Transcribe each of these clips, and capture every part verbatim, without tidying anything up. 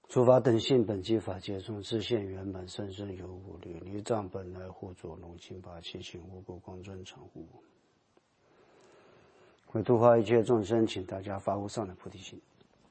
诸法等性本寂法界中，自现圆满甚深有无虑，离障本来互作龙清八七行无垢光尊常护。为度化一切众生，请大家发无上的菩提心。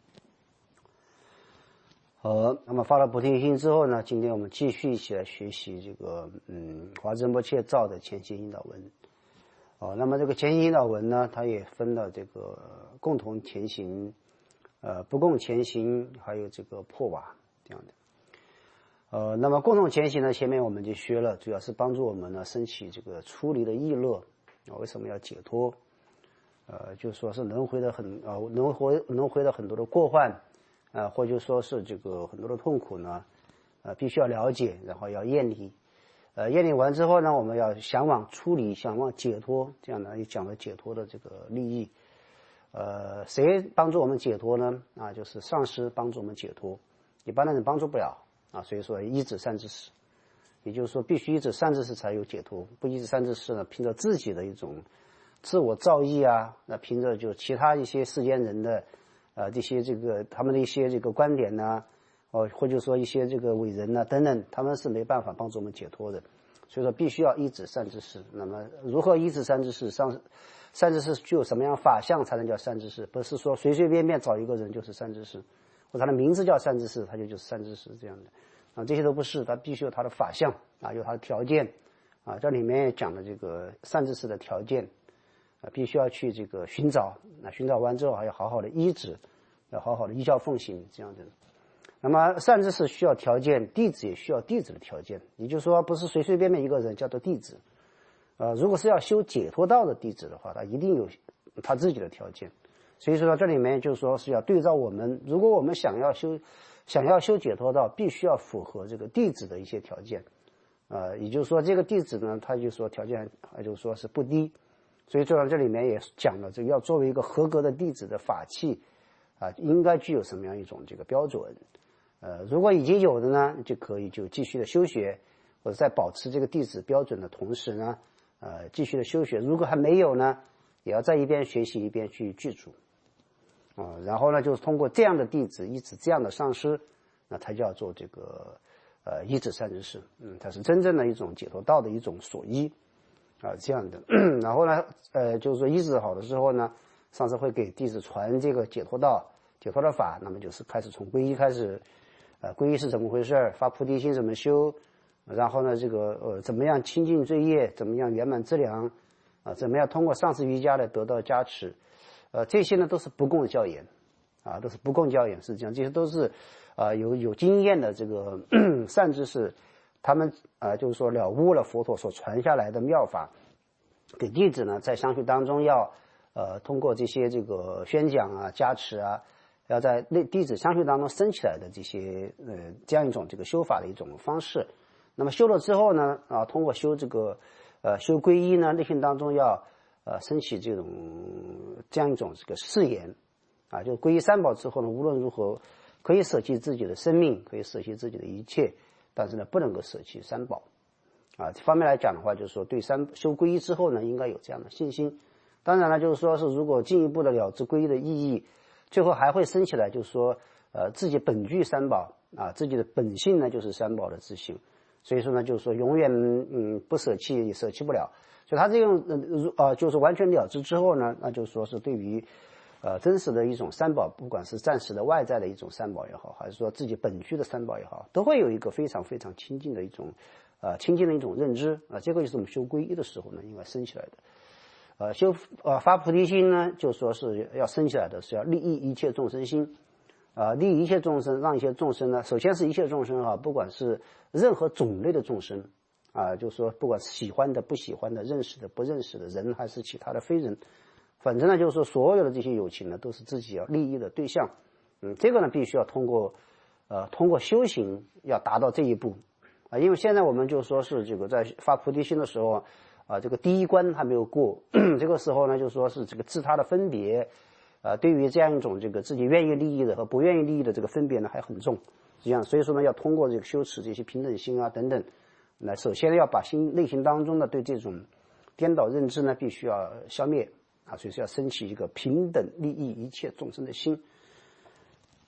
好，那么发了菩提心之后呢，今天我们继续一起来学习这个嗯华珍波切造的前行引导文。哦，那么这个前行引导文呢，它也分了这个共同前行、呃不共前行，还有这个破瓦这样的。呃，那么共同前行呢，前面我们就学了，主要是帮助我们呢升起这个出离的意乐啊、为什么要解脱？呃，就说是轮回的很呃轮回轮回的很多的过患啊、呃，或者说是这个很多的痛苦呢，呃，必须要了解，然后要厌离。呃，厌离完之后呢，我们要向往出离，向往解脱，这样呢，也讲了解脱的这个利益。呃，谁帮助我们解脱呢？啊，就是上师帮助我们解脱，一般的人帮助不了啊。所以说，依止善知识，也就是说，必须依止善知识才有解脱，不依止善知识呢，凭着自己的一种自我造诣啊，那凭着就其他一些世间人的，呃，这些这个他们的一些这个观点呢，哦，或者说一些这个伟人呢等等，他们是没办法帮助我们解脱的。所以说，必须要依止善知识。那么，如何依止善知识？上善知识具有什么样法相才能叫善知识？不是说随随便便找一个人就是善知识，或者他的名字叫善知识，他就就是善知识这样的啊，这些都不是，他必须有他的法相啊，有他的条件啊。这里面也讲了这个善知识的条件啊，必须要去这个寻找，那寻找完之后还要好好的依止，要好好的依教奉行这样的。那么善知识需要条件，弟子也需要弟子的条件，也就是说，不是随随便便一个人叫做弟子。呃，如果是要修解脱道的弟子的话，他一定有他自己的条件。所以说，这里面就是说是要对照我们，如果我们想要修想要修解脱道，必须要符合这个弟子的一些条件。呃，也就是说，这个弟子呢，他就说条件，就是说是不低。所以说，这里面也讲了，这个要作为一个合格的弟子的法器啊，应该具有什么样一种这个标准。呃，如果已经有的呢，就可以就继续的修学，或者在保持这个弟子标准的同时呢，呃，继续的修学。如果还没有呢，也要在一边学习一边去具足，啊、呃，然后呢，就是通过这样的弟子依止这样的上师，那才叫做这个呃依止善知识，嗯，它是真正的一种解脱道的一种所依啊、呃，这样的。然后呢，呃，就是说依止好的时候呢，上师会给弟子传这个解脱道、解脱的法，那么就是开始从皈依开始。呃，皈依是怎么回事？发菩提心怎么修？然后呢，这个呃，怎么样清净罪业？怎么样圆满资粮？啊、呃，怎么样通过上师瑜伽来得到加持？呃，这些呢都是不共教言，啊，都是不共教言，是这样，这些都是啊、呃、有有经验的这个善知识，他们啊、呃、就是说了悟了佛陀所传下来的妙法，给弟子呢在相续当中要呃通过这些这个宣讲啊、加持啊。要在内弟子相续当中生起来的这些呃这样一种这个修法的一种方式，那么修了之后呢啊，通过修这个呃修皈依呢，内心当中要呃升起这种这样一种这个誓言啊，就皈依三宝之后呢，无论如何可以舍弃自己的生命，可以舍弃自己的一切，但是呢不能够舍弃三宝啊。这方面来讲的话，就是说对三修皈依之后呢，应该有这样的信心。当然了，就是说是如果进一步的了知皈依的意义。最后还会升起来，就是说，呃，自己本具三宝啊，自己的本性呢就是三宝的自性，所以说呢，就是说永远嗯不舍弃也舍弃不了，所以他这种呃呃就是完全了知之后呢，那就是说是对于呃真实的一种三宝，不管是暂时的外在的一种三宝也好，还是说自己本具的三宝也好，都会有一个非常非常亲近的一种呃亲近的一种认知啊，这个就是我们修皈依的时候呢应该升起来的。呃，修呃发菩提心呢，就说是要升起来的，是要利益一切众生心，啊、呃，利益一切众生，让一切众生呢，首先是一切众生啊，不管是任何种类的众生，啊、呃，就说不管是喜欢的、不喜欢的、认识的、不认识的人，还是其他的非人，反正呢，就是说所有的这些有情呢，都是自己要利益的对象，嗯，这个呢，必须要通过呃通过修行要达到这一步，啊、呃，因为现在我们就说是这个在发菩提心的时候。啊，这个第一关还没有过，这个时候呢，就说是这个自他的分别，啊，对于这样一种这个自己愿意利益的和不愿意利益的这个分别呢，还很重。这样，所以说呢，要通过这个修持这些平等心啊等等，来首先要把心内心当中的对这种颠倒认知呢，必须要消灭啊，所以说要升起一个平等利益一切众生的心。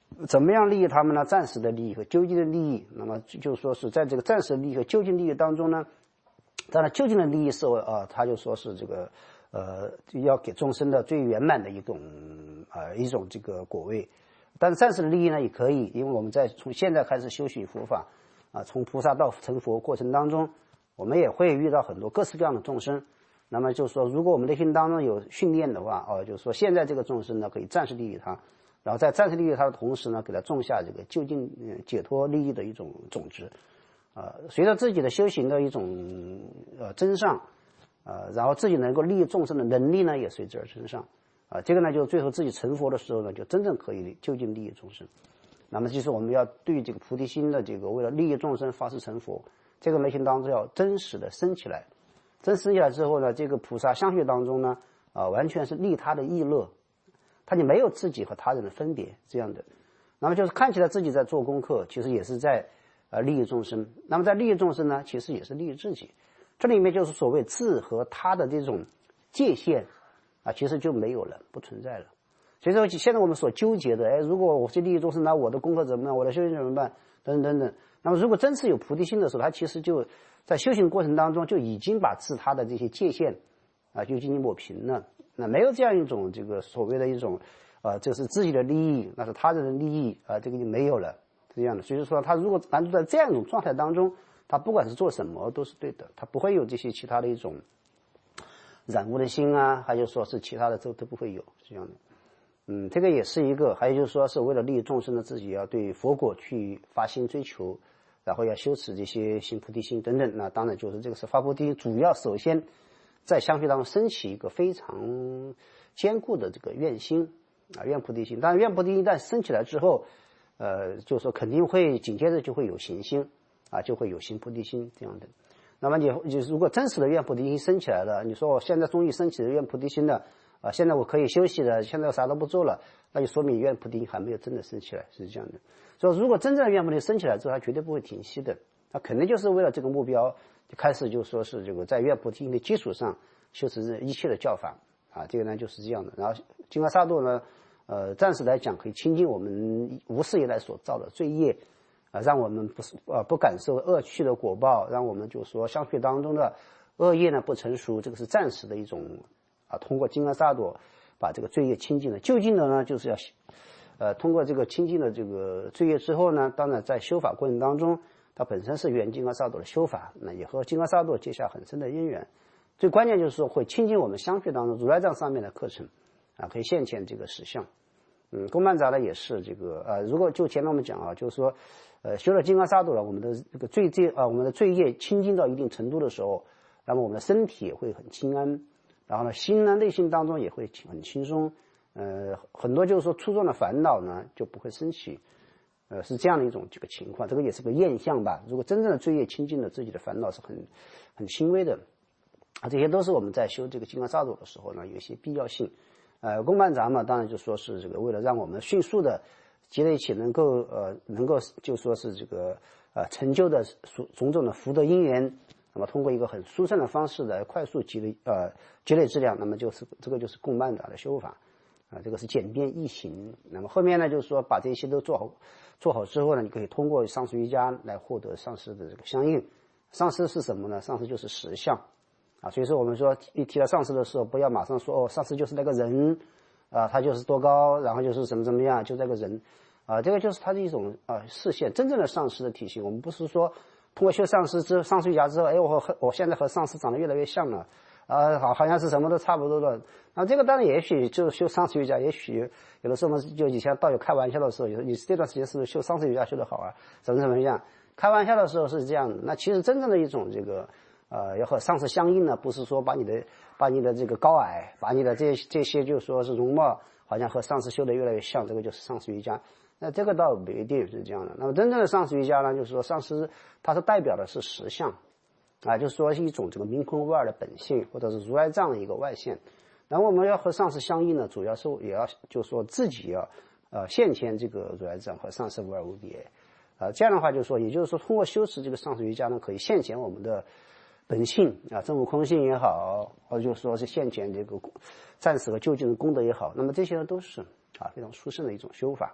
怎么样利益他们呢？暂时的利益和究竟的利益。那么就是说是在这个暂时的利益和究竟利益当中呢，当然究竟的利益是啊，他就说是这个呃要给众生的最圆满的一种啊、呃、一种这个果位。但是暂时的利益呢也可以，因为我们在从现在开始修习佛法啊，从菩萨到成佛过程当中，我们也会遇到很多各式各样的众生。那么就是说，如果我们内心当中有训练的话，哦，就是说现在这个众生呢可以暂时利益他。然后在暂时利益他的同时呢，给他种下这个就近解脱利益的一种种子，呃，随着自己的修行的一种呃增上，呃，然后自己能够利益众生的能力呢也随之而增上，啊、呃，这个呢就最后自己成佛的时候呢，就真正可以就近利益众生。那么就是我们要对这个菩提心的这个为了利益众生发誓成佛，这个内心当中要真实的升起来，真实起来之后呢，这个菩萨相续当中呢，啊、呃，完全是利他的意乐。他就没有自己和他人的分别这样的，那么就是看起来自己在做功课，其实也是在呃利益众生。那么在利益众生呢，其实也是利益自己。这里面就是所谓自和他的这种界限啊，其实就没有了，不存在了。所以说现在我们所纠结的，哎，如果我去利益众生，那我的功课怎么办？我的修行怎么办？等等等等。那么如果真是有菩提心的时候，他其实就在修行过程当中就已经把自他的这些界限啊就进行抹平了。那没有这样一种这个所谓的一种，呃，这是自己的利益，那是他人的利益啊、呃，这个就没有了，是这样的。所以说，他如果安住在这样一种状态当中，他不管是做什么都是对的，他不会有这些其他的一种染污的心啊，还有说是其他的都都不会有这样的。嗯，这个也是一个，还有就是说是为了利益众生的自己要对佛果去发心追求，然后要修持这些行菩提心等等。那当然就是这个是发菩提，主要首先。在相续当中升起一个非常坚固的这个愿心啊，愿菩提心。但是愿菩提心一旦升起来之后，呃，就是说肯定会紧接着就会有行心啊，就会有行菩提心这样的。那么你你如果真实的愿菩提心升起来了，你说我现在终于升起了愿菩提心了啊，现在我可以休息了，现在啥都不做了，那就说明愿菩提心还没有真的升起来，是这样的。所以如果真正的愿菩提心升起来之后，它绝对不会停息的，它肯定就是为了这个目标。就开始就说是这个在愿菩提心的基础上修持一切的教法啊，这个呢就是这样的。然后金刚萨埵呢，呃，暂时来讲可以清净我们无始以来所造的罪业，啊，让我们不是呃不感受恶趣的果报，让我们就说相续当中的恶业呢不成熟，这个是暂时的一种啊，通过金刚萨埵把这个罪业清净了。究竟的呢，就是要呃通过这个清净的这个罪业之后呢，当然在修法过程当中。它本身是圆金刚萨埵的修法，那也和金刚萨埵结下很深的因缘。最关键就是说会亲近我们相续当中如来藏上面的课程啊，可以现前这个实相。嗯，公曼杂呢也是这个呃，如果就前面我们讲啊，就是说呃修了金刚萨埵了，我们的这个罪罪啊，我们的罪业清净到一定程度的时候，那么我们的身体也会很清安，然后呢心呢内心当中也会很轻松，呃很多就是说粗重的烦恼呢就不会升起。呃，是这样的一种这个情况，这个也是个验相吧。如果真正的罪业清净了，自己的烦恼是很很轻微的，啊，这些都是我们在修这个金刚萨埵的时候呢，有一些必要性。呃，公曼杂嘛，当然就说是这个为了让我们迅速的结在一起，能够呃能够就说是这个呃成就的种种的福德因缘，那么通过一个很殊胜的方式来快速积累呃积累质量，那么就是这个就是公曼杂的修法。啊，这个是简便易行。那么后面呢，就是说把这些都做好，做好之后呢，你可以通过上师瑜伽来获得上师的这个相应。上师是什么呢？上师就是实相啊。所以说我们说一提到上师的时候，不要马上说哦，上师就是那个人啊，他就是多高，然后就是怎么怎么样，就这个人啊，这个就是他的一种啊视线。真正的上师的体系，我们不是说通过修上师之上师瑜伽之后，哎，我和我现在和上师长得越来越像了。啊，好，好像是什么都差不多的。那这个当然也许就修上师瑜伽，也许有的时候我们就以前道友开玩笑的时候，你这段时间是不是修上师瑜伽修得好啊？怎么怎么样？开玩笑的时候是这样的。那其实真正的一种这个呃，要和上师相应呢，不是说把你的把你的这个高矮，把你的这这些就说是容貌，好像和上师修得越来越像，这个就是上师瑜伽。那这个倒不一定是这样的。那么真正的上师瑜伽呢，就是说上师它是代表的是实相。啊，就是说一种这个明空无二的本性，或者是如来藏的一个外现。然后我们要和上师相应呢，主要是也要就是说自己要呃现前这个如来藏和上师无二无别。啊，这样的话就是说，也就是说通过修持这个上师瑜伽呢，可以现前我们的本性啊，真悟空性也好，或者就是说是现前这个暂时和究竟的功德也好，那么这些呢都是啊非常殊胜的一种修法。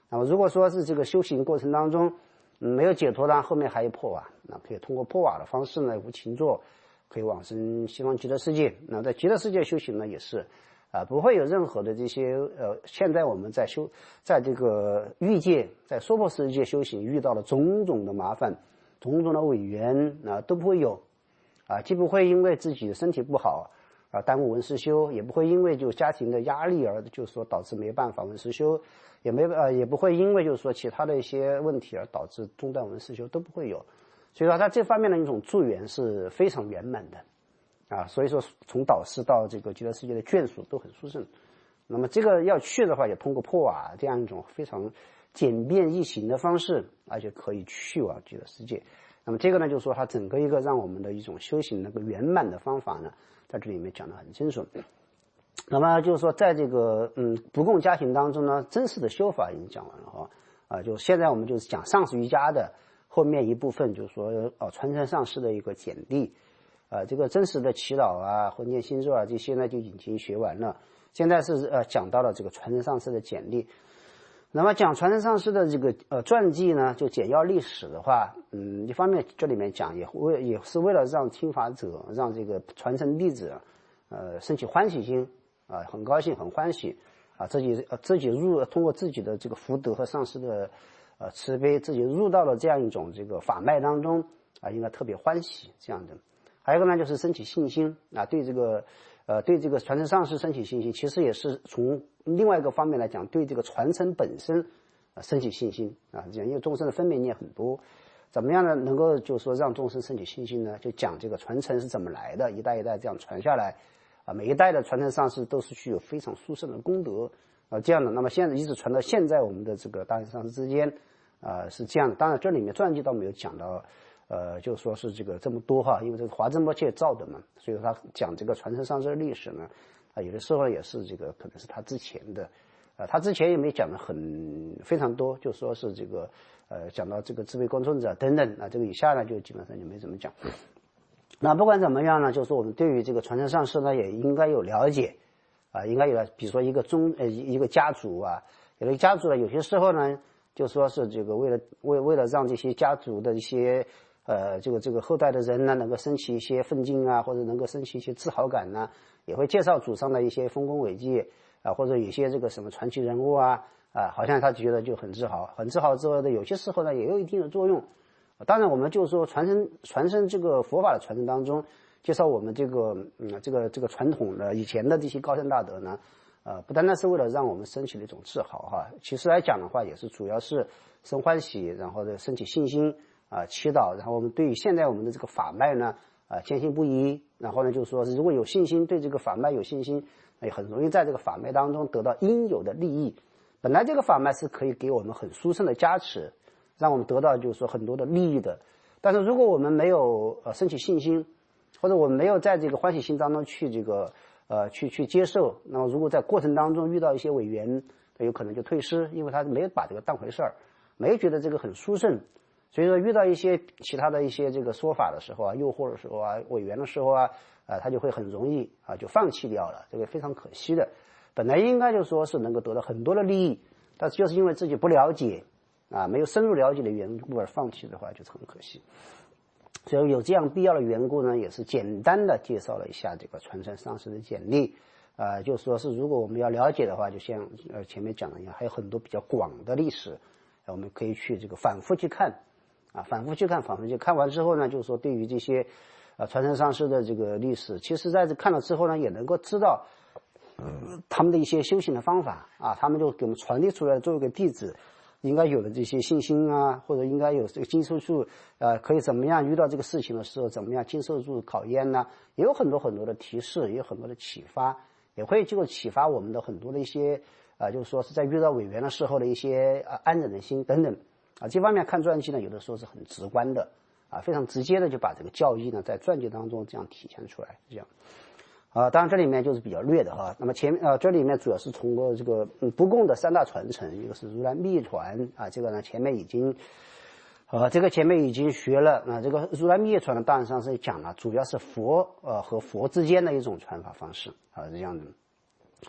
那么如果说是这个修行过程当中，嗯，没有解脱呢，后面还有破瓦，那可以通过破瓦的方式呢，无情坐，可以往生西方极乐世界。那在极乐世界修行呢，也是啊、呃，不会有任何的这些呃，现在我们在修，在这个欲界，在娑婆世界修行遇到了种种的麻烦，种种的违缘啊，都不会有啊，既不会因为自己的身体不好啊耽误闻思修，也不会因为就家庭的压力而就是说导致没办法闻思修，也没呃也不会因为就是说其他的一些问题而导致中断闻思修，都不会有。所以说他这方面的一种助缘是非常圆满的啊，所以说从导师到这个极乐世界的眷属都很殊胜。那么这个要去的话，也通过破瓦这样一种非常简便易行的方式，而且可以去往极乐世界。那么这个呢，就是说它整个一个让我们的一种修行那个圆满的方法呢，在这里面讲得很清楚。那么就是说，在这个嗯不共家庭当中呢，真实的修法已经讲完了哈啊，就现在我们就是讲上师瑜伽的后面一部分，就是说呃传承上师的一个简历啊，这个真实的祈祷啊、婚念心咒啊这些呢就已经学完了。现在是呃讲到了这个传承上师的简历。那么讲传承上师的这个呃传记呢，就简要历史的话，嗯，一方面这里面讲也为也是为了让听法者，让这个传承弟子，呃，升起欢喜心啊、呃，很高兴，很欢喜啊，自己呃自己入通过自己的这个福德和上师的呃慈悲，自己入到了这样一种这个法脉当中啊，应该特别欢喜这样的。还有一个呢，就是升起信心啊，对这个。呃，对这个传承上师升起信心，其实也是从另外一个方面来讲，对这个传承本身啊升起信心啊。这样，因为众生的分别念很多，怎么样呢？能够就是说让众生升起信心呢？就讲这个传承是怎么来的，一代一代这样传下来啊。每一代的传承上师都是具有非常殊胜的功德啊，这样的。那么现在一直传到现在，我们的这个大乘上师之间啊是这样的。当然，这里面传记倒没有讲到。呃，就说是这个这么多哈，因为这是华珍波切造的嘛，所以说他讲这个传承上师的历史呢，啊，有的时候也是这个可能是他之前的，啊，他之前也没讲的很非常多，就说是这个呃讲到这个智慧光尊者等等啊，这个以下呢就基本上就没怎么讲。那不管怎么样呢，就是说我们对于这个传承上师呢也应该有了解啊，应该有了，比如说一个宗呃一个家族啊，有的家族呢有些时候呢就说是这个为了为为了让这些家族的一些呃，这个这个后代的人呢，能够升起一些奋进啊，或者能够升起一些自豪感呢，也会介绍祖上的一些丰功伟绩啊，或者有些这个什么传奇人物啊，啊，好像他觉得就很自豪，很自豪之后呢，有些时候呢也有一定的作用。当然，我们就是说传承传承这个佛法的传承当中，介绍我们这个嗯这个这个传统的以前的这些高僧大德呢，呃，不单单是为了让我们升起的一种自豪哈，其实来讲的话，也是主要是生欢喜，然后呢升起信心。啊，祈祷，然后我们对于现在我们的这个法脉呢，啊，坚信不疑。然后呢，就是说，如果有信心，对这个法脉有信心，也很容易在这个法脉当中得到应有的利益。本来这个法脉是可以给我们很殊胜的加持，让我们得到就是说很多的利益的。但是如果我们没有呃升起信心，或者我们没有在这个欢喜心当中去这个呃去去接受，那么如果在过程当中遇到一些违缘，有可能就退失，因为他没有把这个当回事儿，没有觉得这个很殊胜。所以说，遇到一些其他的一些这个说法的时候啊，诱惑的时候啊，违缘的时候啊，啊，他就会很容易啊就放弃掉了，这个非常可惜的。本来应该就说是能够得到很多的利益，但是就是因为自己不了解啊，没有深入了解的缘故而放弃的话，就是很可惜。所以有这样必要的缘故呢，也是简单的介绍了一下这个传承上师的简历啊，就说是如果我们要了解的话，就像呃前面讲的一样，还有很多比较广的历史，我们可以去这个反复去看。啊，反复去看，反复去看完之后呢，就是说对于这些，呃，传承上师的这个历史，其实在这看了之后呢，也能够知道，呃，他们的一些修行的方法啊，他们就给我们传递出来，作为一个弟子应该有的这些信心啊，或者应该有这个经受住，呃，可以怎么样遇到这个事情的时候，怎么样经受住考验呢？也有很多很多的提示，也有很多的启发，也会就启发我们的很多的一些，啊、呃，就是说是在遇到违缘的时候的一些呃安忍的心等等。啊，这方面看传记呢，有的时候是很直观的，啊，非常直接的就把这个教义呢在传记当中这样体现出来，这样，啊，当然这里面就是比较略的哈。那么前面呃这里面主要是通过这个嗯不共的三大传承，一个是如来密传啊，这个呢前面已经，呃这个前面已经学了啊，这个如来密传呢当然上是讲了，主要是佛呃和佛之间的一种传法方式啊，这样的。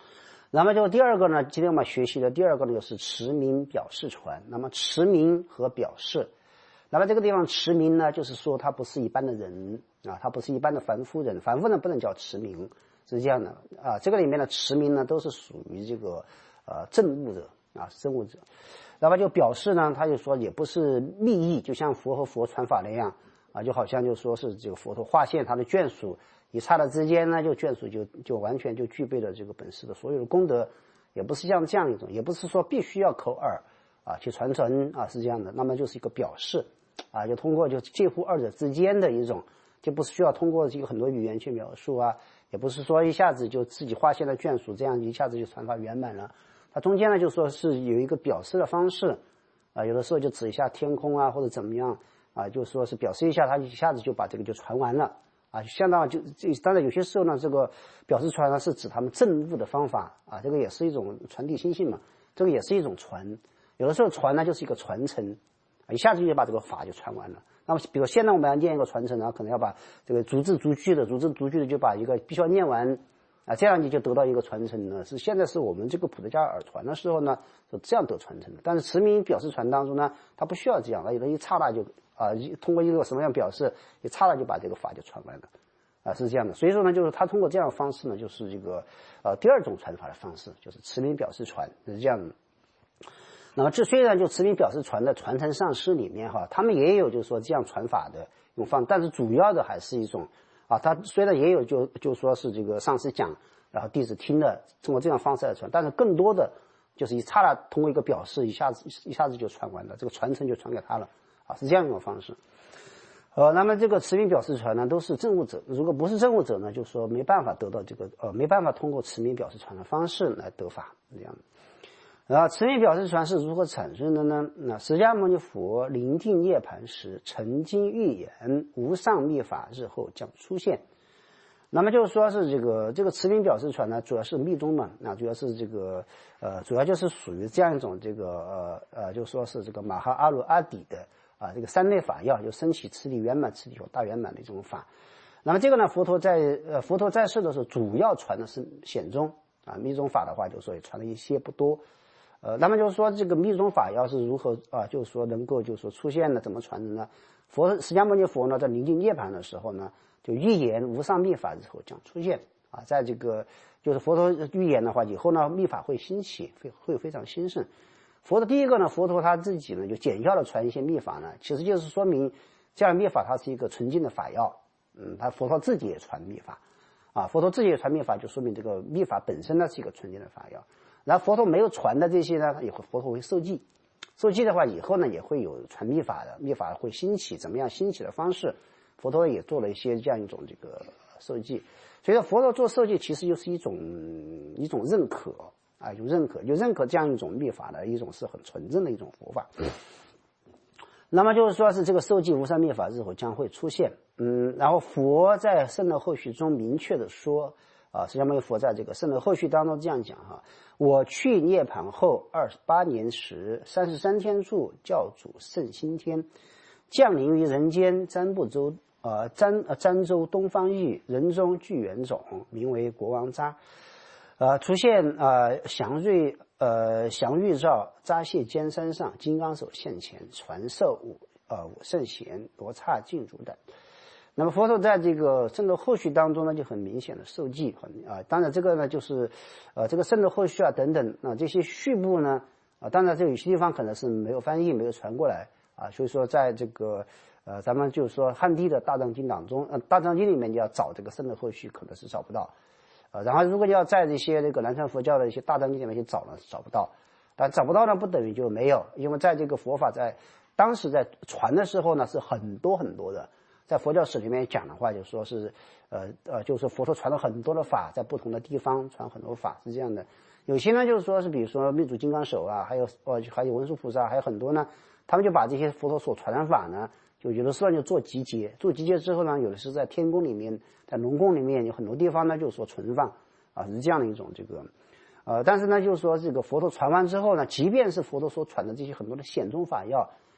那么就第二个呢，今天我们学习的第二个呢，就是持名表示传。那么持名和表示，那么这个地方持名呢，就是说他不是一般的人啊，他不是一般的凡夫人，凡夫人不能叫持名，是这样的啊。这个里面的持名呢，都是属于这个呃证悟者啊，证悟者。那么就表示呢，他就说也不是密意，就像佛和佛传法那样啊，就好像就说是这个佛陀化现他的眷属。一刹那之间呢，就眷属就就完全就具备了这个本师的所有的功德，也不是像这样一种，也不是说必须要口耳啊去传承啊，是这样的。那么就是一个表示啊，就通过就介乎二者之间的一种，就不是需要通过这个很多语言去描述啊，也不是说一下子就自己化现了眷属，这样一下子就传法圆满了。它中间呢就说是有一个表示的方式啊，有的时候就指一下天空啊或者怎么样啊，就说是表示一下，它一下子就把这个就传完了。啊，相当就这当然有些时候呢，这个表示传呢是指他们证悟的方法啊，这个也是一种传递心性嘛，这个也是一种传。有的时候传呢就是一个传承，一下子就把这个法就传完了。那么比如现在我们要念一个传承呢，可能要把这个逐字逐句的、逐字逐句的就把一个必须要念完啊，这样你就得到一个传承呢。是现在是我们这个普陀家耳传的时候呢，是这样得传承的。但是持名表示传当中呢，它不需要这样，它有的一刹那就。啊，通过一个什么样表示，一刹那就把这个法就传完了，啊，是这样的。所以说呢，就是他通过这样的方式呢，就是这个呃第二种传法的方式，就是持名表示传，是这样的。那么这虽然就持名表示传的传承上师里面哈，他们也有就是说这样传法的用方，但是主要的还是一种啊，他虽然也有就就说是这个上师讲，然后弟子听的，通过这样方式来传，但是更多的就是一刹那通过一个表示，一下子一下子就传完了，这个传承就传给他了。啊，是这样一种方式，呃，那么这个持名表示传呢，都是证悟者。如果不是证悟者呢，就说没办法得到这个，呃，没办法通过持名表示传的方式来得法，这样的。然后持名表示传是如何产生的呢？那释迦牟尼佛临定涅槃时，曾经预言无上密法日后将出现。那么就是说是这个这个持名表示传呢，主要是密宗嘛，那主要是这个呃，主要就是属于这样一种这个呃呃，就说是这个马哈阿鲁阿底的。啊，这个三昧法要就升起次第圆满、次第有大圆满的一种法。那么这个呢，佛陀在呃佛陀在世的时候，主要传的是显宗啊，密宗法的话，就说也传了一些不多。呃，那么就是说这个密宗法要是如何啊，就是说能够就是说出现了，怎么传的呢？佛释迦牟尼佛呢，在临近涅槃的时候呢，就预言无上密法日后将出现啊，在这个就是佛陀预言的话，以后呢密法会兴起，会会非常兴盛。佛的第一个呢，佛陀他自己呢就简要的传一些密法呢，其实就是说明这样的密法它是一个纯净的法要，嗯，他佛陀自己也传密法，啊，佛陀自己也传密法，就说明这个密法本身呢是一个纯净的法要。然后佛陀没有传的这些呢，以后佛陀会受记，受记的话以后呢也会有传密法的，密法会兴起，怎么样兴起的方式，佛陀也做了一些这样一种这个受记。所以说佛陀做受记其实就是一种一种认可。啊，就认可，就认可这样一种密法的一种是很纯正的一种佛法。那么就是说是这个受记无上密法日后将会出现，嗯，然后佛在圣的后续中明确的说，啊，释迦牟尼佛在这个圣的后续当中这样讲哈，我去涅槃后二十八年时，三十三天处教主圣心天，降临于人间占卜州，呃，占呃占州东方域人中具元种，名为国王扎。呃，出现呃祥瑞呃祥玉照扎谢尖山上，金刚手现前，传授五呃五圣贤罗刹净主等。那么佛陀在这个圣的后续当中呢，就很明显的受记，很啊，当然这个呢就是呃这个圣的后续啊等等啊这些序部呢啊，当然这有些地方可能是没有翻译，没有传过来啊，所以说在这个呃咱们就是说汉地的大藏经当中，呃大藏经里面你要找这个圣的后续可能是找不到。呃，然后如果你要在这些那个南传佛教的一些大藏经里面去找呢，找不到，但找不到呢不等于就没有，因为在这个佛法在当时在传的时候呢是很多很多的，在佛教史里面讲的话，就说是呃呃，就是佛陀传了很多的法，在不同的地方传很多法是这样的。有些呢就是说是比如说密祖金刚手啊，还有呃还有文殊菩萨，还有很多呢，他们就把这些佛陀所传的法呢。就有的时候就做集结，做集结之后呢，有的是在天宫里面，在龙宫里面有很多地方呢，就是说存放啊，是这样的一种这个，呃，但是呢，就是说这个佛陀传完之后呢，即便是佛陀所传的这些很多的显宗法要，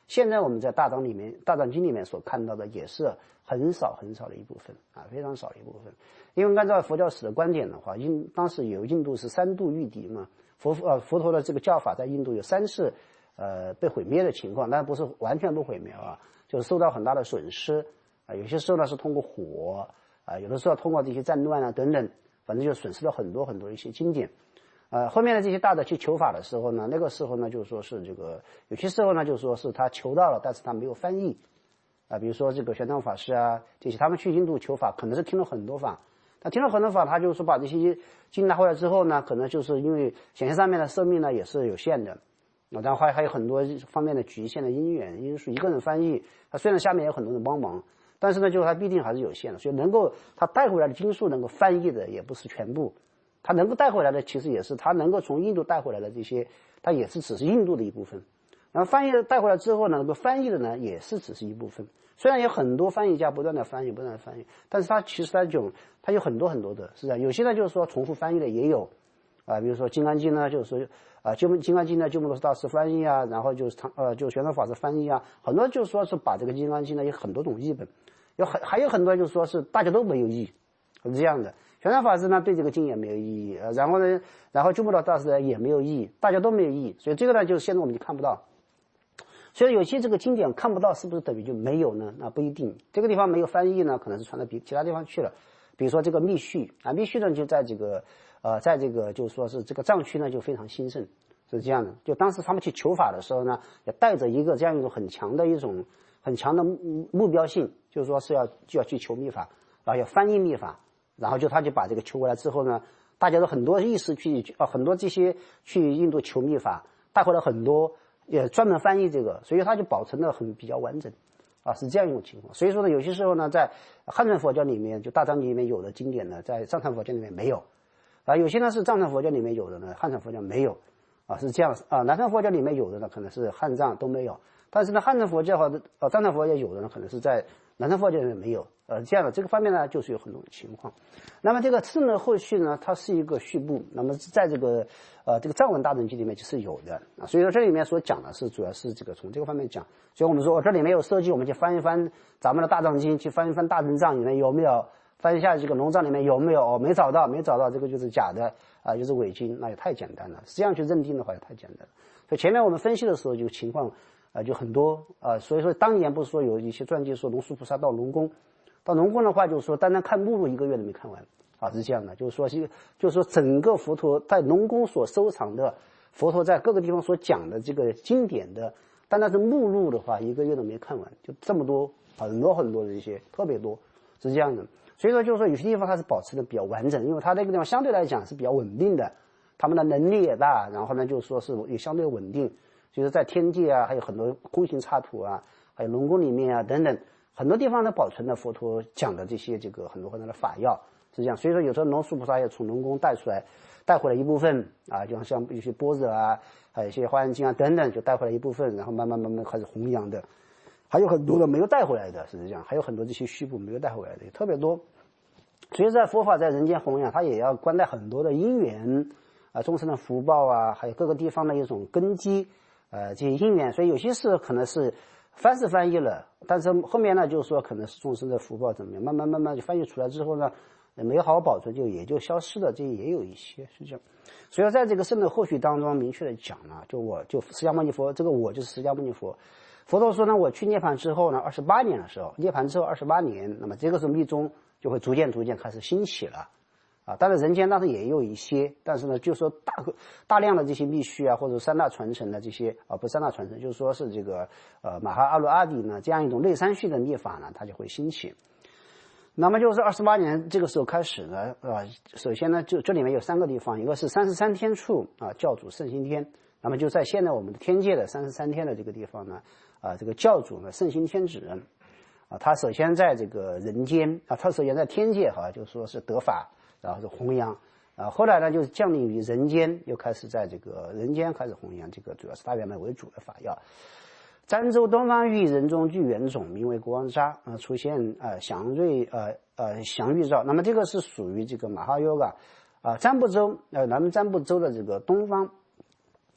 现在我们在大藏里面、大藏经里面所看到的也是很少很少的一部分啊，非常少的一部分。因为按照佛教史的观点的话，印当时有印度是三度御敌嘛，佛呃佛陀的这个教法在印度有三次呃被毁灭的情况，但不是完全不毁灭啊，就是受到很大的损失啊，有些时候呢是通过火啊，有的时候通过这些战乱啊等等，反正就损失了很多很多一些经典。呃，后面的这些大的去求法的时候呢，那个时候呢，就是说是这个有些时候呢，就是说是他求到了，但是他没有翻译，啊、呃，比如说这个玄奘法师啊，这些他们去印度求法，可能是听了很多法，他听了很多法，他就是说把这些经拿回来之后呢，可能就是因为显现上面的寿命呢也是有限的，啊，然后还还有很多方面的局限的因缘因素，一个人翻译，他虽然下面有很多人帮忙，但是呢，就是他必定还是有限的，所以能够他带回来的经书能够翻译的也不是全部。他能够带回来的其实也是他能够从印度带回来的这些，他也是只是印度的一部分。然后翻译带回来之后呢，能够翻译的呢也是只是一部分。虽然有很多翻译家不断的翻译，不断的翻译，但是他其实他就他有很多很多的，是这样。有些呢就是说重复翻译的也有，啊，比如说《金刚经》呢，就是说啊，就《金刚经》呢，鸠摩罗什大师翻译啊，然后就是唐呃就玄奘法师翻译啊，很多就是说是把这个《金刚经》呢有很多种译本，有很还有很多就是说是大家都没有译，是这样的。玄奘法师呢对这个经也没有意义，呃，然后呢，然后鸠摩罗什大师呢也没有意义，大家都没有意义，所以这个呢就是现在我们就看不到。所以有些这个经典看不到，是不是等于就没有呢？那不一定。这个地方没有翻译呢，可能是传到比其他地方去了。比如说这个密续啊，密续呢就在这个呃，在这个就是说是这个藏区呢就非常兴盛，是这样的。就当时他们去求法的时候呢，也带着一个这样一种很强的一种很强的目目标性，就是说是要就要去求密法，然后要翻译密法。然后就他就把这个求过来之后呢，大家都很多意识去啊，很多这些去印度求密法带回来很多，也专门翻译这个，所以他就保存的很比较完整，啊，是这样一种情况。所以说呢，有些时候呢，在汉传佛教里面，就大藏经里面有的经典呢，在藏传佛教里面没有，啊，有些呢是藏传佛教里面有的呢，汉传佛教没有，啊，是这样啊，南传佛教里面有的呢，可能是汉藏都没有，但是呢，汉传佛教和呃藏传佛教有的呢，可能是在南传佛教里面没有。呃，这样的这个方面呢，就是有很多情况。那么这个次呢，后续呢，它是一个序部。那么在这个呃这个藏文大藏经里面就是有的啊。所以说这里面所讲的是主要是这个从这个方面讲。所以我们说，哦，这里面有涉及，我们去翻一翻咱们的大藏经，去翻一翻大正藏里面有没有，翻一下这个龙藏里面有没有，哦，没找到，没找到，这个就是假的啊，就是伪经，那也太简单了。这样去认定的话也太简单了。所以前面我们分析的时候就情况啊、呃、就很多啊，所以说当年不是说有一些传记说龙树菩萨到龙宫。到龙宫的话，就是说，单单看目录一个月都没看完啊，是这样的。就是说，就是说，整个佛陀在龙宫所收藏的佛陀在各个地方所讲的这个经典的，单单是目录的话，一个月都没看完，就这么多，很多很多的一些，特别多，是这样的。所以说，就是说，有些地方它是保持的比较完整，因为它那个地方相对来讲是比较稳定的，他们的能力也大，然后呢，就是说是也相对稳定，就是在天界啊，还有很多空行插图啊，还有龙宫里面啊等等。很多地方呢保存了佛陀讲的这些这个很多很多的法要，是这样。所以说有时候龙树菩萨也从龙宫带出来，带回来一部分啊，就像一些般若啊，还有一些华严经啊等等，就带回来一部分，然后慢慢慢慢开始弘扬的。还有很多的没有带回来的，是这样。还有很多这些虚部没有带回来的也特别多。所以在佛法在人间弘扬，它也要关带很多的因缘啊，众生的福报啊，还有各个地方的一种根基，呃，这些因缘。所以有些事可能是翻是翻译了，但是后面呢，就是说可能是众生的福报怎么样，慢慢慢慢就翻译出来之后呢，没有好好保存，就也就消失了，这也有一些是这样。所以在这个圣的后续当中，明确的讲了，就我就释迦牟尼佛，这个我就是释迦牟尼佛。佛陀说呢，我去涅槃之后呢，二十八年的时候，涅槃之后二十八年，那么这个时候密宗就会逐渐逐渐开始兴起了。啊，当然人间当然也有一些，但是呢，就说大大量的这些密续啊，或者三大传承的这些啊，不是三大传承，就是说是这个呃马哈阿罗阿底呢这样一种内三续的密法呢，它就会兴起。那么就是二十八年这个时候开始呢，呃，首先呢，就这里面有三个地方，一个是三十三天处啊，教主圣心天，那么就在现在我们的天界的三十三天的这个地方呢，啊，这个教主呢圣心天子啊，他首先在这个人间啊，他首先在天界哈、啊，就说是得法。然后是弘扬，啊，后来呢就是降临于人间，又开始在这个人间开始弘扬这个主要是大圆满为主的法要。瞻州东方域人中具原种，名为国王扎啊，出现呃祥瑞呃呃祥玉照。那么这个是属于这个马哈优嘎啊，占卜州呃南瞻部州的这个东方。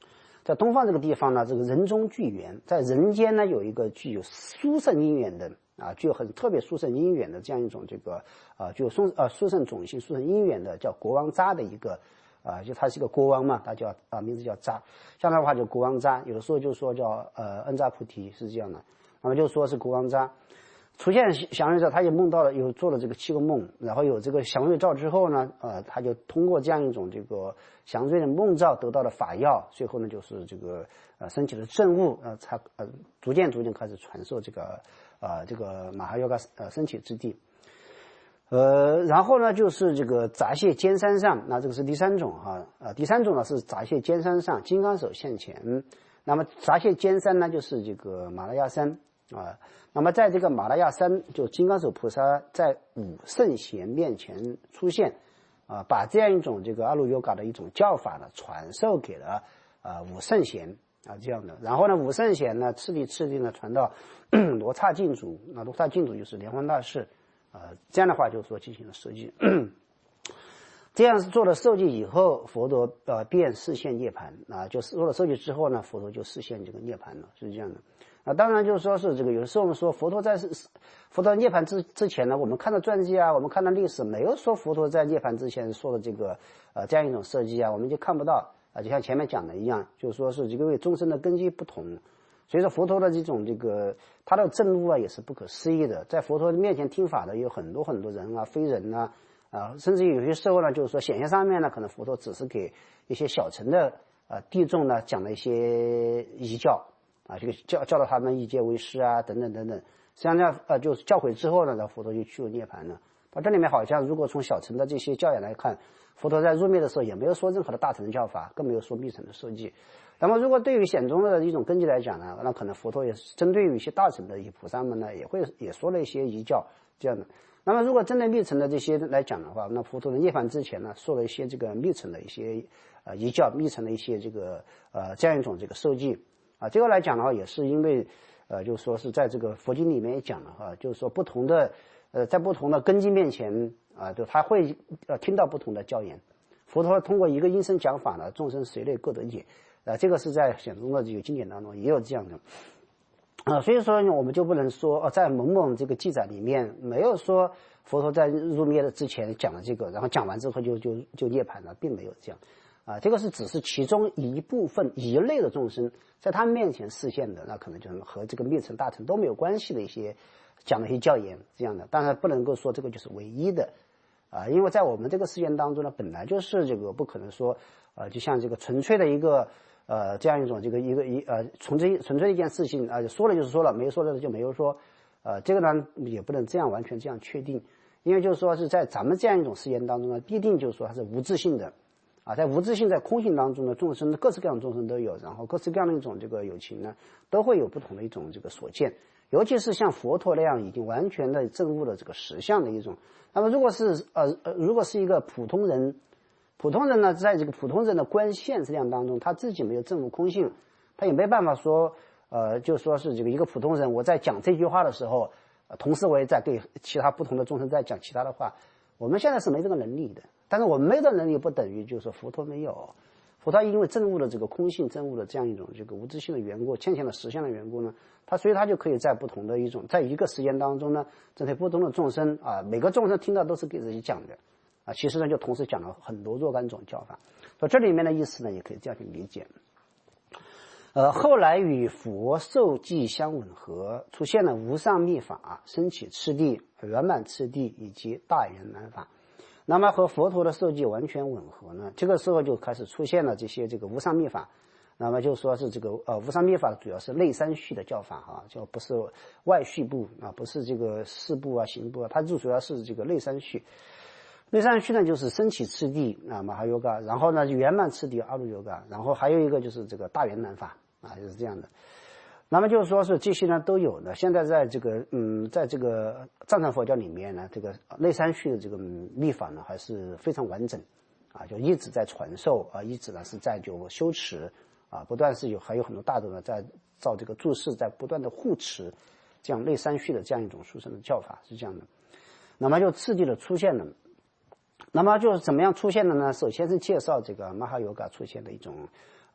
在东方这个地方呢，这个人中具缘，在人间呢有一个具有殊胜因缘的啊，具有很特别殊胜因缘的这样一种这个啊，具有殊啊殊胜种性、殊胜因缘的叫国王渣的一个啊，就他是一个国王嘛，他叫啊名字叫渣，相当的话就国王渣，有的时候就说叫呃恩扎菩提是这样的，那么就说是国王渣。出现祥瑞兆，他也梦到了，有做了这个七个梦，然后有这个祥瑞兆之后呢，呃，他就通过这样一种这个祥瑞的梦兆得到了法药，最后呢就是这个呃升起了正悟，呃，才呃逐渐逐渐开始传授这个呃这个马哈尤嘎呃升起之地。呃，然后呢就是这个杂谢尖山上，那这个是第三种哈，呃，第三种呢是杂谢尖山上，金刚手现前。那么杂谢尖山呢就是这个马拉亚山啊。那么在这个马拉亚山，就金刚手菩萨在五圣贤面前出现，啊，把这样一种这个阿鲁尤嘎的一种教法呢传授给了啊五圣贤啊这样的。然后呢，五圣贤呢次第次第呢传到罗刹净土，那罗刹净土就是莲花大士，啊，这样的话就是说进行了受记。这样是做了受记以后，佛陀呃便示现涅槃啊，就是做了受记之后呢，佛陀就示现这个涅槃了，是这样的。啊，当然就是说是这个，有的时候我们说佛陀在佛陀涅槃之之前呢，我们看到传记啊，我们看到历史，没有说佛陀在涅槃之前说的这个呃这样一种设计啊，我们就看不到啊，就像前面讲的一样，就是说是这个因为众生的根基不同，所以说佛陀的这种这个他的证悟啊也是不可思议的，在佛陀面前听法的有很多很多人啊，非人啊啊，甚至有些时候呢，就是说显现上面呢，可能佛陀只是给一些小乘的呃地众呢讲了一些遗教。啊，这个教教了他们一阶为师啊，等等等等。实际上呢，呃，就是教诲之后呢，佛陀就去入涅槃了。到这里面好像，如果从小乘的这些教言来看，佛陀在入灭的时候也没有说任何的大乘教法，更没有说密乘的受记。那么，如果对于显宗的一种根基来讲呢，那可能佛陀也是针对于一些大乘的一些菩萨们呢，也会也说了一些遗教这样的。那么，如果针对密乘的这些来讲的话，那佛陀的涅槃之前呢，说了一些这个密乘的一些呃遗教、密乘的一些这个呃这样一种这个受记。啊，这个来讲的话，也是因为，呃，就是说是在这个佛经里面也讲了哈，就是说不同的，呃，在不同的根基面前啊，就他会呃听到不同的教言。佛陀通过一个音声讲法呢，众生随类各得解，啊，这个是在显宗的这个经典当中也有这样的。啊，所以说呢，我们就不能说哦，在某某这个记载里面没有说佛陀在入灭的之前讲了这个，然后讲完之后就就就涅槃了，并没有这样。啊，这个是只是其中一部分一类的众生在他面前示现的，那可能就是和这个密乘大乘都没有关系的一些讲的一些教言这样的，当然不能够说这个就是唯一的啊，因为在我们这个世间当中呢，本来就是这个不可能说呃，就像这个纯粹的一个呃这样一种这个一个一呃纯粹纯粹的一件事情啊、呃，说了就是说了，没说的就没有说，呃，这个呢也不能这样完全这样确定，因为就是说是在咱们这样一种世间当中呢，必定就是说它是无自性的。啊，在无自性在空性当中呢，众生各式各样的众生都有，然后各式各样的一种这个友情呢，都会有不同的一种这个所见，尤其是像佛陀那样已经完全的证悟了这个实相的一种。那么如果是呃呃，如果是一个普通人，普通人呢，在这个普通人的观现质量当中，他自己没有证悟空性，他也没办法说呃，就说是这个一个普通人，我在讲这句话的时候，呃、同时我也在对其他不同的众生在讲其他的话，我们现在是没这个能力的。但是我们没有的能力不等于就是说佛陀没有，佛陀因为证悟了这个空性，证悟了这样一种这个无自性的缘故，现前的实相的缘故呢，他所以他就可以在不同的一种在一个时间当中呢，针对不同的众生啊，每个众生听到都是给自己讲的啊，其实呢就同时讲了很多若干种教法，所以这里面的意思呢也可以这样去理解。呃，后来与佛受记相吻合，出现了无上密法、升起次第、圆满次第以及大圆满法。那么和佛陀的受记完全吻合呢，这个时候就开始出现了这些这个无上密法。那么就说是这个呃无上密法主要是内三序的教法哈、啊，就不是外序部啊，不是这个事部啊、行部啊，它就主要是这个内三序。内三序呢就是升起次第啊马哈尤嘎，然后呢圆满次第阿鲁尤嘎，然后还有一个就是这个大圆满法啊，就是这样的。那么就是说是这些呢都有的。现在在这个嗯，在这个藏传佛教里面呢，这个内三序的这个密法呢还是非常完整啊，就一直在传授啊，一直呢是在就修持啊，不断是有还有很多大众呢在造这个注释，在不断的护持这样内三序的这样一种殊胜的教法是这样的。那么就次第的出现了。那么就是怎么样出现的呢？首先是介绍这个马哈尤嘎出现的一种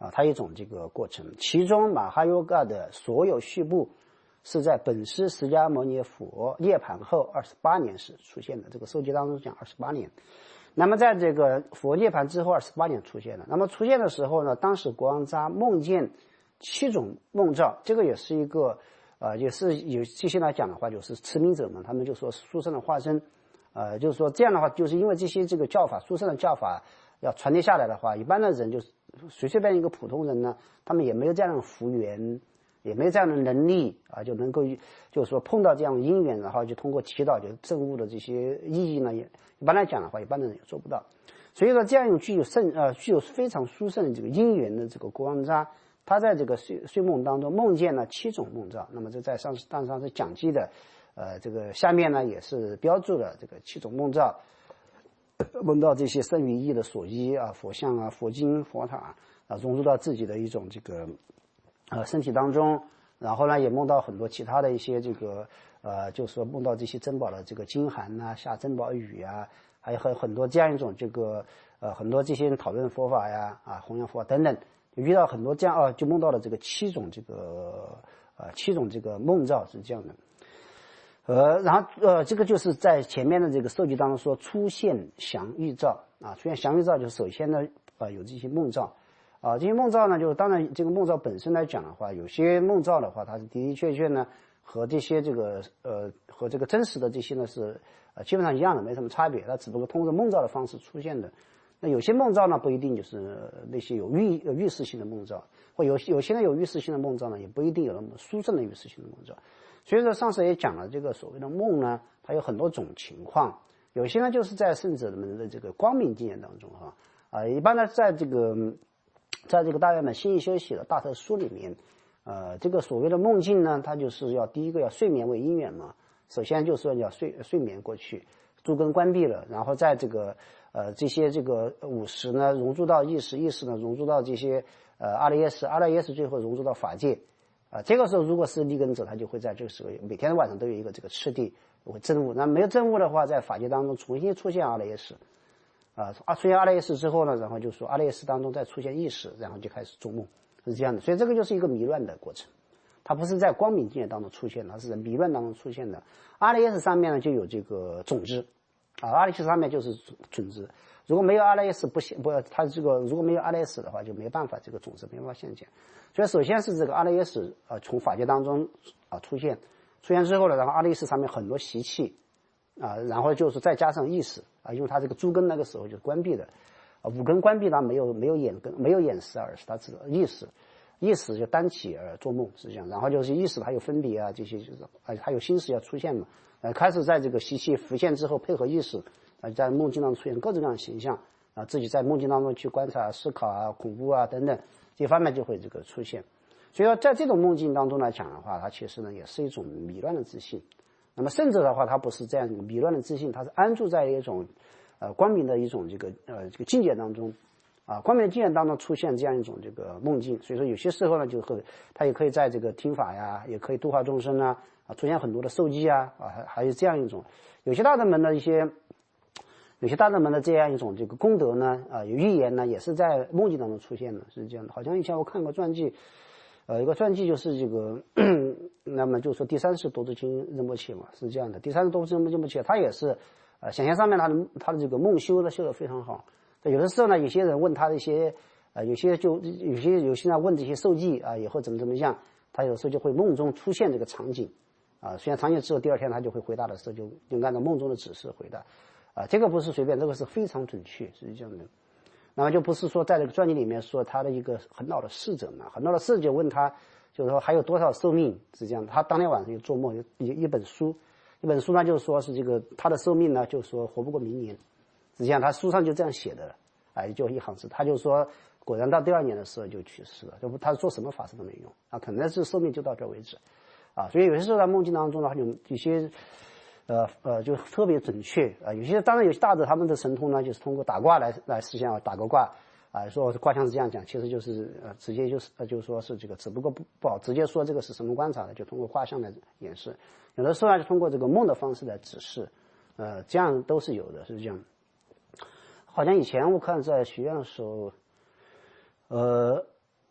啊，它一种这个过程。其中马哈尤嘎的所有序部是在本师释迦牟尼佛涅槃后二十八年时出现的，这个授记当中讲二十八年。那么在这个佛涅槃之后二十八年出现了。那么出现的时候呢，当时国王扎梦见七种梦兆，这个也是一个呃，也是有这些来讲的话，就是持明者们，他们就说殊胜的化身，呃，就是说这样的话，就是因为这些这个教法殊胜的教法要传递下来的话，一般的人就是随随便一个普通人呢，他们也没有这样的福缘，也没有这样的能力啊，就能够就是说碰到这样的因缘，然后就通过祈祷就证悟的这些意义呢，也一般来讲的话，一般的人也做不到。所以说，这样一种具有圣呃具有非常殊胜的这个因缘的这个国王扎，他在这个睡睡梦当中梦见了七种梦兆。那么这在上当上是讲记的，呃，这个下面呢也是标注了这个七种梦兆，梦到这些圣于意的所依啊、佛像啊、佛经、佛塔啊，融入到自己的一种这个呃身体当中。然后呢，也梦到很多其他的一些这个呃，就是说梦到这些珍宝的这个经函呐、下珍宝雨啊，还有很很多这样一种这个呃很多这些人讨论佛法呀啊弘扬佛法等等，就遇到很多这样啊，就梦到了这个七种这个呃七种这个梦兆是这样的。呃，然后呃，这个就是在前面的这个授记当中说出现祥预兆啊，出现祥预兆就是首先呢呃有这些梦兆。啊，这些梦兆呢，就是当然这个梦兆本身来讲的话，有些梦兆的话，它是的的确确呢和这些这个呃和这个真实的这些呢是呃基本上一样的，没什么差别，它只不过通过梦兆的方式出现的。那有些梦兆呢不一定就是那些有预有预示性的梦兆，或有有些呢有预示性的梦兆呢，也不一定有那么殊胜的预示性的梦兆。所以说上次也讲了，这个所谓的梦呢，它有很多种情况，有些呢就是在圣者们的这个光明经验当中哈啊，一般呢在这个。在这个大圆满心意修习的大特书里面，呃，这个所谓的梦境呢，它就是要第一个要睡眠为因缘嘛，首先就是说你要睡睡眠过去，诸根关闭了，然后在这个呃这些这个五识呢融入到意识，意识呢融入到这些呃阿赖耶识，阿赖耶识最后融入到法界，啊、呃，这个时候如果是立根者，他就会在这个时候每天晚上都有一个这个次第会证悟，那没有证悟的话，在法界当中重新出现阿赖耶识。啊，出现阿赖耶识之后呢，然后就说阿赖耶识当中再出现意识，然后就开始做梦，是这样的。所以这个就是一个迷乱的过程，它不是在光明境界当中出现的，它是在迷乱当中出现的。阿赖耶识上面呢就有这个种子，啊，阿赖耶识上面就是种子。如果没有阿赖耶识不现不，它这个如果没有阿赖耶识的话，就没办法这个种子没办法现前。所以首先是这个阿赖耶识啊从法界当中啊出现，出现之后呢，然后阿赖耶识上面很多习气。啊，然后就是再加上意识啊，因为它这个诸根那个时候就关闭的，啊，五根关闭它没有没有眼根没有眼识而是它是意识，意识就单起而做梦是这样，然后就是意识还有分别啊这些就是啊还有心识要出现嘛，呃开始在这个习气浮现之后配合意识啊在梦境当中出现各种各样的形象啊，自己在梦境当中去观察思考啊恐怖啊等等这方面就会这个出现，所以说在这种梦境当中来讲的话，它其实呢也是一种迷乱的自信。那么圣者的话，他不是这样一种迷乱的自信，他是安住在一种，呃，光明的一种这个呃这个境界当中，啊，光明的境界当中出现这样一种这个梦境，所以说有些时候呢，就会他也可以在这个听法呀，也可以度化众生啊，啊，出现很多的受记啊，啊，还还有这样一种，有些大德门的一些，有些大德门的这样一种这个功德呢，啊，有预言呢，也是在梦境当中出现的，是这样的。好像以前我看过传记。呃，一个传记就是这个，那么就说第三世多智钦仁波切嘛，是这样的。第三世多智仁波切，他也是，呃，显现上面他的他的这个梦修的修的非常好。有的时候呢，有些人问他的一些，呃，有些就有些有些人问这些受记啊，以后怎么怎么样，他有时候就会梦中出现这个场景，啊，出现场景之后，第二天他就会回答的时候就就按照梦中的指示回答，啊，这个不是随便，这个是非常准确，是这样的。那么就不是说在这个传记里面说他的一个很老的侍者嘛，很老的侍者就问他，就是说还有多少寿命是这样，他当天晚上就做梦，一一本书，一本书呢就是说是这个他的寿命呢，就是说活不过明年，实际上他书上就这样写的，哎，就一行字，他就说果然到第二年的时候就去世了，就他做什么法事都没用啊，可能是寿命就到这为止，啊，所以有些时候在梦境当中呢，有有些。呃呃，就特别准确啊、呃。有些当然有些大者他们的神通呢，就是通过打卦来来实现啊，打个卦啊、呃，说卦象是这样讲，其实就是呃直接就是呃就是说是这个，只不过不不好直接说这个是什么观察的，就通过卦象来演示。有的时候呢，就通过这个梦的方式来指示，呃，这样都是有的，是这样。好像以前我看在学院的时候，呃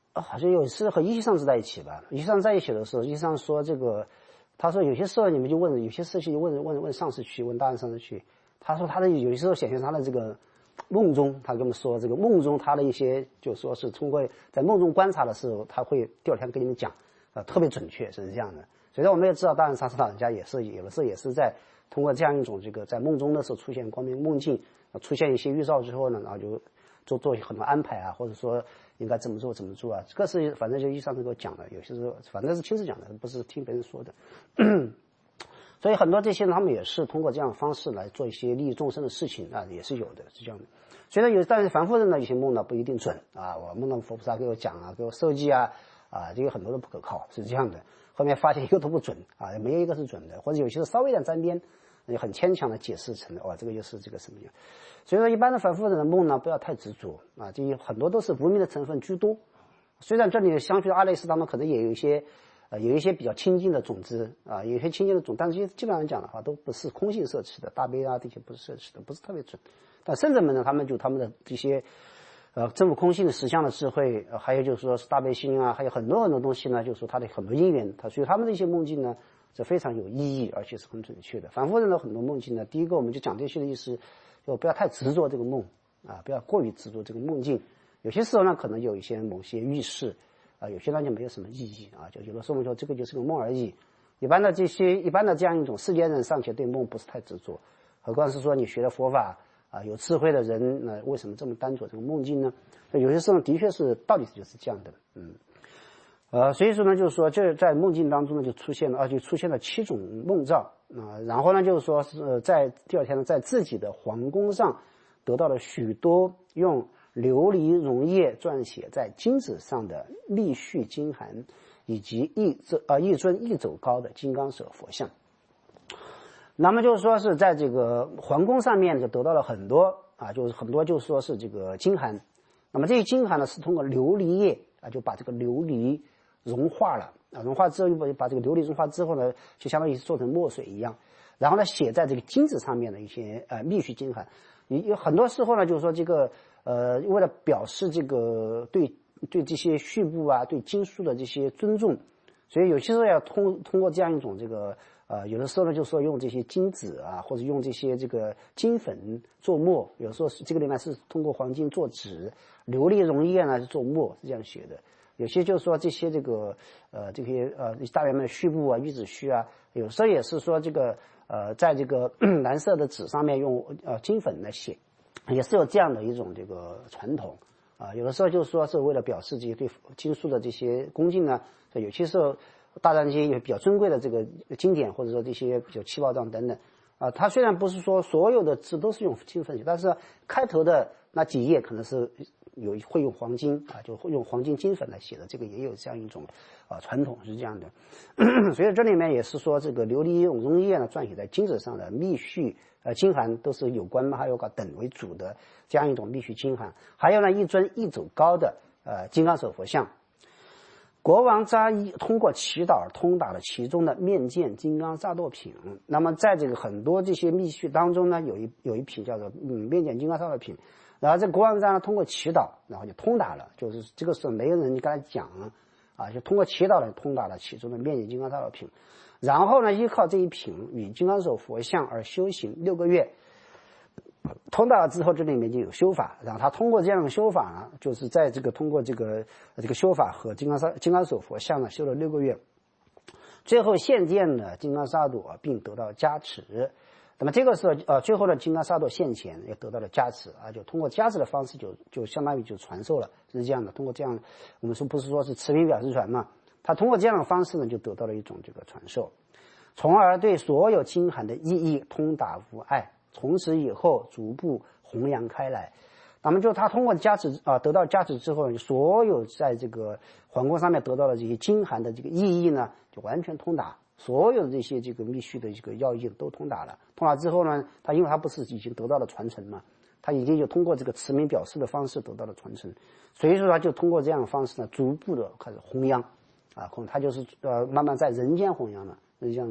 好像有一次和一上师在一起吧，一上在一起的时候，一上说这个，他说有些时候你们就问，有些事情就问问问上师去，问大安上师去。他说他的有些时候显现他的这个梦中，他跟我们说这个梦中他的一些，就说是通过在梦中观察的时候，他会第二天跟你们讲，呃，特别准确，是这样的。所以我们也知道，大安上师老人家也是有的时候也是在通过这样一种这个在梦中的时候出现光明梦境，出现一些预兆之后呢，然后就做做很多安排啊，或者说应该怎么做怎么做啊，这个是反正就医生都给我讲的，有些时候反正是亲自讲的，不是听别人说的。所以很多这些人他们也是通过这样的方式来做一些利益众生的事情啊，也是有的，是这样的。虽然有，但是凡夫人的一些梦呢不一定准啊，我梦到佛菩萨给我讲啊，给我授记啊，啊，这个很多都不可靠，是这样的。后面发现一个都不准啊，没有一个是准的，或者有些是稍微有点沾边，就很牵强的解释成了，哇，这个就是这个什么样。所以说，一般的凡夫人的梦呢，不要太执着啊，这很多都是无明的成分居多。虽然这里相对阿赖耶识当中可能也有一些。呃，有一些比较清净的种子啊，有一些清净的种，但是基本上讲的话，都不是空性摄持的，大悲啊这些不是摄持的，不是特别准。但圣人们呢，他们就他们的这些呃证悟空性的实相的智慧，呃、还有就是说是大悲心啊，还有很多很多东西呢，就是说他的很多因缘，他所以他们的一些梦境呢是非常有意义，而且是很准确的。凡夫人的很多梦境呢，第一个我们就讲这些的意思，就不要太执着这个梦啊，不要过于执着这个梦境。有些时候呢，可能有一些某些预示。啊，有些呢就没有什么意义啊，就有的时候我们说这个就是个梦而已。一般的这些，一般的这样一种世间人尚且对梦不是太执着，何况是说你学了佛法啊，有智慧的人，那为什么这么单着这个梦境呢？有些时候的确是道理就是这样的，嗯，呃，所以说呢，就是说这在梦境当中呢就出现了，啊，就出现了七种梦兆啊，然后呢就是说是在第二天呢，在自己的皇宫上得到了许多用琉璃溶液撰写在金子上的密续经函，以及一尊呃一尊一走高的金刚手佛像。那么就是说是在这个皇宫上面就得到了很多啊，就是很多就是说是这个经函。那么这些经函呢是通过琉璃液啊，就把这个琉璃融化了啊，融化之后又把这个琉璃融化之后呢，就相当于做成墨水一样，然后呢写在这个金子上面的一些呃密续经函。有很多时候呢，就是说这个。呃，为了表示这个对对这些序部啊，对经书的这些尊重，所以有些时候要通通过这样一种这个呃，有的时候呢，就说用这些金子啊，或者用这些这个金粉做墨，有时候是这个里面是通过黄金做纸，琉璃溶液呢是做墨，是这样写的。有些就是说这些这个呃这些呃大圆满的序部啊、玉子虚啊，有时候也是说这个呃在这个蓝色的纸上面用呃金粉来写。也是有这样的一种这个传统啊，有的时候就是说是为了表示这些对经书的这些恭敬呢，有些时候大藏经也比较尊贵的这个经典，或者说这些比较七宝藏等等啊，它虽然不是说所有的字都是用金粉写，但是开头的那几页可能是有会用黄金啊，就会用黄金金粉来写的，这个也有这样一种啊传统是这样的。所以这里面也是说这个琉璃溶液呢撰写在金子上的密续呃经函都是有关还有个等为主的这样一种密续经函，还有呢一尊一走高的呃金刚手佛像。国王扎伊通过祈祷通达了其中的面见金刚萨埵品。那么在这个很多这些密续当中呢，有一有一品叫做嗯面见金刚萨埵品。然后这国王扎呢通过祈祷，然后就通达了，就是这个时候没有人跟他讲啊，就通过祈祷来通达了其中的面见金刚萨埵品。然后呢，依靠这一品与金刚手佛像而修行六个月。通达了之后，这里面就有修法，然后他通过这样的修法呢，就是在这个通过这个这个修法和金刚萨金刚手佛像呢修了六个月，最后现见了金刚萨埵并得到加持。那么这个时候呃，最后的金刚萨埵现前也得到了加持啊，就通过加持的方式就就相当于就传授了，是这样的。通过这样，我们说不是说是持名表示传嘛，他通过这样的方式呢，就得到了一种这个传授，从而对所有经函的意义通达无碍。从此以后逐步弘扬开来。那么就他通过加持啊，得到加持之后，所有在这个皇宫上面得到的这些经函的这个意义呢，就完全通达，所有的这些这个密续的这个要义都通达了。通达之后呢，他因为他不是已经得到了传承嘛，他已经就通过这个持名表示的方式得到了传承，所以说他就通过这样的方式呢，逐步的开始弘扬啊，他就是呃慢慢在人间弘扬了，是这样的。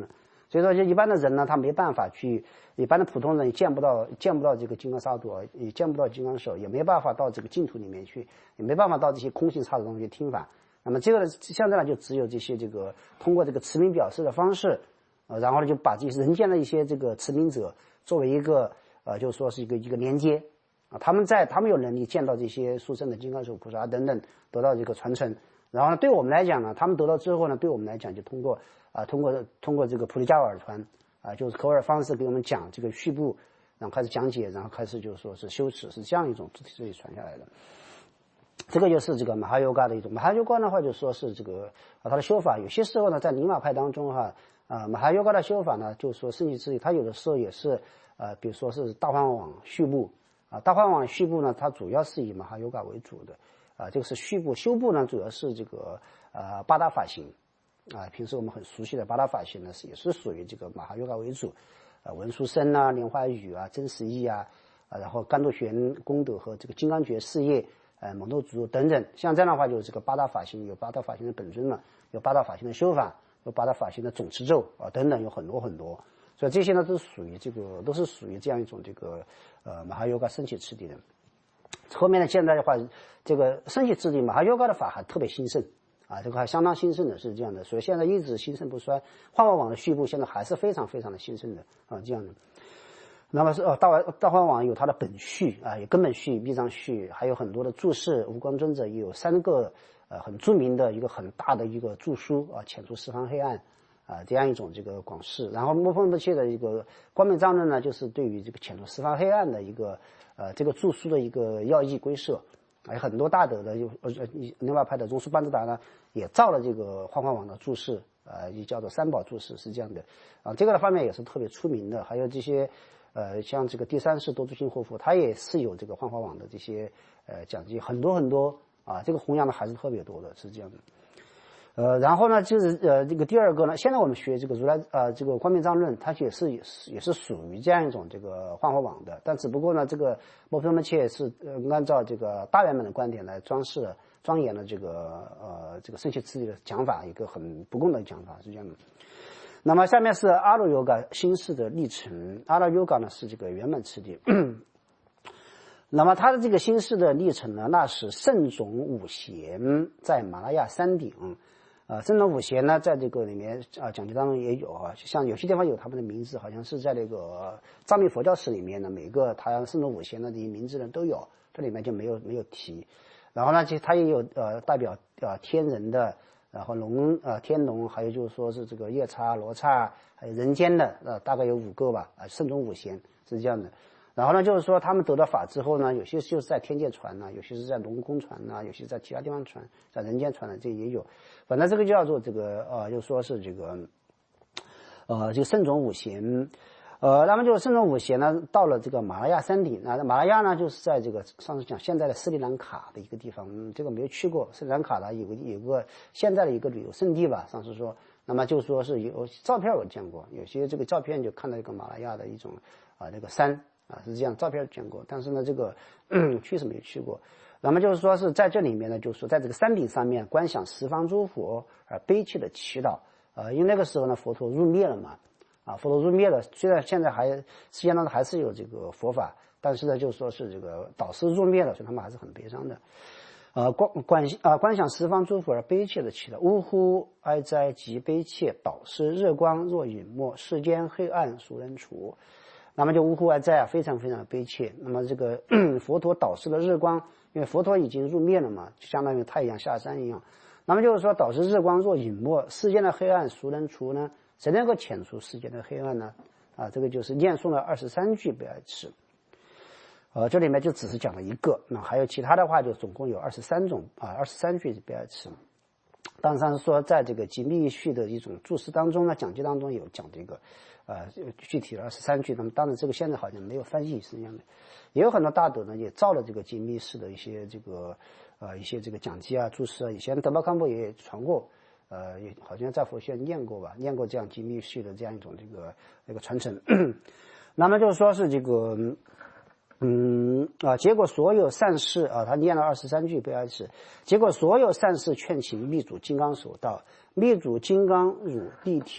所以说就一般的人呢，他没办法去，一般的普通人也见不到见不到这个金刚萨埵，也见不到金刚手，也没办法到这个净土里面去，也没办法到这些空性刹土中去听法。那么这个呢，现在呢就只有这些这个通过这个持名表示的方式，呃，然后呢就把这些人间的一些这个持名者作为一个呃，就说是一个一个连接啊，他们在他们有能力见到这些殊胜的金刚手菩萨等等，得到这个传承。然后呢，对我们来讲呢，他们得到之后呢，对我们来讲就通过啊、呃，通过通过这个普利迦瓦尔传啊、呃，就是口耳方式给我们讲这个序部，然后开始讲解，然后开始就是说是修持，是这样一种这里传下来的。这个就是这个马哈尤嘎的一种。马哈尤嘎的话，就说是这个啊，他的修法有些时候呢，在尼玛派当中哈啊，马哈尤嘎的修法呢，就是说圣迹之力，他有的时候也是呃，比如说是大幻网序部啊，大幻网序部呢，它主要是以马哈尤嘎为主的。啊，这个是序部，修部呢主要是这个呃八大法行，啊，平时我们很熟悉的八大法行呢是也是属于这个马哈尤嘎为主，啊，文殊身啊、莲花语啊、真实义啊，啊，然后甘多玄功德和这个金刚觉事业，呃，蒙斗足等等，像这样的话就是这个八大法行，有八大法行的本尊嘛，有八大法行的修法，有八大法行的总持咒啊等等，有很多很多，所以这些呢都是属于这个都是属于这样一种这个呃马哈尤嘎升起次第的。后面的现在的话，这个升起次第马哈尤嘎的法还特别兴盛啊，这个还相当兴盛的，是这样的，所以现在一直兴盛不衰。幻化网的序部现在还是非常非常的兴盛的啊，这样的。那么是呃大大幻网有它的本序啊，有根本序、密藏序，还有很多的注释。无光尊者也有三个呃很著名的一个很大的一个著书啊，遣除十方黑暗啊这样一种这个广释。然后摩诃波切的一个光明藏论呢，就是对于这个遣除十方黑暗的一个。呃，这个著书的一个要义归摄，还有很多大德的，有呃另外派的宗师班智达呢，也造了这个幻化网的注释，呃，也叫做三宝注释，是这样的啊。这个的方面也是特别出名的，还有这些呃，像这个第三世多珠心活佛，他也是有这个幻化网的这些呃讲记，很多很多啊，这个弘扬的还是特别多的，是这样的。呃，然后呢，就是呃，这个第二个呢，现在我们学这个如来呃，这个光明藏论，它也是也是也是属于这样一种这个幻化网的，但只不过呢，这个摩诃摩切是呃按照这个大圆满的观点来装饰了庄严了这个呃这个升起次第的讲法，一个很不共的讲法是这样的。那么下面是阿罗尤嘎心事的历程，阿罗尤嘎呢是这个圆满次第。那么他的这个心事的历程呢，那是圣种五贤在马拉亚山顶。呃，圣种五贤呢，在这个里面啊讲记当中也有啊，像有些地方有他们的名字，好像是在那个藏密佛教史里面呢，每个他圣种五贤的这些名字呢都有，这里面就没有没有提。然后呢，其实他也有呃代表呃天人的，然后龙呃天龙，还有就是说是这个夜叉、罗刹，还有人间的呃大概有五个吧，啊、呃、圣种五贤是这样的。然后呢，就是说他们得到法之后呢，有些就是在天界传呢，有些是在龙宫传呢，有些在其他地方传，在人间传的这也有。反正这个叫做这个呃，就说是这个呃，这个圣种五贤，呃，那么就是圣种五贤呢，到了这个马拉亚山顶啊，马拉亚呢就是在这个上次讲现在的斯里兰卡的一个地方，嗯，这个没有去过。斯里兰卡呢有个有个现在的一个旅游胜地吧，上次说，那么就说是有照片我见过，有些这个照片就看到一个马拉亚的一种啊那个山。啊，是这样，照片见过，但是呢，这个嗯确实没有去过。那么就是说是在这里面呢，就是说在这个山顶上面观想十方诸佛而悲切的祈祷。呃，因为那个时候呢，佛陀入灭了嘛，啊，佛陀入灭了，虽然现在还世界当中还是有这个佛法，但是呢，就说是这个导师入灭了，所以他们还是很悲伤的。呃，观观啊观想十方诸佛而悲切的祈祷，呜呼哀哉极悲切，导师日光若陨没，世间黑暗孰能除？那么就呜呼哀哉啊，非常非常悲切。那么这个佛陀导师的日光，因为佛陀已经入灭了嘛，就相当于太阳下山一样。那么就是说，导师日光若陨没，世间的黑暗孰能除呢？谁能够遣除世间的黑暗呢？啊，这个就是念诵了二十三句悲哀词。呃，这里面就只是讲了一个，那还有其他的话，就总共有二十三种啊，二十三句悲哀词。当然说，在这个极密序的一种注释当中呢，讲记当中有讲这个。呃，具体的二十三句，那么当然这个现在好像没有翻译是这样的，也有很多大德呢也造了这个精密式的一些这个呃一些这个讲记啊、注释啊，以前德巴康波也传过，呃，也好像在佛学院念过吧，念过这样精密式的这样一种这个这个传承。那么就是说是这个，嗯啊，结果所有善事啊，他念了二十三句悲哀词，结果所有善事劝请密主金刚手道，密主金刚汝谛听。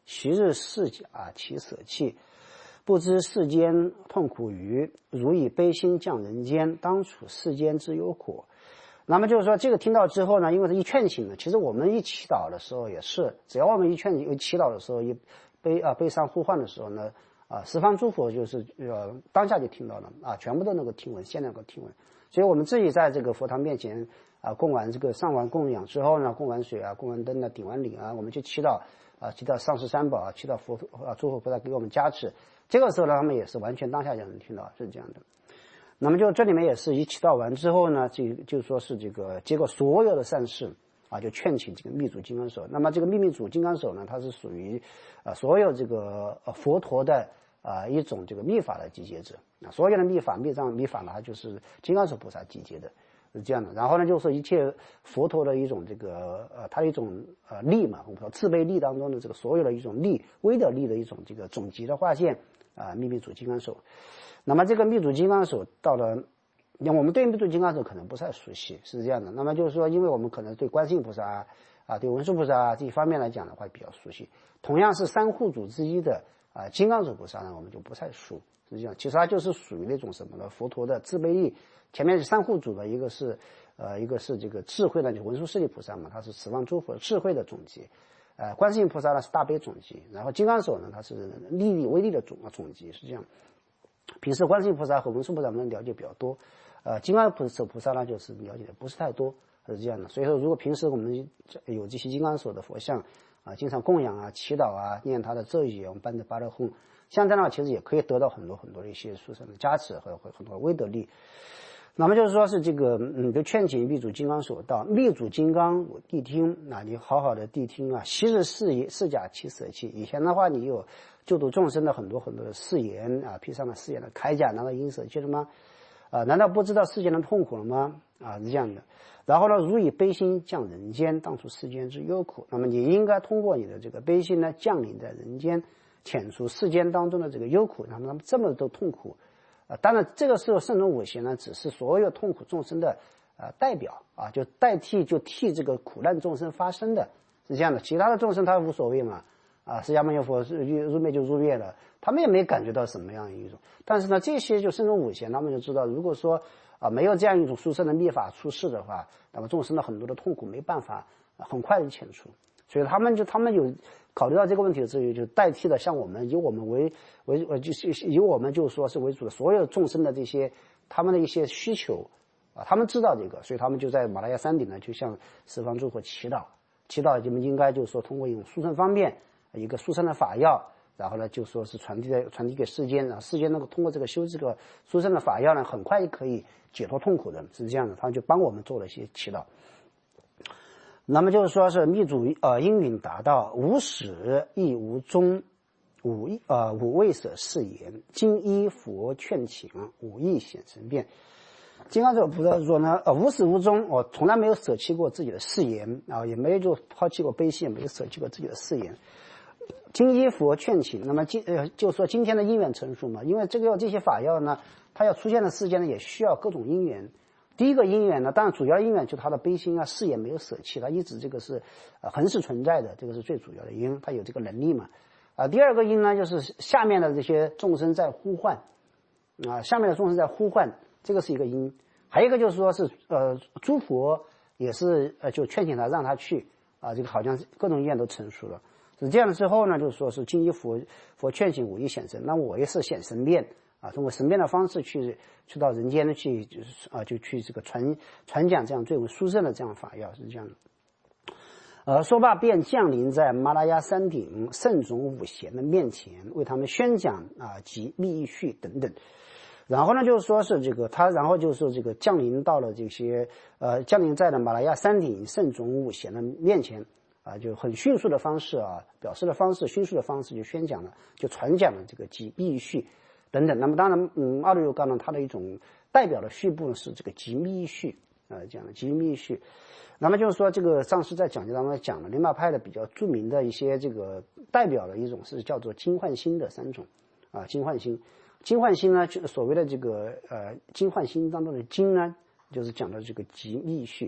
昔日世假其舍弃，不知世间痛苦余，如以悲心降人间，当处世间之忧苦。那么就是说，这个听到之后呢，因为是一劝请呢，其实我们一祈祷的时候也是，只要我们一劝一祈祷的时候，一悲啊悲伤呼唤的时候呢，啊十方诸佛就是呃当下就听到了啊，全部都能够听闻，现在能够听闻。所以我们自己在这个佛堂面前啊供完这个上完供养之后呢，供完水啊，供完灯啊，顶完礼啊，我们就祈祷啊，祈祷上师三宝啊，祈祷佛啊诸佛菩萨给我们加持。这个时候呢，他们也是完全当下就能听到，是这样的。那么就这里面也是一祈祷完之后呢，就就说是这个结果所有的善事啊，就劝请这个密主金刚手。那么这个秘密主金刚手呢，它是属于啊所有这个呃佛陀的啊一种这个密法的集结者啊，所有的密法密藏密法呢，它就是金刚手菩萨集结的，是这样的。然后呢，就是一切佛陀的一种这个呃，它的一种呃力嘛，我们说自悲力当中的这个所有的一种力，威德力的一种这个总集的划线啊，秘密主金刚手。那么这个密主金刚手到了，因为我们对密主金刚手可能不太熟悉，是这样的。那么就是说，因为我们可能对观世音菩萨啊、啊对文殊菩萨啊这一方面来讲的话比较熟悉。同样是三护主之一的啊金刚手菩萨呢，我们就不太熟，是这样。其实它就是属于那种什么呢？佛陀的自悲力。前面是三护主的，一个是呃一个是这个智慧呢，就文殊师利菩萨嘛，它是十方诸佛智慧的总集。呃，观世音菩萨呢是大悲总集，然后金刚手呢它是力力威力的总总集，是这样。平时观世音菩萨和文殊菩萨我们了解比较多，呃，金刚手菩萨呢就是了解的不是太多，是这样的。所以说，如果平时我们有这些金刚手的佛像啊，经常供养啊、祈祷啊、念他的咒语，我们办的巴勒哄，像这样的话，其实也可以得到很多很多的一些殊胜的加持和很多威德力。那么就是说是这个，嗯，就劝请密主金刚手道，密主金刚我谛听，那你好好的谛听啊，昔日世世假其舍弃。以前的话，你有救度众生的很多很多的誓言啊，披上了誓言的铠甲，难道因舍弃了吗？啊，难道不知道世间的痛苦了吗？啊，是这样的。然后呢，如以悲心降人间，当除世间之忧苦。那么你应该通过你的这个悲心呢，降临在人间，遣除世间当中的这个忧苦。那么他们这么多痛苦。啊，当然，这个时候圣种五行呢，只是所有痛苦众生的呃代表啊，就代替就替这个苦难众生发生的，是这样的。其他的众生他无所谓嘛，啊，释迦牟尼佛是入灭就入灭了，他们也没感觉到什么样一种。但是呢，这些就圣种五行，他们就知道，如果说啊没有这样一种殊胜的密法出世的话，那么众生的很多的痛苦没办法、啊、很快的遣除。所以他们就他们有考虑到这个问题之余，就代替了像我们以我们为为呃就是以我们就说是为主的所有众生的这些他们的一些需求啊，他们知道这个，所以他们就在马拉雅山顶呢，就向十方诸佛祈祷，祈祷你们应该就是说通过一种殊胜方便一个殊胜的法药，然后呢就说是传递在传递给世间，然后世间能够通过这个修这个殊胜的法药呢，很快就可以解脱痛苦的，是这样的，他们就帮我们做了一些祈祷。那么就是说是密主呃应允达到，无始亦无终，五呃五未舍誓言，今依佛劝请，五义显神变。金刚手菩萨说呢，呃无始无终，我从来没有舍弃过自己的誓言啊，也没有就抛弃过悲心，也没有舍弃过自己的誓言。今依佛劝请，那么今呃就说今天的因缘成熟嘛，因为这个这些法药呢，它要出现的世间呢，也需要各种因缘。第一个因缘呢，当然主要因缘就他的悲心啊、誓言没有舍弃，他一直这个是呃恒是存在的，这个是最主要的因，他有这个能力嘛。啊，第二个因呢，就是下面的这些众生在呼唤，啊，下面的众生在呼唤，这个是一个因。还有一个就是说是呃诸佛也是呃就劝请他让他去啊，这个好像各种因缘都成熟了。是这样之后呢，就是说是今依佛佛劝请，五义显神，那我也是显神变。啊，通过神变的方式去去到人间的去，就是啊，就去这个传传讲这样最为殊胜的这样法药，是这样的。呃，说罢便降临在马拉雅山顶圣种五贤的面前，为他们宣讲啊及密序等等。然后呢，就是说是这个他，然后就是说这个降临到了这些呃降临在了马拉雅山顶圣种五贤的面前。啊，就很迅速的方式啊，表示的方式，迅速的方式就宣讲了，就传讲了这个及密序。等等，那么当然，嗯，阿耨多罗呢，它的一种代表的序部呢是这个及密序啊，讲的及密序。那么就是说，这个上师在讲解当中讲了灵马派的比较著名的一些这个代表的一种是叫做金幻心的三种啊，金幻心，金幻心呢，就所谓的这个呃金幻心当中的金呢，就是讲的这个及密序。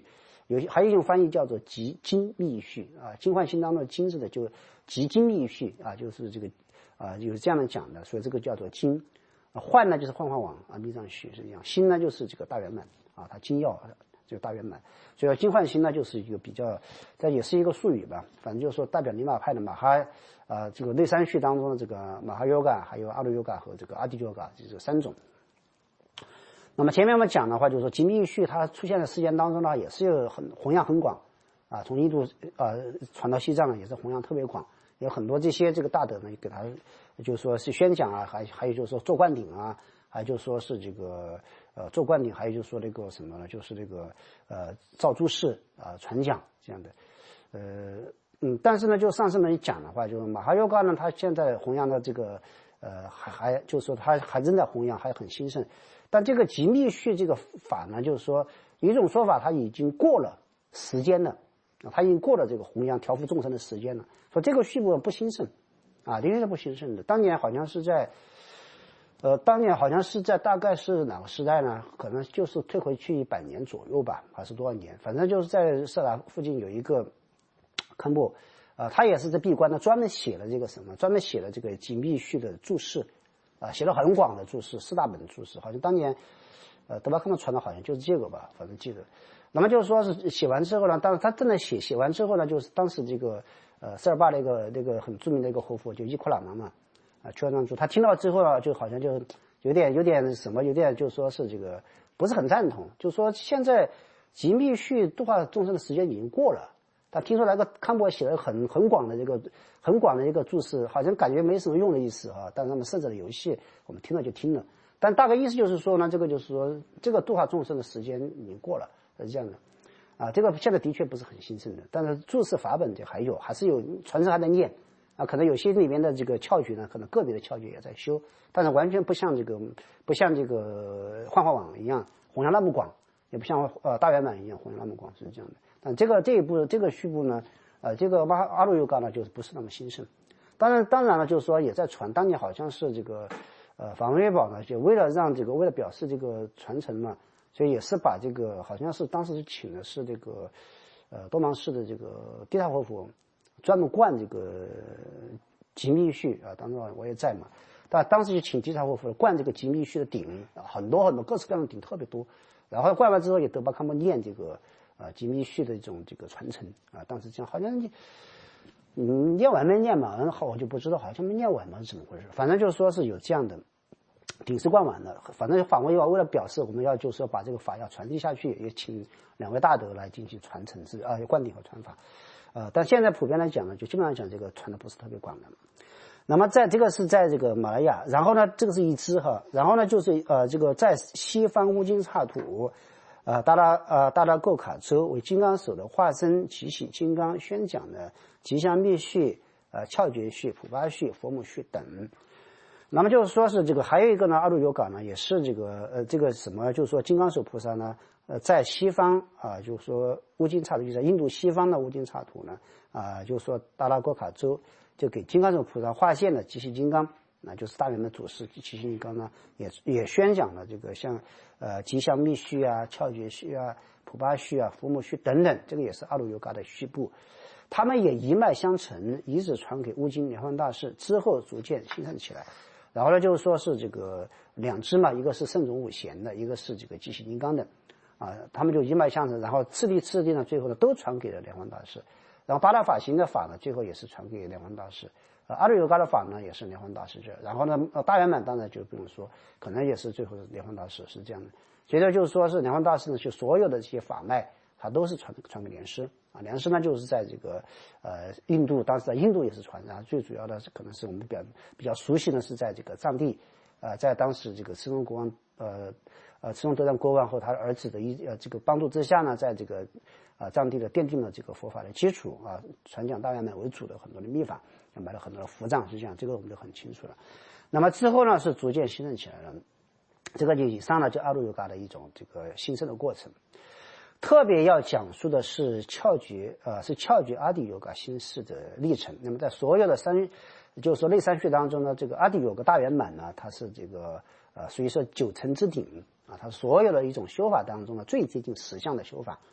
有还有一种翻译叫做极精密序啊，金焕心当中的精字的就极精密序啊，就是这个啊有这样的讲的，所以这个叫做精。幻呢就是幻化网啊，密藏序是这样，心呢就是这个大圆满啊，它精要这个大圆满，所以金焕心呢就是一个比较，这也是一个术语吧，反正就是说代表尼玛派的马哈啊这个内三序当中的这个马哈 yoga， 还有阿鲁 yoga 和这个阿迪 yoga 这三种。那么前面我们讲的话，就是说极密序它出现的时间当中呢，也是有很弘扬很广啊，从印度呃传到西藏也是弘扬特别广，有很多这些这个大德呢给他就是说是宣讲啊，还还有就是说做灌顶啊，还有就是说是这个呃做灌顶，还有就是说那个什么呢，就是这个呃造诸事啊、呃、传讲这样的，呃嗯，但是呢，就上次呢讲的话，就是马哈 yoga 呢，他现在弘扬的这个呃还还就是说他还正在弘扬，还很兴盛。但这个极密序这个法呢，就是说有一种说法，它已经过了时间了啊，它已经过了这个弘扬调伏众生的时间了，说这个序部不兴盛啊，的确是不兴盛的。当年好像是在，呃，当年好像是在大概是哪个时代呢？可能就是退回去一百年左右吧，还是多少年？反正就是在色达附近有一个堪布，呃，他也是在闭关呢，专门写了这个什么，专门写了这个极密序的注释。啊，写了很广的注释，四大本注释，好像当年，呃，德巴克曼传的好像就是这个吧，反正记得。那么就是说是写完之后呢，当他真的写写完之后呢，就是当时这个呃塞尔巴那个那个很著名的一个活佛，就伊库喇嘛嘛，啊，圈藏住，他听到之后呢，就好像就有点有点什么，有点就说是这个不是很赞同，就说现在极密序度化众生的时间已经过了。他听说那个康博写了很很广的这个很广的一个注释，好像感觉没什么用的意思啊。但是他们设置的游戏，我们听了就听了。但大概意思就是说呢，这个就是说这个度化众生的时间已经过了，是这样的。啊，这个现在的确不是很兴盛的，但是注释法本就还有，还是有传承还在念啊。可能有些里面的这个窍诀呢，可能个别的窍诀也在修，但是完全不像这个不像这个幻化网一样弘扬那么广，也不像呃大圆满一样弘扬那么广，是这样的。但这个这一步这个序部呢，呃，这个阿阿鲁尤嘎呢，就是不是那么兴盛。当然，当然了，就是说也在传，当年好像是这个，呃，法文月宝呢，就为了让这个，为了表示这个传承嘛，所以也是把这个，好像是当时请的是这个，呃，多芒市的这个地大活佛，专门灌这个极密序啊，当时我也在嘛，但当时就请地大活佛灌这个极密序的顶，很多很多各式各样的顶特别多，然后灌完之后也德巴康布念这个。啊，极密序的一种这个传承啊，当时这样好像你，嗯，念完没念完，好，我就不知道，好像没念完嘛，是怎么回事？反正就是说是有这样的，顶是灌完的，反正法国要为了表示我们要就是说把这个法要传递下去，也请两位大德来进行传承是啊，灌顶和传法，呃，但现在普遍来讲呢，就基本上讲这个传的不是特别广的。那么在这个是在这个马来亚，然后呢，这个是一支哈，然后呢就是呃这个在西方乌金刹土。呃，达拉呃达拉垢卡州为金刚手的化身，吉喜金刚宣讲的吉祥密序、呃窍诀序、普巴序、佛母序等。那么就是说是这个还有一个呢，阿鲁尤嘎呢也是这个呃这个什么，就是说金刚手菩萨呢，呃在西方啊、呃，就是说乌金刹土，就在印度西方的乌金刹土呢啊、呃，就是说达拉垢卡州就给金刚手菩萨化现的吉喜金刚。那就是大圆满祖师吉祥金刚呢，也也宣讲了这个像呃吉祥密序啊、窍诀序啊、普巴序啊、佛母序等等，这个也是阿鲁尤嘎的序部。他们也一脉相承，一直传给乌金莲花大师，之后逐渐兴盛起来。然后呢，就是说是这个两支嘛，一个是圣种五贤的，一个是这个吉祥金刚的，啊，他们就一脉相承，然后次第次第呢，最后呢都传给了莲花大师。然后八大法行的法呢，最后也是传给莲花大师。呃，阿鲁尤嘎的法呢，也是莲花大师这，然后呢，呃，大圆满当然就不用说，可能也是最后是莲花大师，是这样的。所以呢，就是说是莲花大师呢，就所有的这些法脉，他都是传传给莲师啊。莲师呢，就是在这个呃印度，当时在印度也是传，然后最主要的可能是我们比较比较熟悉的是在这个藏地，呃，在当时这个赤宗国王呃呃赤宗德赞国王和他的儿子的一呃这个帮助之下呢，在这个啊、呃、藏地的奠定了这个佛法的基础啊，传讲大圆满为主的很多的秘法。买了很多的符藏，是这样，这个我们就很清楚了。那么之后呢，是逐渐兴盛起来了。这个就以上呢，就阿鲁尤嘎的一种这个兴盛的过程。特别要讲述的是窍诀，呃，是窍诀阿底尤嘎兴世的历程。那么在所有的三，就是说内三序当中呢，这个阿底尤嘎大圆满呢，它是这个呃，属于说九层之顶啊，它所有的一种修法当中呢，最接近实相的修法。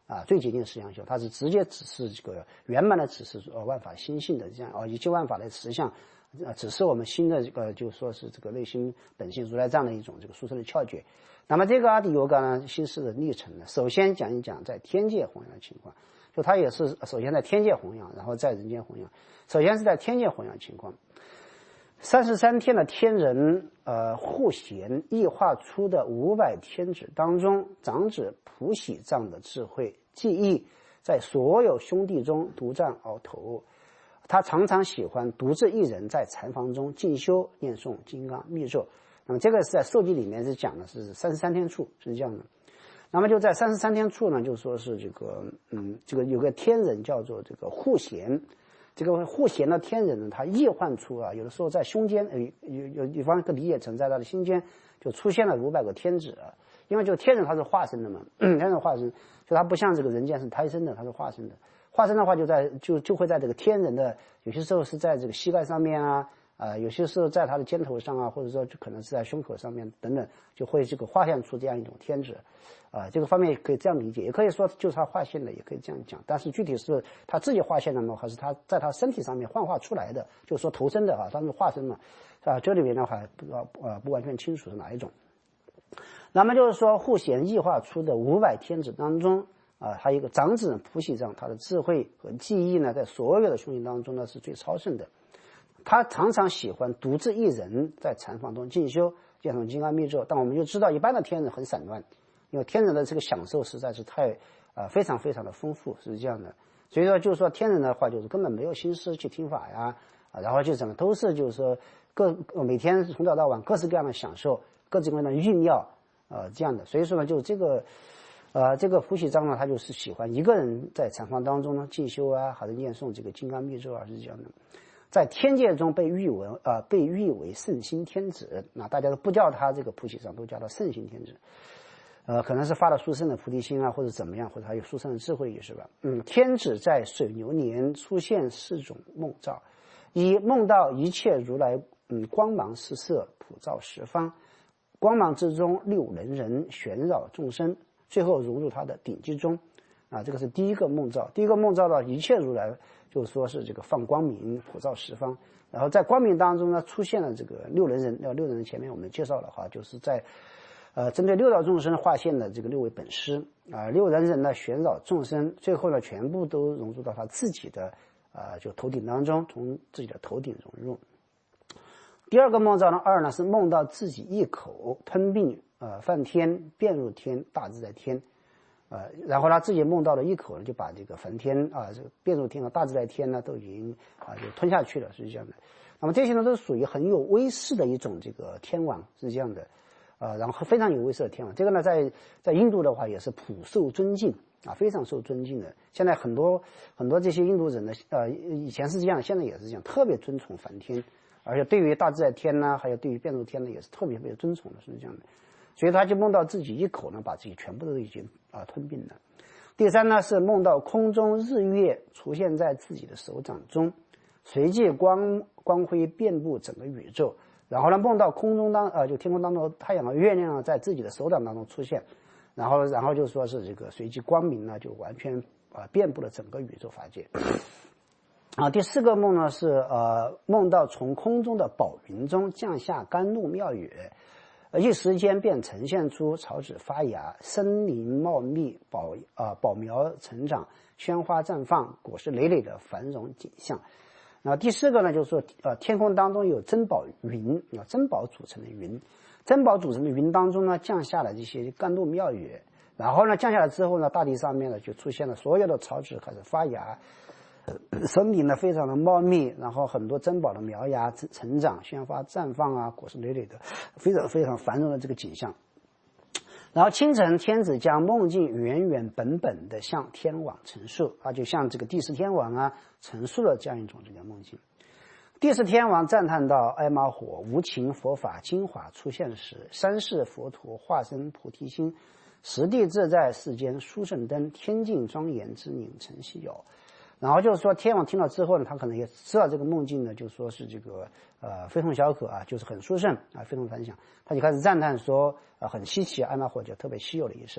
啊，最接近实相修，它是直接指示这个圆满的指示呃万法心性的这样啊，一切万法的实相，呃，指示我们心的这个就说是这个内心本性如来藏的一种这个殊胜的窍诀。那么这个阿底尤嘎呢，心事的历程呢，首先讲一讲在天界弘扬的情况，就它也是首先在天界弘扬，然后在人间弘扬。首先是在天界弘扬情况。三十三天的天人呃互贤异化出的五百天子当中，长子普喜藏的智慧记忆在所有兄弟中独占鳌头。他常常喜欢独自一人在禅房中静修念诵金刚密咒。那么这个是在受记里面是讲的是三十三天处是这样的。那么就在三十三天处呢，就说是这个嗯这个有个天人叫做这个互贤。这个互贤的天人呢，他异幻出啊，有的时候在胸间，呃，有有地方可理解成在他的心间就出现了五百个天子啊，因为就天人他是化身的嘛，天人化身，就他不像这个人间是胎生的，他是化身的，化身的话就在就就会在这个天人的有些时候是在这个膝盖上面啊，啊、呃，有些时候在他的肩头上啊，或者说就可能是在胸口上面等等，就会这个化现出这样一种天子。啊、呃，这个方面可以这样理解，也可以说就是他化现的，也可以这样讲。但是具体是他自己化现的吗，还是他在他身体上面幻化出来的？就是说投身的啊，他是化身嘛，啊，这里面呢还不呃不完全清楚是哪一种。那么就是说互贤异化出的五百天子当中啊，还有一个长子普喜藏，他的智慧和记忆呢，在所有的兄弟当中呢是最超胜的。他常常喜欢独自一人在禅房中进修，念诵金刚密咒。但我们就知道，一般的天人很散乱。因为天人的这个享受实在是太呃非常非常的丰富，是这样的。所以说就是说天人的话就是根本没有心思去听法呀，啊，然后就什么都是就是说各每天从早到晚各式各样的享受，各式各样的欲妙，呃这样的。所以说呢，就这个呃这个普喜藏呢，他就是喜欢一个人在禅房当中呢进修啊，还是念诵这个金刚密咒啊，是这样的。在天界中被誉为啊、呃、被誉为圣心天子，那大家都不叫他这个普喜藏，都叫他圣心天子。呃，可能是发了殊胜的菩提心啊，或者怎么样，或者还有殊胜的智慧也是吧。嗯，天子在水牛年出现四种梦兆：一、梦到一切如来嗯光芒四射，普照十方，光芒之中六能人旋绕众生，最后融入他的顶之中。啊，这个是第一个梦兆。第一个梦兆呢，一切如来就是说是这个放光明，普照十方。然后在光明当中呢，出现了这个六能人。那六能人前面我们介绍了哈，就是在。呃，针对六道众生划现的这个六位本师啊、呃，六人人呢旋绕众生，最后呢全部都融入到他自己的啊、呃、就头顶当中，从自己的头顶融入。第二个梦兆呢，二呢是梦到自己一口吞并呃梵天、遍入天、大自在天，呃，然后他自己梦到了一口呢，就把这个梵天啊、呃、这个遍入天和大自在天呢都已经啊、呃、就吞下去了，是这样的。那么这些呢都是属于很有威势的一种这个天王，是这样的。呃，然后非常有威慑的天王，这个呢，在在印度的话也是普受尊敬啊，非常受尊敬的。现在很多很多这些印度人呢，呃，以前是这样，现在也是这样，特别尊崇梵天，而且对于大自在天呢，还有对于遍入天呢，也是特别特别尊崇的，是这样的。所以他就梦到自己一口呢，把自己全部都已经啊吞并了。第三呢，是梦到空中日月出现在自己的手掌中，随即光光辉遍布整个宇宙。然后呢，梦到空中当呃，就天空当中太阳和月亮在自己的手掌当中出现，然后然后就说是这个随即光明呢，就完全啊、呃、遍布了整个宇宙法界。啊，第四个梦呢是呃梦到从空中的宝云中降下甘露妙雨，呃一时间便呈现出草籽发芽、森林茂密、宝啊、呃、宝苗成长、鲜花绽放、果实累累的繁荣景象。然后第四个呢，就是说，呃，天空当中有珍宝云，啊，珍宝组成的云，珍宝组成的云当中呢，降下了这些甘露妙雨，然后呢，降下来之后呢，大地上面呢就出现了所有的草籽开始发芽，呃、森林呢非常的茂密，然后很多珍宝的苗芽成长、鲜花绽放啊，果实累累的，非常非常繁荣的这个景象。然后清晨，天子将梦境原原本本的向天王陈述啊，就像这个第十天王啊陈述了这样一种这个梦境。第十天王赞叹道：“艾玛火无情佛法精华出现时，三世佛陀化身菩提心，实地自在世间殊胜灯，天境庄严之宁诚稀有。”然后就是说，天王听了之后呢，他可能也知道这个梦境呢，就说是这个呃非同小可啊，就是很殊胜啊，非同凡响。他就开始赞叹说，呃很稀奇，艾玛火就特别稀有的意思。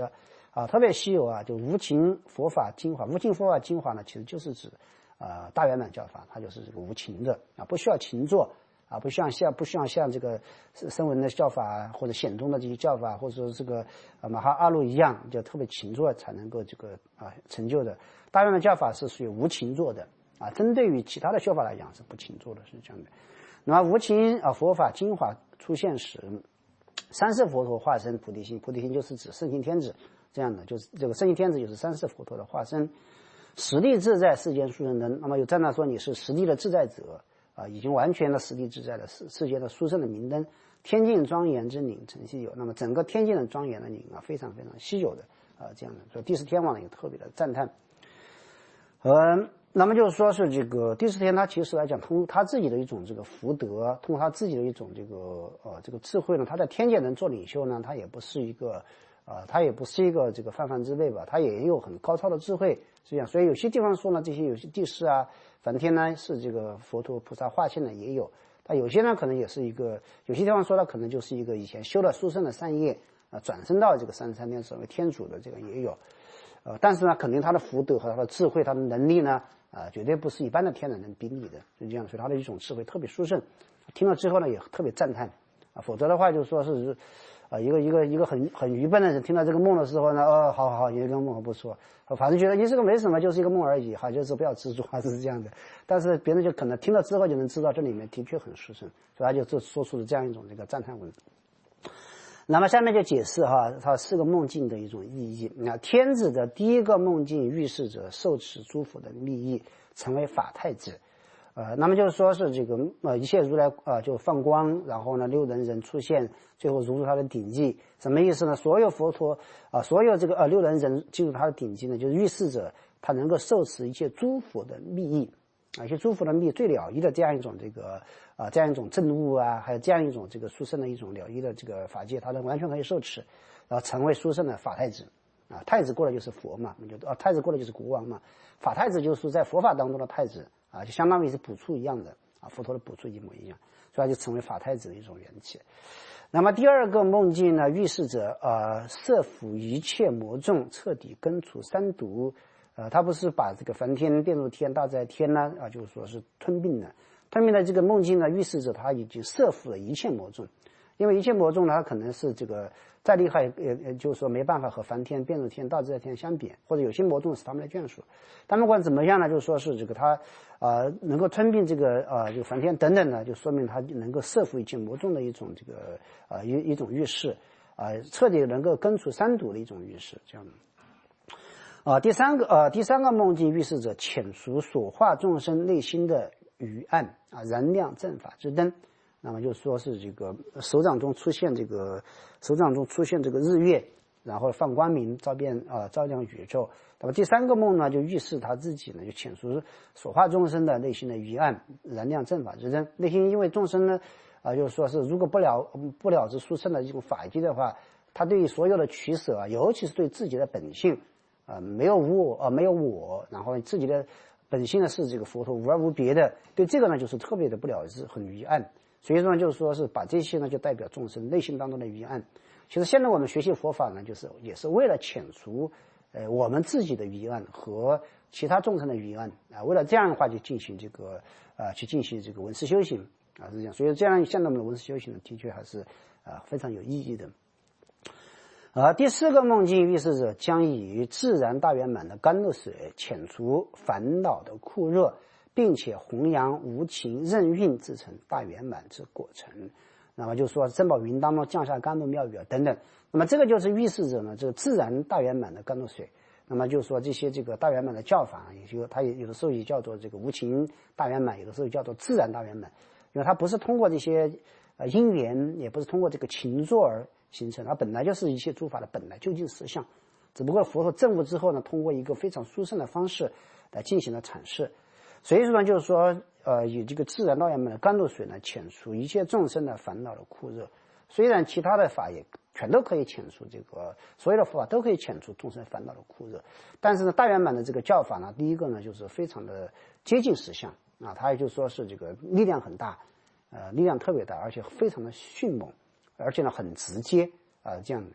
啊，特别稀有啊，就无情佛法精华。无情佛法精华呢，其实就是指呃大圆满教法，它就是这个无情的啊，不需要勤做啊，不需要像不需要像这个声闻的教法或者显宗的这些教法，或者说这个啊马哈阿鲁一样，就特别勤做才能够这个啊成就的。大圆满教法是属于无勤做的啊，针对于其他的修法来讲是不勤做的，是这样的。那么无情啊佛法精华出现时，三世佛陀化身菩提心，菩提心就是指圣行天子。这样的就是这个圣行天子就是三世佛陀的化身，实地自在世间殊胜灯。那么有赞叹说你是实地的自在者啊，已经完全的实地自在的世世间的殊胜的明灯，天境庄严之岭诚稀有。那么整个天境的庄严的岭啊，非常非常稀有的啊，这样的。所以第四天王呢也特别的赞叹。呃，那么就是说是这个第四天他其实来讲，通过他自己的一种这个福德，通过他自己的一种这个呃这个智慧呢，他在天界能做领袖呢，他也不是一个。啊，他也不是一个这个泛泛之辈吧，他也有很高超的智慧，是这样。所以有些地方说呢，这些有些帝释啊、梵天呢是这个佛陀菩萨化现的也有，他有些呢可能也是一个，有些地方说他可能就是一个以前修了殊胜的善业啊，转生到这个三十三天成为天主的这个也有，呃，但是呢，肯定他的福德和他的智慧、他的能力呢，啊，绝对不是一般的天人能比拟的，是这样。所以他的一种智慧特别殊胜，听了之后呢也特别赞叹啊，否则的话就说是。啊，一个一个一个很很愚笨的人听到这个梦的时候呢，哦，好好好，一个梦不错，反正觉得你这个没什么，就是一个梦而已，哈，就是不要执着，还是这样的。但是别人就可能听了之后就能知道这里面的确很殊胜，所以他就就说出了这样一种这个赞叹文。那么下面就解释哈，它四个梦境的一种意义。那天子的第一个梦境预示着受持诸佛的利益，成为法太子。呃，那么就是说是这个呃一切如来啊、呃、就放光，然后呢六人人出现，最后如入他的顶际，什么意思呢？所有佛陀啊、呃，所有这个呃六人人进入他的顶际呢，就是预示着他能够受持一切诸佛的利益啊，一些诸佛的利益最了义的这样一种这个啊、呃、这样一种正悟啊，还有这样一种这个殊胜的一种了义的这个法界，他能完全可以受持，然后成为殊胜的法太子啊，太子过来就是佛嘛，就啊太子过来就是国王嘛，法太子就是在佛法当中的太子。啊，就相当于是补处一样的啊，佛陀的补处一模一样，所以他就成为法太子的一种缘起。那么第二个梦境呢，预示着呃摄伏一切魔众，彻底根除三毒。呃，他不是把这个梵天、变入天、大自在天呢啊，就是说是吞并的。吞并的这个梦境呢，预示着他已经摄伏了一切魔众，因为一切魔众呢，他可能是这个再厉害，也也就是说没办法和梵天、变入天、大自在天相比，或者有些魔众是他们的眷属。但不管怎么样呢，就是说是这个他呃能够吞并这个呃就梵天等等呢，就说明他能够摄伏一切魔众的一种这个呃一一种预示啊、呃，彻底能够根除三毒的一种预示，这样的。啊、呃，第三个呃第三个梦境预示着遣除所化众生内心的愚暗啊，燃亮正法之灯。那么就说是这个手掌中出现这个手掌中出现这个日月，然后放光明，照遍啊、呃、照亮宇宙。那么第三个梦呢，就预示他自己呢，就遣除所化众生的内心的愚暗，燃亮正法之灯。内心因为众生呢，啊、呃，就是说是如果不了不了知殊胜的一种法界的话，他对于所有的取舍啊，尤其是对自己的本性啊、呃，没有无我啊、呃，没有我，然后自己的本性呢是这个佛陀无二无别的，对这个呢就是特别的不了知，很愚暗。所以说就是说是把这些呢就代表众生内心当中的愚暗。其实现在我们学习佛法呢，就是也是为了遣除呃我们自己的愚暗和其他众生的愚暗啊、呃，为了这样的话就进行这个啊、呃、去进行这个闻思修行啊，是这样。所以这样现在我们的闻思修行呢，的确还是啊、呃、非常有意义的。而第四个梦境预示着将以自然大圆满的甘露水遣除烦恼的酷热，并且弘扬无情任运制成大圆满之果程。那么就说珍宝云当中降下甘露妙语啊等等。那么这个就是预示着呢，这个自然大圆满的甘露水。那么就说这些这个大圆满的教法，也就它也有的时候也叫做这个无情大圆满，有的时候叫做自然大圆满，因为它不是通过这些呃因缘，也不是通过这个情作而形成，它本来就是一切诸法的本来究竟实相，只不过佛陀证悟之后呢，通过一个非常殊胜的方式来进行了阐释。所以说呢，就是说，呃，以这个自然大圆满的甘露水呢，遣除一切众生的烦恼的酷热。虽然其他的法也全都可以遣除这个，所有的佛法都可以遣除众生烦恼的酷热，但是呢，大圆满的这个教法呢，第一个呢，就是非常的接近实相啊，它也就是说是这个力量很大，呃，力量特别大，而且非常的迅猛，而且呢很直接啊、呃，这样的。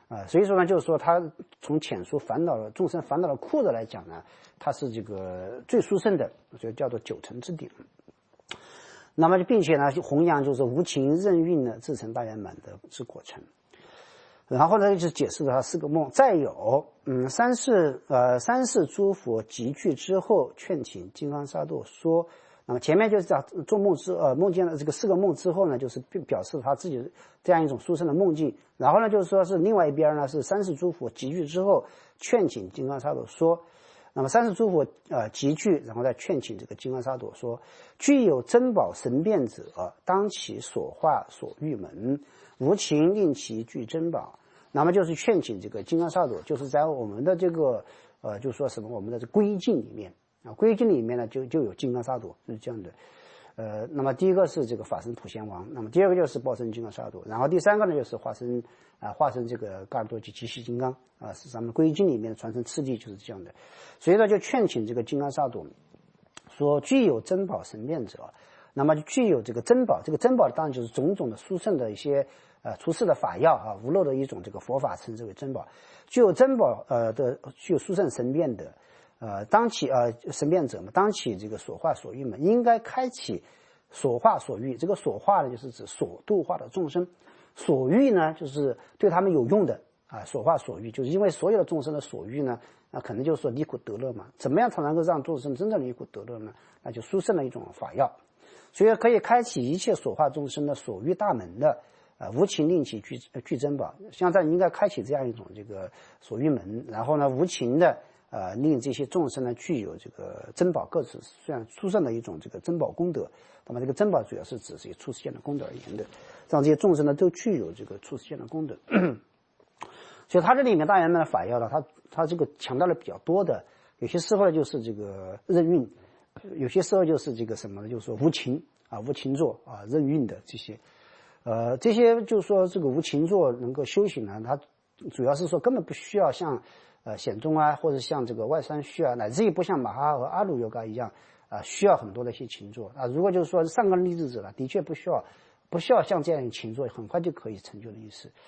啊，所以说呢，就是说他从遣除烦恼的众生烦恼的苦的来讲呢，它是这个最殊胜的，就叫做九成之顶。那么并且呢，弘扬就是无情任运呢，自成大圆满的之果成。然后呢，就解释了他四个梦。再有，嗯，三世呃三世诸佛集聚之后，劝请金刚萨埵说。那么前面就是讲做梦之呃梦见了这个四个梦之后呢，就是表示他自己这样一种殊胜的梦境。然后呢，就是说是另外一边呢是三世诸佛集聚之后，劝请金刚萨埵说。那么三世诸佛呃集聚，然后再劝请这个金刚萨埵说：具有珍宝神变者，当其所化所欲门，无情令其具珍宝。那么就是劝请这个金刚萨埵，就是在我们的这个呃，就说什么我们的这归境里面啊，归境里面呢就就有金刚萨埵，是这样的。呃，那么第一个是这个法身普贤王，那么第二个就是报身金刚萨埵，然后第三个呢就是化身啊、呃、化身这个嘎尔多吉吉西金刚啊，是咱们归经里面的传承次第就是这样的。所以呢，就劝请这个金刚萨埵说，具有珍宝神变者，那么具有这个珍宝，这个珍宝当然就是种种的殊胜的一些呃出世的法药啊，无漏的一种这个佛法，称之为珍宝。具有珍宝呃的具有殊胜神变的。呃，当起呃神变者嘛，当起这个所化所欲门，应该开启所化所欲。这个所化呢，就是指所度化的众生；所欲呢，就是对他们有用的啊。所化所欲，就是因为所有的众生的所欲呢，那可能就是说离苦得乐嘛。怎么样才能够让众生真正离苦得乐呢？那就殊胜的一种法药，所以可以开启一切所化众生的所欲大门的。呃，无情令其具具珍宝，像这应该开启这样一种这个所欲门，然后呢，无情的。呃，令这些众生呢具有这个珍宝各自虽然殊胜的一种这个珍宝功德，那么这个珍宝主要是指这些出世间的功德而言的，让这些众生呢都具有这个出世间的功德。所以他这里面大圆满的法药呢，他他这个强调的比较多的，有些时候就是这个任运，有些时候就是这个什么呢？就是说无情啊，无情作啊，任运的这些，呃，这些就是说这个无情作能够修行呢，它主要是说根本不需要像。呃，显宗啊，或者像这个外三虚啊，乃至于不像马哈和阿鲁尤嘎一样啊、呃，需要很多的一些勤作啊。如果就是说上根立志者了，的确不需要，不需要像这样的勤作，很快就可以成就的意思。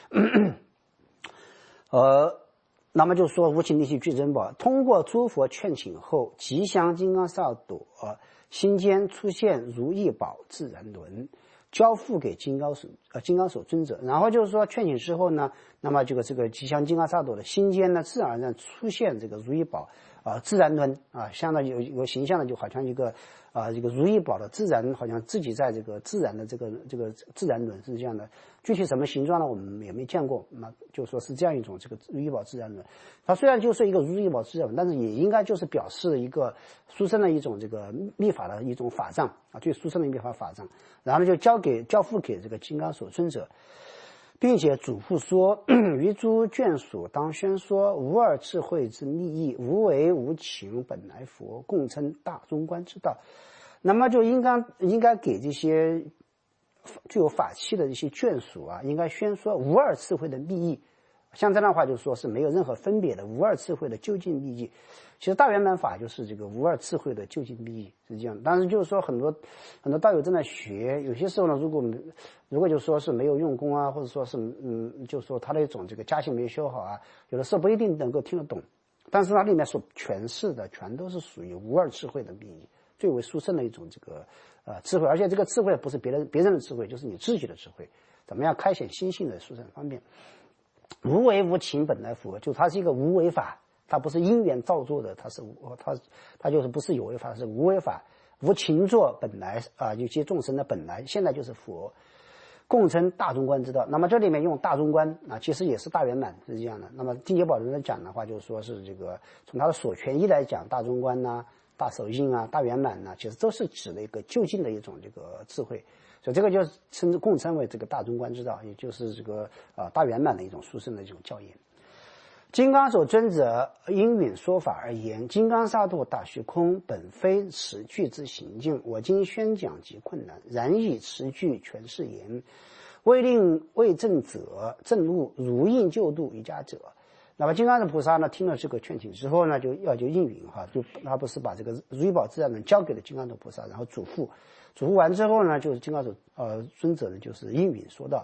呃，那么就是说无情令其具珍宝，通过诸佛劝请后，吉祥金刚萨埵心间出现如意宝自然轮。交付给金刚手呃金刚手尊者，然后就是说劝请之后呢，那么这个这个吉祥金刚萨埵的心间呢，自然而然出现这个如意宝啊、呃、自然轮啊，相当于有有形象的，就好像一个啊、呃、这个如意宝的自然，好像自己在这个自然的这个这个自然轮是这样的。具体什么形状呢，我们也没见过，那就说是这样一种这个如意宝自然轮。它虽然就是一个如意宝自然轮，但是也应该就是表示一个殊胜的一种这个密法的一种法藏啊，最殊胜的密法法藏。然后呢，就交给交付给这个金刚手尊者，并且嘱咐说：于诸眷属当宣说无二智慧之密意，无为无情本来佛，共称大中观之道。那么就应该应该给这些具有法器的一些眷属啊，应该宣说无二智慧的密意。像这样的话，就说是没有任何分别的无二智慧的究竟密意。其实大圆满法就是这个无二智慧的究竟密意，是这样。但是就是说很多很多道友正在学，有些时候呢，如果如果就说是没有用功啊，或者说是嗯，就说他的一种这个家性没有修好啊，有的时候不一定能够听得懂。但是它里面所诠释的全都是属于无二智慧的密意，最为殊胜的一种这个呃智慧，而且这个智慧不是别人别人的智慧，就是你自己的智慧，怎么样开显心性的殊胜方面。无为无情本来佛，就它是一个无为法，它不是因缘造作的，它是它它就是不是有为法，是无为法。无情作本来啊，有些众生的本来现在就是佛，共称大中观之道。那么这里面用大中观啊，其实也是大圆满，是这样的。那么净觉宝轮来讲的话，就是说是这个从它的所权义来讲，大中观呐、啊、大手印啊、大圆满呐、啊，其实都是指的一个究竟的一种这个智慧。所以这个就称共称为这个大中观之道，也就是这个啊、呃、大圆满的一种殊胜的一种教言。金刚手尊者因允说法而言：金刚萨埵大虚空，本非持具之行径，我今宣讲极困难，然以持具全是言，为令为正者正悟，如应救度一家者。那么金刚的菩萨呢，听了这个劝请之后呢，就要就应允哈，就他不是把这个如意宝自然轮交给了金刚的菩萨，然后嘱咐，嘱咐完之后呢，就是金刚手呃尊者呢就是应允说道：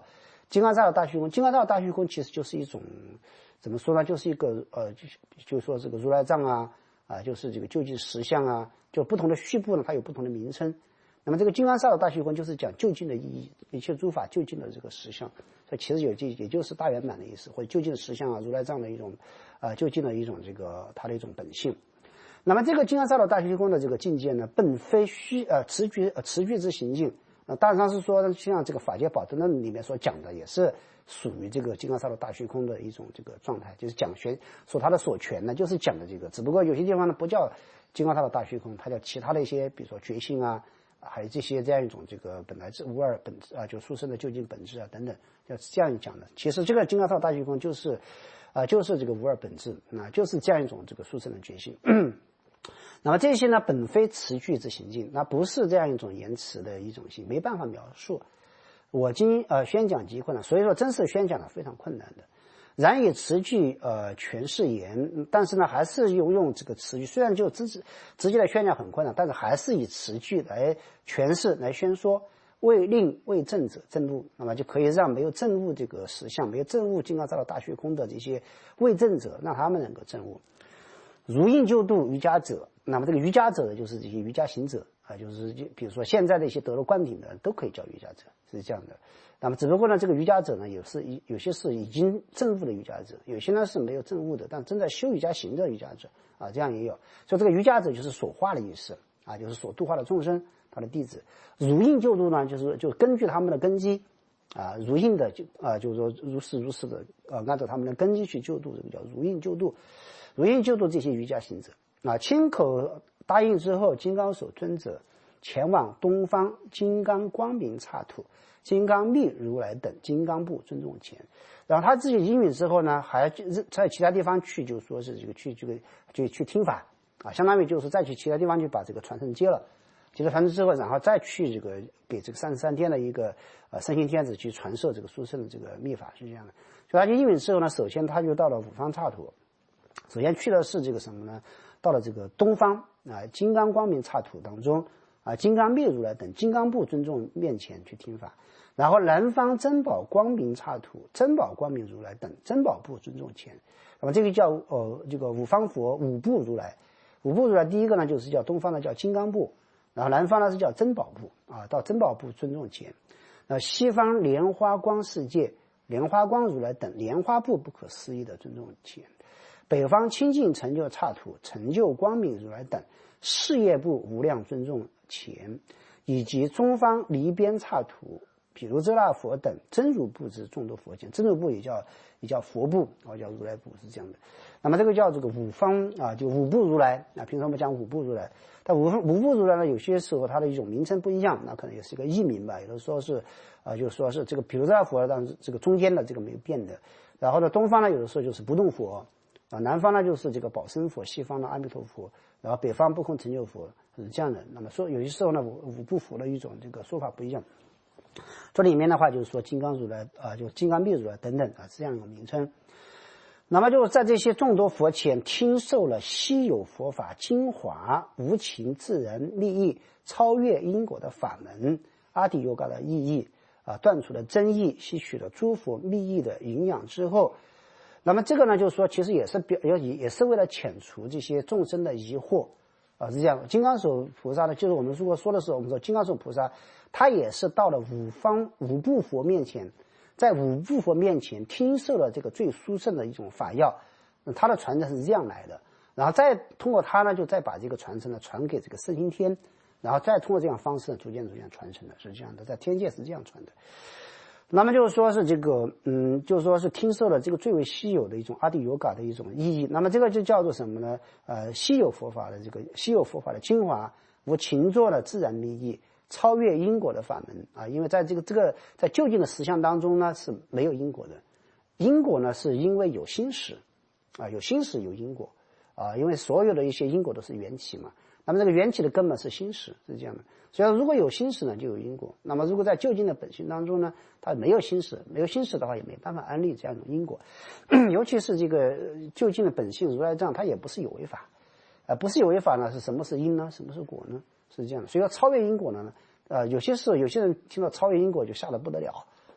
金刚萨埵大虚空，金刚萨埵大虚空其实就是一种怎么说呢？就是一个呃，就就说这个如来藏啊啊，就是这个究竟实相啊，就不同的虚部呢，它有不同的名称。那么这个金刚萨埵大虚空就是讲究竟的意义，一切诸法究竟的这个实相，所以其实有就也就是大圆满的意思，或者究竟的实相啊，如来藏的一种啊、呃、究竟的一种这个它的一种本性。那么这个金刚萨埵大虚空的这个境界呢，本非虚呃持具呃持具之行境。那大致上是说，像这个法界宝德论里面所讲的，也是属于这个金刚萨埵大虚空的一种这个状态，就是讲玄说它的所全呢，就是讲的这个，只不过有些地方呢不叫金刚萨埵大虚空，它叫其他的一些，比如说觉性啊，还有这些这样一种这个本来之无二本质啊，就殊胜的究竟本质啊等等，要这样讲的。其实这个金刚萨埵大虚空就是，啊、呃，就是这个无二本质，啊，就是这样一种这个殊胜的觉性。那么这些呢，本非词句之行境，那不是这样一种言辞的一种性，没办法描述。我今呃宣讲极困难，所以说真是宣讲的非常困难的。然以词句呃诠释言，但是呢，还是用用这个词句，虽然就直直接的宣讲很困难，但是还是以词句来诠释来宣说，为令未证者证悟，那么就可以让没有证悟这个实相、没有证悟金刚萨埵大虚空的这些未证者，让他们能够证悟。如应救度瑜伽者，那么这个瑜伽者呢，就是这些瑜伽行者啊，就是比如说现在的一些得了灌顶的人都可以叫瑜伽者，是这样的。那么只不过呢，这个瑜伽者呢，有是有些是已经证悟的瑜伽者，有些呢是没有证悟的，但正在修瑜伽行的瑜伽者啊，这样也有。所以这个瑜伽者就是所化的意思啊，就是所度化的众生，他的弟子。如应救度呢，就是就根据他们的根基啊，如应的就啊，就是说如是如是的啊，按照他们的根基去救度，这个叫如应救度。如应救度这些瑜伽行者啊，亲口答应之后，金刚手尊者前往东方金刚光明刹土、金刚密如来等金刚部尊重前，然后他自己应允之后呢，还在其他地方去，就说是这个去这个就去听法啊，相当于就是再去其他地方去把这个传承接了，接了传承之后，然后再去这个给这个三十三天的一个呃圣心天子去传授这个殊胜的这个密法，是这样的。所以他就应允之后呢，首先他就到了五方刹土。首先去的是这个什么呢？到了这个东方啊，金刚光明刹土当中啊，金刚密如来等金刚部尊重面前去听法，然后南方珍宝光明刹土，珍宝光明如来等珍宝部尊重前，那么这个叫呃这个五方佛五部如来，五部如来第一个呢就是叫东方的叫金刚部，然后南方呢是叫珍宝部啊，到珍宝部尊重前，那西方莲花光世界莲花光如来等莲花部不可思议的尊重前。北方清净成就刹土成就光明如来等事业部无量尊重前，以及中方离边刹土毗卢遮那佛等真如部之众多佛前，真如部也叫也叫佛部啊，叫如来部，是这样的。那么这个叫这个五方啊，就五部如来啊，平常我们讲五部如来，但五五部如来呢，有些时候它的一种名称不一样，那可能也是一个译名吧，有的说是啊，就说是这个毗卢遮那佛，但是这个中间的这个没有变的。然后呢，东方呢有的时候就是不动佛。啊，南方呢就是这个宝生佛，西方的阿弥陀佛，然后北方不空成就佛，是这样的。那么说有些时候呢，五五部佛的一种这个说法不一样。这里面的话就是说金刚如来啊，就金刚密如来等等啊，是这样一个名称。那么就是在这些众多佛前听受了稀有佛法精华、无情自然利益、超越因果的法门、阿底尤嘎的意义啊，断除了真意，吸取了诸佛密意的营养之后。那么这个呢，就是说，其实也是表也也是为了遣除这些众生的疑惑，啊，是这样。金刚手菩萨呢，就是我们如果说的时候，我们说金刚手菩萨，他也是到了五方五部佛面前，在五部佛面前听受了这个最殊胜的一种法要，他的传承是这样来的，然后再通过他呢，就再把这个传承呢传给这个圣心天，然后再通过这样方式呢，逐渐逐渐传承的，是这样的，在天界是这样传的。那么就是说是这个，嗯，就是说是听受了这个最为稀有的一种阿底尤嘎的一种意义。那么这个就叫做什么呢？呃，稀有佛法的这个稀有佛法的精华，无情作的自然利益，超越因果的法门啊。因为在这个这个在究竟的实相当中呢是没有因果的，因果呢是因为有心识啊，有心识有因果啊，因为所有的一些因果都是缘起嘛。那么这个缘起的根本是心识，是这样的。所以如果有心识呢，就有因果。那么如果在究竟的本性当中呢，它没有心识，没有心识的话，也没办法安立这样一种因果。尤其是这个究竟的本性如来藏，它也不是有为法，啊、呃，不是有为法呢，是什么是因呢？什么是果呢？是这样的。所以要超越因果呢，呃，有些时候有些人听到超越因果就吓得不得了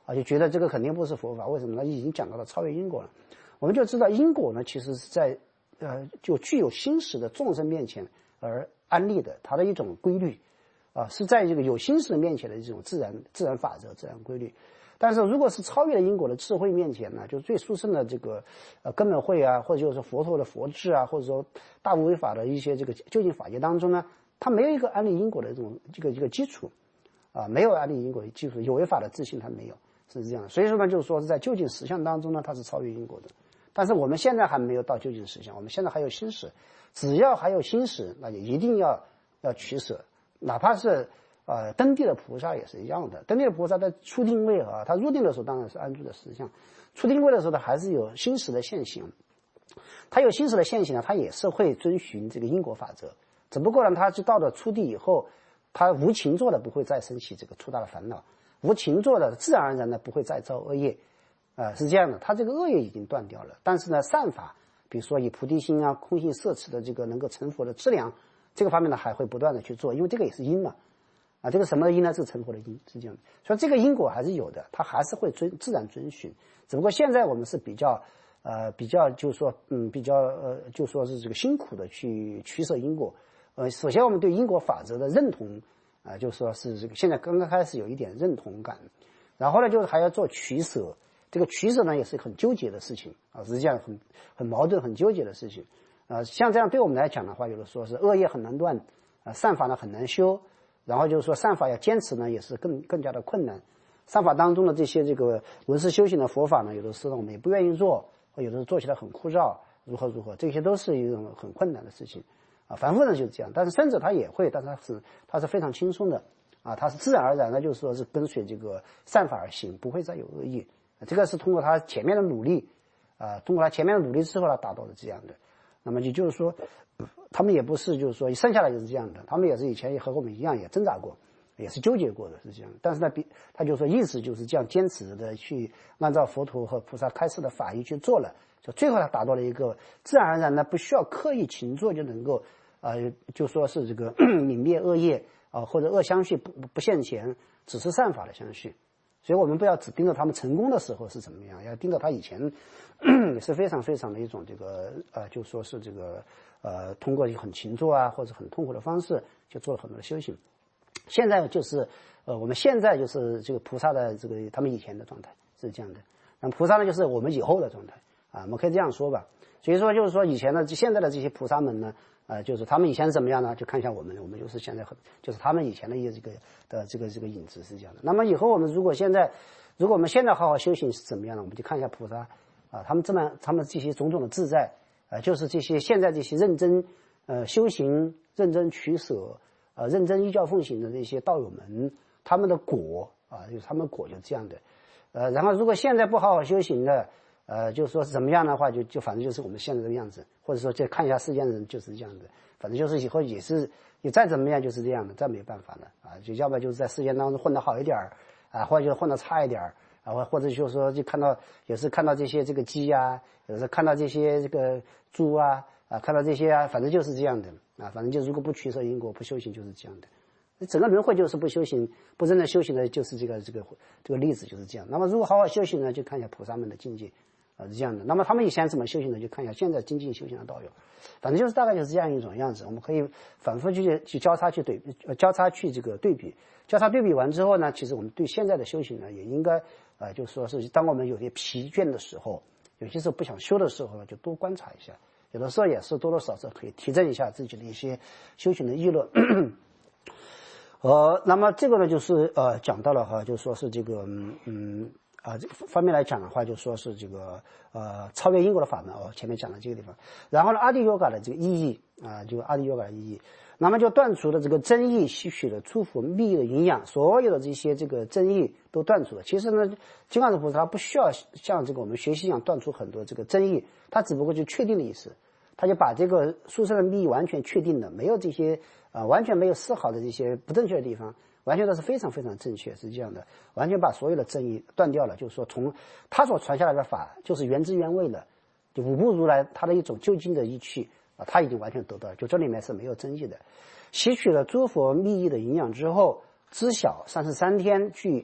啊，就觉得这个肯定不是佛法，为什么呢？已经讲到了超越因果了。我们就知道因果呢，其实是在呃就具有心识的众生面前而安立的，它的一种规律啊，是在这个有心识面前的这种自然自然法则、自然规律。但是如果是超越了因果的智慧面前呢，就最殊胜的这个呃根本慧啊，或者就是佛陀的佛智啊，或者说大无为法的一些这个究竟法界当中呢，它没有一个安立因果的这种这个这个基础啊，没有安立因果的基础，有为法的自信它没有，是这样的。所以说呢，就是说是在究竟实相当中呢，它是超越因果的。但是我们现在还没有到究竟实相，我们现在还有心识，只要还有心识，那就一定要要取舍，哪怕是呃登地的菩萨也是一样的。登地的菩萨在初定位啊，他入定的时候当然是安住的实相，初定位的时候呢还是有心识的现行，他有心识的现行呢，他也是会遵循这个因果法则，只不过呢，他就到了初地以后，他无情做的不会再升起这个粗大的烦恼，无情做的自然而然的不会再造恶业。呃，是这样的，他这个恶业已经断掉了，但是呢，善法，比如说以菩提心啊、空性摄持的这个能够成佛的质量，这个方面呢还会不断的去做，因为这个也是因嘛，啊，这个什么因呢？是成佛的因，是这样的。所以这个因果还是有的，它还是会遵自然遵循，只不过现在我们是比较，呃，比较就是说，嗯，比较呃，就说是这个辛苦的去取舍因果。呃，首先我们对因果法则的认同，啊、呃，就说是这个现在刚刚开始有一点认同感，然后呢，就是还要做取舍。这个取舍呢也是很纠结的事情啊，实际上很很矛盾、很纠结的事情啊。像这样对我们来讲的话，有的说是恶业很难断啊，善法呢很难修，然后就是说善法要坚持呢也是更更加的困难。善法当中的这些这个闻思修行的佛法呢，有的时候我们也不愿意做，或有的时候做起来很枯燥，如何如何，这些都是一种很困难的事情啊。凡夫人就是这样，但是僧者他也会，但是他是他是非常轻松的啊，他是自然而然的，就是说是跟随这个善法而行，不会再有恶业。这个是通过他前面的努力，啊、呃，通过他前面的努力之后，他达到了这样的。那么也就是说，他们也不是就是说生下来就是这样的，他们也是以前也和我们一样，也挣扎过，也是纠结过的，是这样。但是呢，比他就说意思就是这样坚持的去按照佛陀和菩萨开示的法义去做了，就最后他达到了一个自然而然的，不需要刻意勤做就能够，呃，就说是这个泯灭恶业啊、呃，或者恶相续不不现前，只是善法的相续。所以我们不要只盯着他们成功的时候是怎么样，要盯着他以前也是非常非常的一种这个呃，就说是这个呃，通过很勤做啊或者很痛苦的方式就做了很多的修行。现在就是呃，我们现在就是这个菩萨的这个他们以前的状态是这样的，那菩萨呢就是我们以后的状态啊，我们可以这样说吧。所以说就是说以前的现在的这些菩萨们呢。呃，就是他们以前是怎么样呢？就看一下我们，我们就是现在很，就是他们以前的一个这个的这个这个影子是这样的。那么以后我们如果现在，如果我们现在好好修行是怎么样呢？我们就看一下菩萨啊，他们这么他们这些种种的自在啊、呃，就是这些现在这些认真呃修行、认真取舍呃认真依教奉行的这些道友们，他们的果啊，就是他们果就这样的。呃，然后如果现在不好好修行的。呃，就是说是怎么样的话，就就反正就是我们现在这个样子，或者说就看一下世间人就是这样的，反正就是以后也是你再怎么样就是这样的，再没办法了啊，就要不然就是在世间当中混得好一点啊，或者就混得差一点啊，或或者就是说就看到有时看到这些这个鸡啊，有时看到这些这个猪啊啊，看到这些啊，反正就是这样的啊，反正就如果不取舍因果不修行就是这样的。整个轮回就是不修行，不真正修行的，就是这个这个这个例子就是这样。那么如果好好修行呢，就看一下菩萨们的境界。啊，是这样的。那么他们以前怎么修行的，就看一下现在精进修行的道友，反正就是大概就是这样一种样子。我们可以反复去去交叉去对呃交叉去这个对比，交叉对比完之后呢，其实我们对现在的修行呢，也应该呃，就说是当我们有些疲倦的时候，有些时候不想修的时候呢，就多观察一下，有的时候也是多多少少可以提振一下自己的一些修行的意乐。呃，那么这个呢，就是呃讲到了哈，就说是这个嗯。啊、呃，这方面来讲的话，就说是这个呃超越因果的法门哦，前面讲的这个地方。然后呢，阿底yoga的这个意义啊、呃，就阿底yoga的意义，那么就断除了这个真意，吸取了诸佛密意的营养，所有的这些这个真意都断除了。其实呢，金刚持菩萨他不需要像这个我们学习一样断除很多这个真意，他只不过就确定的意思，他就把这个殊胜的密意完全确定了，没有这些啊、呃，完全没有丝毫的这些不正确的地方。完全都是非常非常正确，是这样的，完全把所有的正义断掉了。就是说，从他所传下来的法，就是原汁原味的，就五部如来他的一种究竟的意趣啊，他已经完全得到了，就这里面是没有争议的。吸取了诸佛密意的营养之后，知晓三十三天去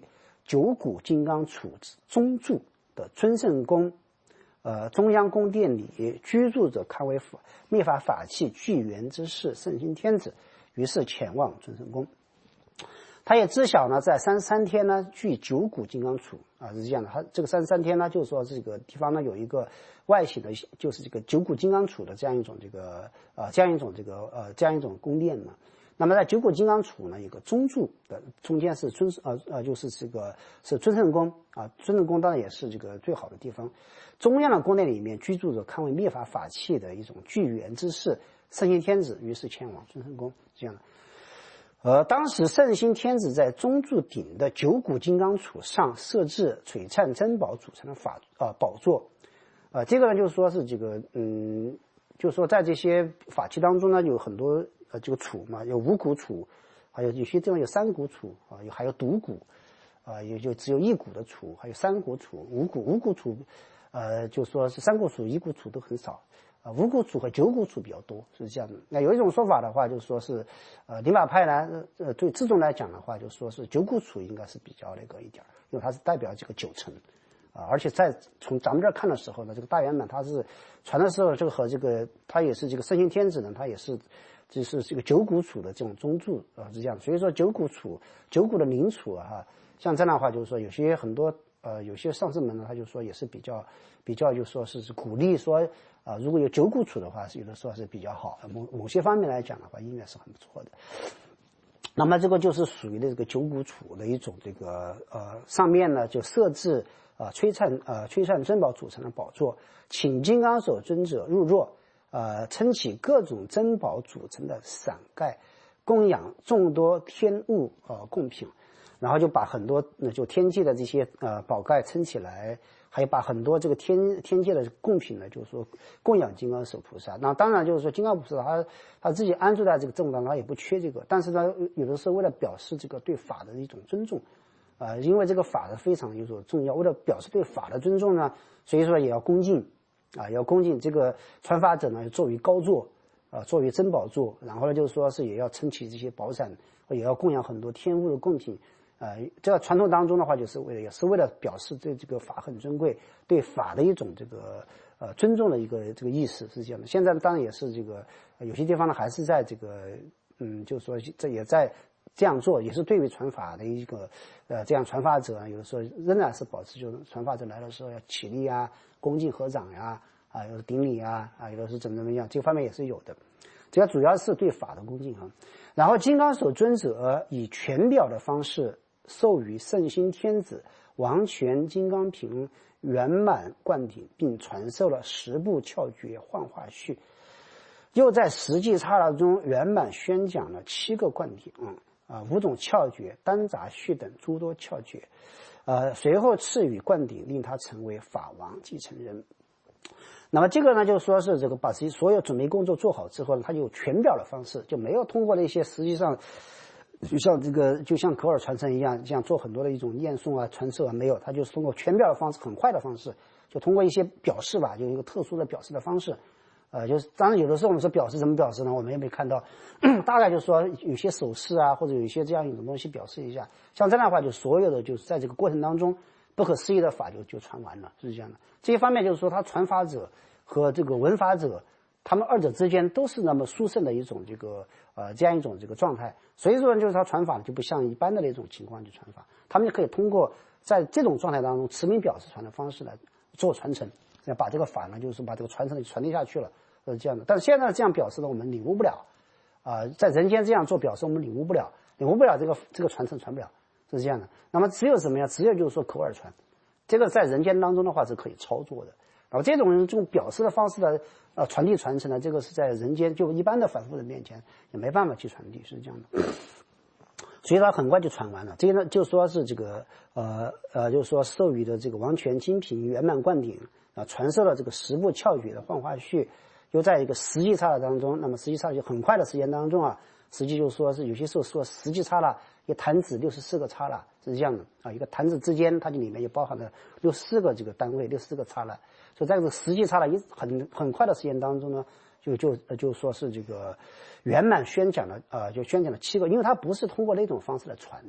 九股金刚杵中柱的尊圣宫，呃，中央宫殿里居住着堪为法灭法法器具圆之士圣心天子，于是前往尊圣宫。他也知晓呢，在三十三天呢，具九股金刚杵啊，是这样的。他这个三十三天呢，就是说这个地方呢有一个外形的，就是这个九股金刚杵的这样一种这个呃这样一种这个呃这样一种宫殿呢。那么在九股金刚杵呢，有个中柱的中间是尊呃呃就是这个是尊圣宫啊，尊圣宫当然也是这个最好的地方。中央的宫殿里面居住着堪为灭法法器的一种具圆之士圣心天子，于是前往尊圣宫，这样的。呃，当时圣心天子在中柱顶的九股金刚杵上设置璀璨珍宝组成的法啊、呃、宝座，呃，这个呢就是说是这个嗯，就是说在这些法器当中呢，有很多呃这个杵嘛，有五股杵，还有有些地方有三股杵啊，有还有独股啊，也就只有一股的杵，还有三股杵，五股五股杵，呃，就说是三股杵、一股杵都很少。啊，五股杵和九股杵比较多，是这样的。那有一种说法的话，就是说是，呃，灵法派呢，呃，对自宗来讲的话，就是说是九股杵应该是比较那个一点，因为它是代表这个九层，啊，而且在从咱们这儿看的时候呢，这个大圆满它是传的时候，这个和这个它也是这个圣心天子呢，它也是就是这个九股杵的这种中柱啊，是这样。所以说九股杵、九股的灵杵啊，哈，像这样的话，就是说有些很多呃有些上师门呢，他就说也是比较比较就说是鼓励说。啊，如果有九股杵的话，是有的时候是比较好，某某些方面来讲的话，应该是很不错的。那么这个就是属于这个九股杵的一种这个呃，上面呢就设置呃璀璨呃璀璨珍宝组成的宝座，请金刚手尊者入座，呃，撑起各种珍宝组成的伞盖，供养众多天物呃贡品，然后就把很多呃就天界的这些呃宝盖撑起来。还有把很多这个天天界的贡品呢，就是说供养金刚手菩萨。那当然就是说金刚菩萨他他自己安住在这个正当，他也不缺这个。但是呢，有的时候为了表示这个对法的一种尊重，啊、呃，因为这个法是非常有所重要，为了表示对法的尊重呢，所以说也要恭敬啊，要恭敬这个传法者呢，作为高座啊，作为珍宝座，然后呢就是说是也要撑起这些宝伞，也要供养很多天物的贡品。呃，这个传统当中的话，就是为了也是为了表示对这个法很尊贵，对法的一种这个呃尊重的一个这个意思是这样的。现在当然也是这个、呃、有些地方呢还是在这个嗯，就是说这也在这样做，也是对于传法的一个呃这样传法者，有的时候仍然是保持就是传法者来的时候要起立啊，恭敬合掌呀，啊，有的顶礼啊，啊，有的是怎么怎么样，这个方面也是有的。这个主要是对法的恭敬啊。然后金刚手尊者以全表的方式。授予圣心天子王权金刚瓶圆满灌顶，并传授了十部窍诀幻化序，又在实际刹那中圆满宣讲了七个灌顶啊、五种窍诀、单杂序等诸多窍诀，呃，随后赐予灌顶，令他成为法王继承人。那么这个呢，就说是这个把所有准备工作做好之后呢，他就有全表的方式，就没有通过那些实际上。就像这个，就像口耳传承一样，像做很多的一种念诵啊、传授啊，没有，他就是通过全表的方式，很快的方式，就通过一些表示吧，就一个特殊的表示的方式，呃，就是当然有的时候我们说表示怎么表示呢？我们也没看到，大概就是说有些手势啊，或者有一些这样一种东西表示一下，像这样的话，就所有的就是在这个过程当中，不可思议的法就就传完了，是这样的。这一方面就是说，他传法者和这个闻法者。他们二者之间都是那么殊胜的一种这个呃这样一种这个状态，所以说就是他传法就不像一般的那种情况去传法，他们就可以通过在这种状态当中持名表示传的方式来做传承，要把这个法呢就是把这个传承传递下去了，是这样的。但是现在这样表示呢，我们领悟不了啊、呃，在人间这样做表示我们领悟不了，领悟不了这个这个传承传不了，是这样的。那么只有什么呀？只有就是说口耳传，这个在人间当中的话是可以操作的。然后这种这种表示的方式的呃传递传承呢，这个是在人间就一般的凡夫人面前也没办法去传递，是这样的。所以他很快就传完了。这个呢，就说是这个呃呃，就是说授予的这个王权金瓶圆满灌顶啊，传授了这个十部窍诀的幻化序，又在一个实际刹那当中，那么实际刹那就很快的时间当中啊，实际就说是有些时候说实际刹那，一个弹指六十四个刹那是这样的啊，一个弹指之间，它就里面就包含了六十四个这个单位，六十四个刹那。所以在这个实际刹那一很很快的时间当中呢，就就就说是这个圆满宣讲了，呃，就宣讲了七个，因为它不是通过那种方式来传的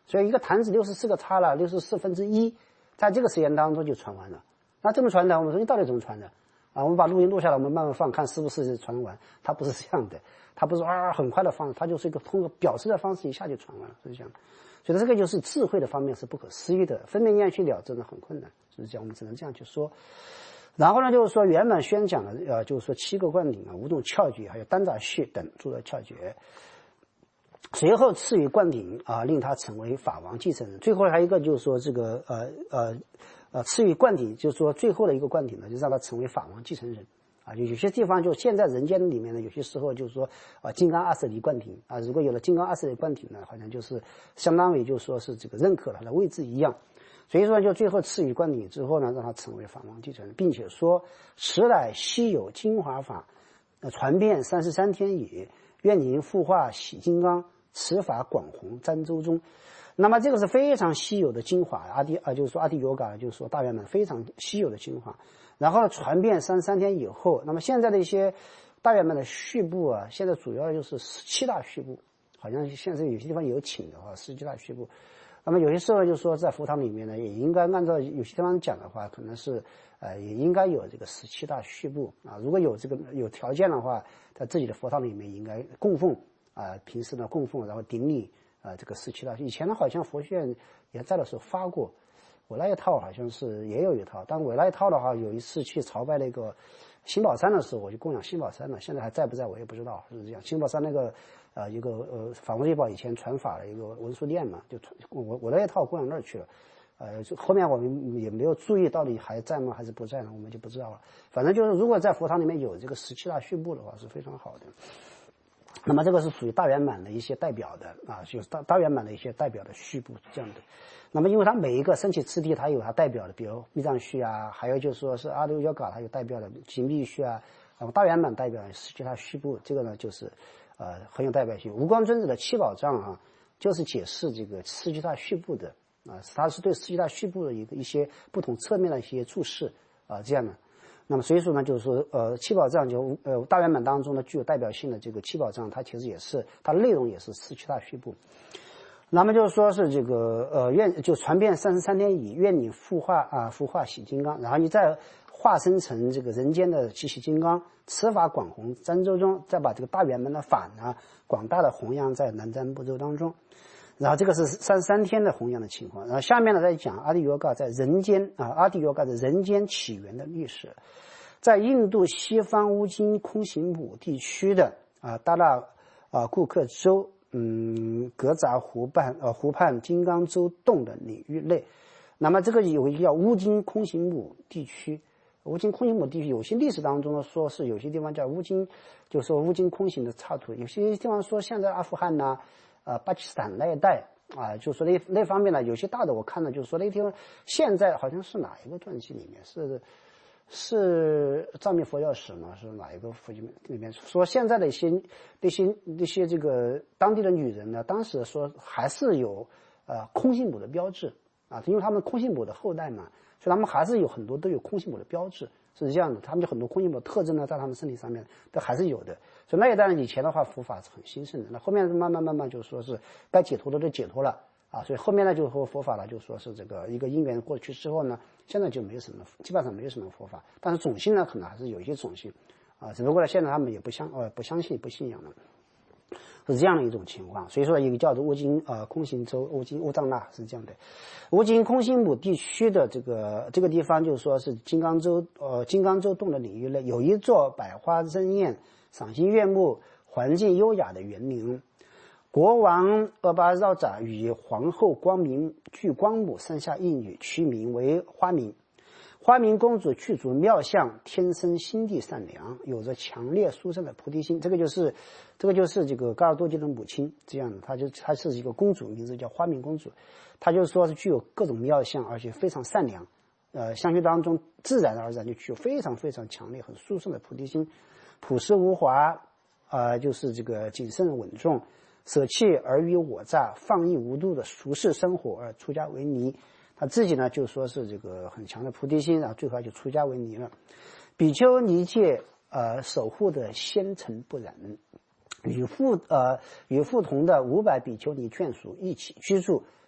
所以一个坛子六十四个叉了，六十四分之一，在这个时间当中就传完了。那这么传的，我们说你到底怎么传的？啊，我们把录音录下来，我们慢慢放，看是不是传完。它不是这样的，它不是啊很快的放，它就是一个通过表示的方式一下就传完了，是这样。所以这个就是智慧的方面是不可思议的，分别念去了知呢很困难，是这样，我们只能这样去说。然后呢，就是说圆满宣讲了，呃，就是说七个灌顶啊、五种窍诀，还有单杂序等诸多窍诀。随后赐予灌顶啊，令他成为法王继承人。最后还有一个就是说这个呃呃呃赐予灌顶，就是说最后的一个灌顶呢，就让他成为法王继承人。啊，就有些地方就现在人间里面呢，有些时候就是说啊，金刚二十里灌顶啊，如果有了金刚二十里灌顶呢，好像就是相当于就说是这个认可了他的位置一样。所以说，就最后赐予灌顶之后呢，让他成为法王继承人，并且说此乃稀有精华法，呃，传遍三十三天也。愿您复化喜金刚，此法广弘瞻周中。那么这个是非常稀有的精华，阿底啊，就是说阿底尤嘎，就是说大圆满非常稀有的精华。然后传遍三十三天以后，那么现在的一些大圆满的序部啊，现在主要就是十七大序部，好像现在有些地方有请的话，十七大序部。那么有些时候就是说在佛堂里面呢，也应该按照有些地方讲的话，可能是呃也应该有这个十七大序部啊。如果有这个有条件的话，在自己的佛堂里面应该供奉啊，平时呢供奉，然后顶礼啊这个十七大。以前呢好像佛学院也在的时候发过。我那一套好像是也有一套，但我那一套的话，有一次去朝拜那个新宝山的时候，我就供养新宝山了。现在还在不在我也不知道，是这样。新宝山那个呃一个呃法王月宝以前传法的一个文殊殿嘛，就传我我那一套供养那儿去了。呃，后面我们也没有注意到底还在吗还是不在呢，我们就不知道了。反正就是如果在佛堂里面有这个十七大序部的话，是非常好的。那么这个是属于大圆满的一些代表的啊，就是大大圆满的一些代表的序部这样的。那么因为它每一个升起次第它有它代表的，比如密藏序啊，还有就是说是阿耨多嘎它有代表的紧密序啊，然后大圆满代表十七大序部，这个呢就是呃很有代表性。无光尊者的七宝藏啊，就是解释这个十七大序部的啊，它是对十七大序部的一个一些不同侧面的一些注释啊这样的。那么所以说呢，就是说，呃，七宝藏就呃大圆满当中呢具有代表性的这个七宝藏，它其实也是它的内容也是十七大序部。那么就是说是这个呃愿就传遍三十三天已，愿你复化啊复化喜金刚，然后你再化身成这个人间的七喜金刚，此法广弘瞻周中，再把这个大圆满的法呢广大的弘扬在南瞻部洲当中。然后这个是三十三天的弘扬的情况，然后下面呢再讲阿底尤嘎在人间啊，阿底尤嘎的人间起源的历史，在印度西方乌金空行母地区的啊达拉啊顾克州嗯格扎湖畔呃湖畔金刚洲洞的领域内，那么这个有一个叫乌金空行母地区。乌金空行母地区有些历史当中呢说是有些地方叫乌金，就说乌金空行的刹土，有些地方说现在阿富汗呐、呃巴基斯坦那一带啊，就说那那方面呢，有些大的我看了，就是说那地方现在好像是哪一个传记里面是是藏密佛教史吗？是哪一个佛经里面说现在的一些那些那些这个当地的女人呢，当时说还是有呃空行母的标志啊，因为他们空行母的后代嘛。所以他们还是有很多都有空行母的标志，是这样的。他们就很多空行母的特征呢，在他们身体上面都还是有的。所以那一代人以前的话，佛法是很兴盛的。那后面慢慢慢慢就说是该解脱的都解脱了啊。所以后面呢，就和佛法了，就说是这个一个因缘过去之后呢，现在就没有什么，基本上没有什么佛法。但是种姓呢，可能还是有一些种姓啊，只不过呢，现在他们也不相呃不相信不信仰了。是这样的一种情况，所以说一个叫做乌金呃空行州乌金乌藏那是这样的。乌金空行母地区的这个这个地方，就是说是金刚洲呃金刚洲洞的领域内，有一座百花争艳、赏心悦目、环境优雅的园林。国王阿巴绕扎与皇后光明具光母生下一女，取名为花明。花明公主具足妙相，天生心地善良，有着强烈殊胜的菩提心。这个就是，这个就是这个噶尔多吉的母亲这样的，她就她是一个公主，名字叫花明公主。她就是说是具有各种妙相，而且非常善良。呃，相学当中自然而然就具有非常非常强烈、很殊胜的菩提心，朴实无华，呃，就是这个谨慎稳重，舍弃尔虞我诈、放逸无度的俗世生活而出家为尼。他自己呢就说是这个很强的菩提心，然后最后就出家为尼了。比丘尼戒呃守护的纤尘不染，与父呃与父同的五百比丘尼眷属一起居住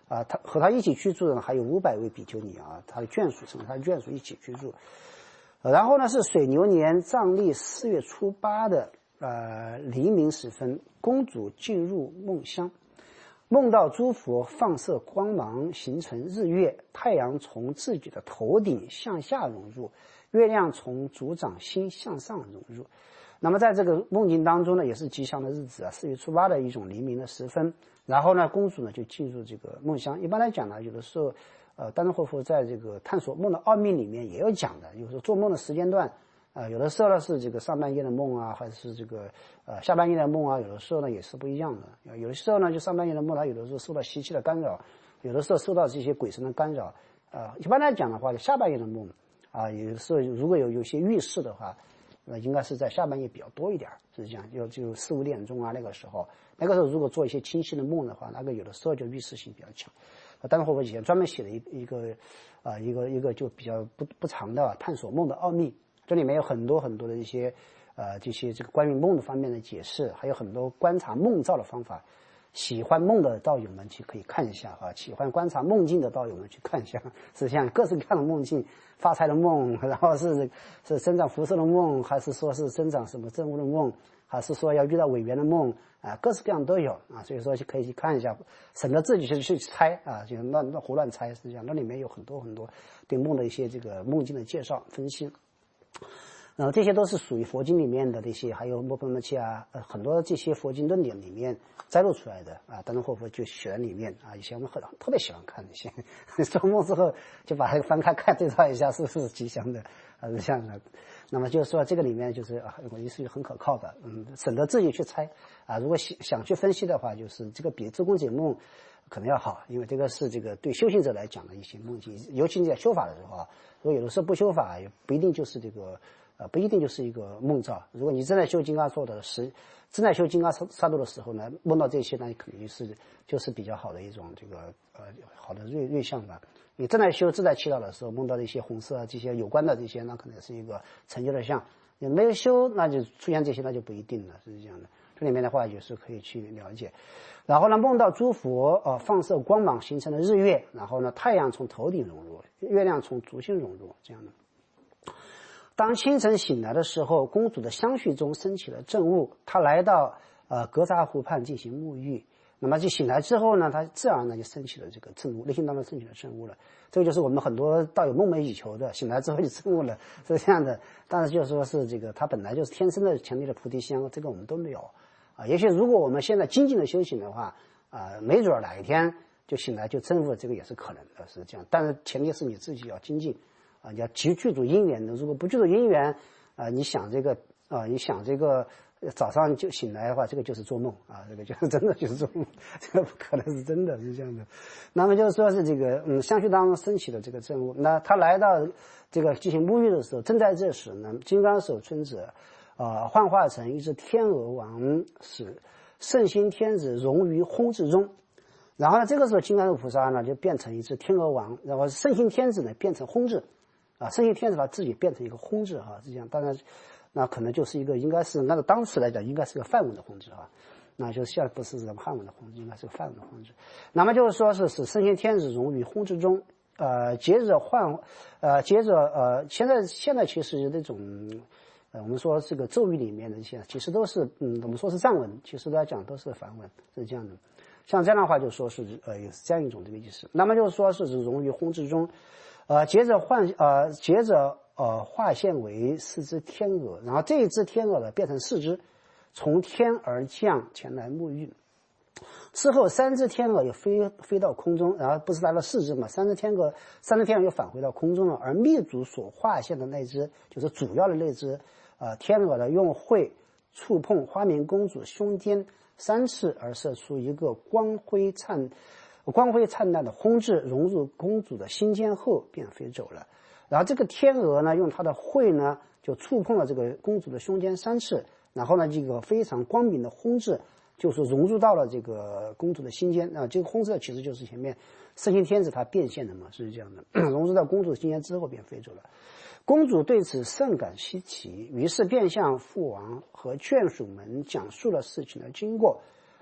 啊，他和他一起居住的呢还有五百位比丘尼啊，他的眷属成为他的眷属一起居住。然后呢是水牛年藏历四月初八的呃黎明时分，公主进入梦乡，梦到诸佛放射光芒形成日月，太阳从自己的头顶向下融入，月亮从主掌心向上融入。那么在这个梦境当中呢，也是吉祥的日子啊，四月初八的一种黎明的时分。然后呢，公主呢就进入这个梦乡。一般来讲呢，有的时候，呃，丹东霍夫在这个探索梦的奥秘里面也有讲的，有时候做梦的时间段，啊、呃，有的时候呢是这个上半夜的梦啊，还是这个呃下半夜的梦啊，有的时候呢也是不一样的。有的时候呢就上半夜的梦，它有的时候受到习气的干扰，有的时候受到这些鬼神的干扰。呃，一般来讲的话，就下半夜的梦啊，有的时候如果有有些预示的话。那应该是在下半夜比较多一点，是这样，就就四五点钟啊，那个时候，那个时候如果做一些清晰的梦的话，那个有的时候就预示性比较强。丹东霍夫以前专门写了一一个啊、呃、一个一个就比较不不长的探索梦的奥秘，这里面有很多很多的一些呃这些这个关于梦的方面的解释，还有很多观察梦兆的方法。喜欢梦的道友们去可以看一下啊，喜欢观察梦境的道友们去看一下，是像各式各样的梦境，发财的梦，然后是是增长辐射的梦，还是说是增长什么政务的梦，还是说要遇到委员的梦啊，各式各样都有啊，所以说就可以去看一下，省得自己去去猜啊，就乱乱胡乱猜，实际上那里面有很多很多对梦的一些这个梦境的介绍分析。呃，这些都是属于佛经里面的这些，还有摩诃摩契啊，呃，很多这些佛经论点里面摘录出来的啊。丹东霍夫就写在里面啊。以前我们很特别喜欢看那些，做梦之后就把它翻开看对照一下，是不是吉祥的啊？是这样的。那么就是说这个里面就是啊，我意思很可靠的，嗯，省得自己去猜啊。如果想想去分析的话，就是这个比周公解梦可能要好，因为这个是这个对修行者来讲的一些梦境，尤其你在修法的时候啊，如果有的时候不修法，也不一定就是这个。呃，不一定就是一个梦兆。如果你正在修金刚座的时，正在修金刚萨埵的时候呢，梦到这些，那肯定是就是比较好的一种这个呃好的瑞瑞相吧。你正在修自在祈祷的时候，梦到的一些红色啊这些有关的这些，那可能是一个成就的相。你没有修，那就出现这些，那就不一定了，是这样的。这里面的话也是可以去了解。然后呢，梦到诸佛呃放射光芒形成的日月，然后呢，太阳从头顶融入，月亮从足心融入，这样的。当清晨醒来的时候，公主的香绪中升起了正雾，她来到呃格扎湖畔进行沐浴。那么就醒来之后呢，她自然呢就升起了这个正雾，内心当中升起了正雾了。这个就是我们很多道友梦寐以求的，醒来之后就正雾了，是这样的。但是就是说是这个，她本来就是天生的强烈的菩提香，这个我们都没有啊。也许如果我们现在精进的修行的话，啊、呃，没准哪一天就醒来就正悟，这个也是可能的，是这样。但是前提是你自己要精进。啊，要具具足因缘的，如果不具足因缘，啊，你想这个啊，你想这个早上就醒来的话，这个就是做梦啊，这个就是真的就是做梦，这个不可能是真的，是这样的。那么就是说是这个嗯，相续当中升起的这个正悟，那他来到这个进行沐浴的时候，正在这时呢，金刚手春子啊幻化成一只天鹅王，使圣心天子融于烘之中。然后呢，这个时候金刚手菩萨呢就变成一只天鹅王，然后圣心天子呢变成烘字。啊，圣心天子他自己变成一个烘字哈，是这样。当然，那可能就是一个应该是按照当时来讲，应该是个梵文的烘字哈，那就是现在不是什么汉文的烘字，应该是个梵文的烘字。那么就是说是使圣心天子融于烘之中，呃，接着换，呃，接着呃，现在现在其实那种，呃，我们说这个咒语里面的一些，其实都是嗯，我们说是藏文，其实来讲都是梵文，是这样的。像这样的话，就说是呃，有这样一种这个意思。那么就是说是融于烘之中。呃，接着换呃，接着呃，化现为四只天鹅，然后这一只天鹅呢变成四只，从天而降前来沐浴。之后三只天鹅又飞飞到空中，然后不是来了四只嘛，三只天鹅，三只天鹅又返回到空中了。而密主所化现的那只，就是主要的那只呃天鹅呢，用喙触碰花明公主胸间三次，而射出一个光辉灿。光辉灿烂的烘字融入公主的心间后便飞走了。然后这个天鹅呢，用它的喙呢就触碰了这个公主的胸间三次，然后呢这个非常光明的烘字就是融入到了这个公主的心间啊。这个烘字其实就是前面圣心天子他变现的嘛，是这样的，融入到公主的心间之后便飞走了。公主对此甚感稀奇，于是便向父王和眷属们讲述了事情的经过。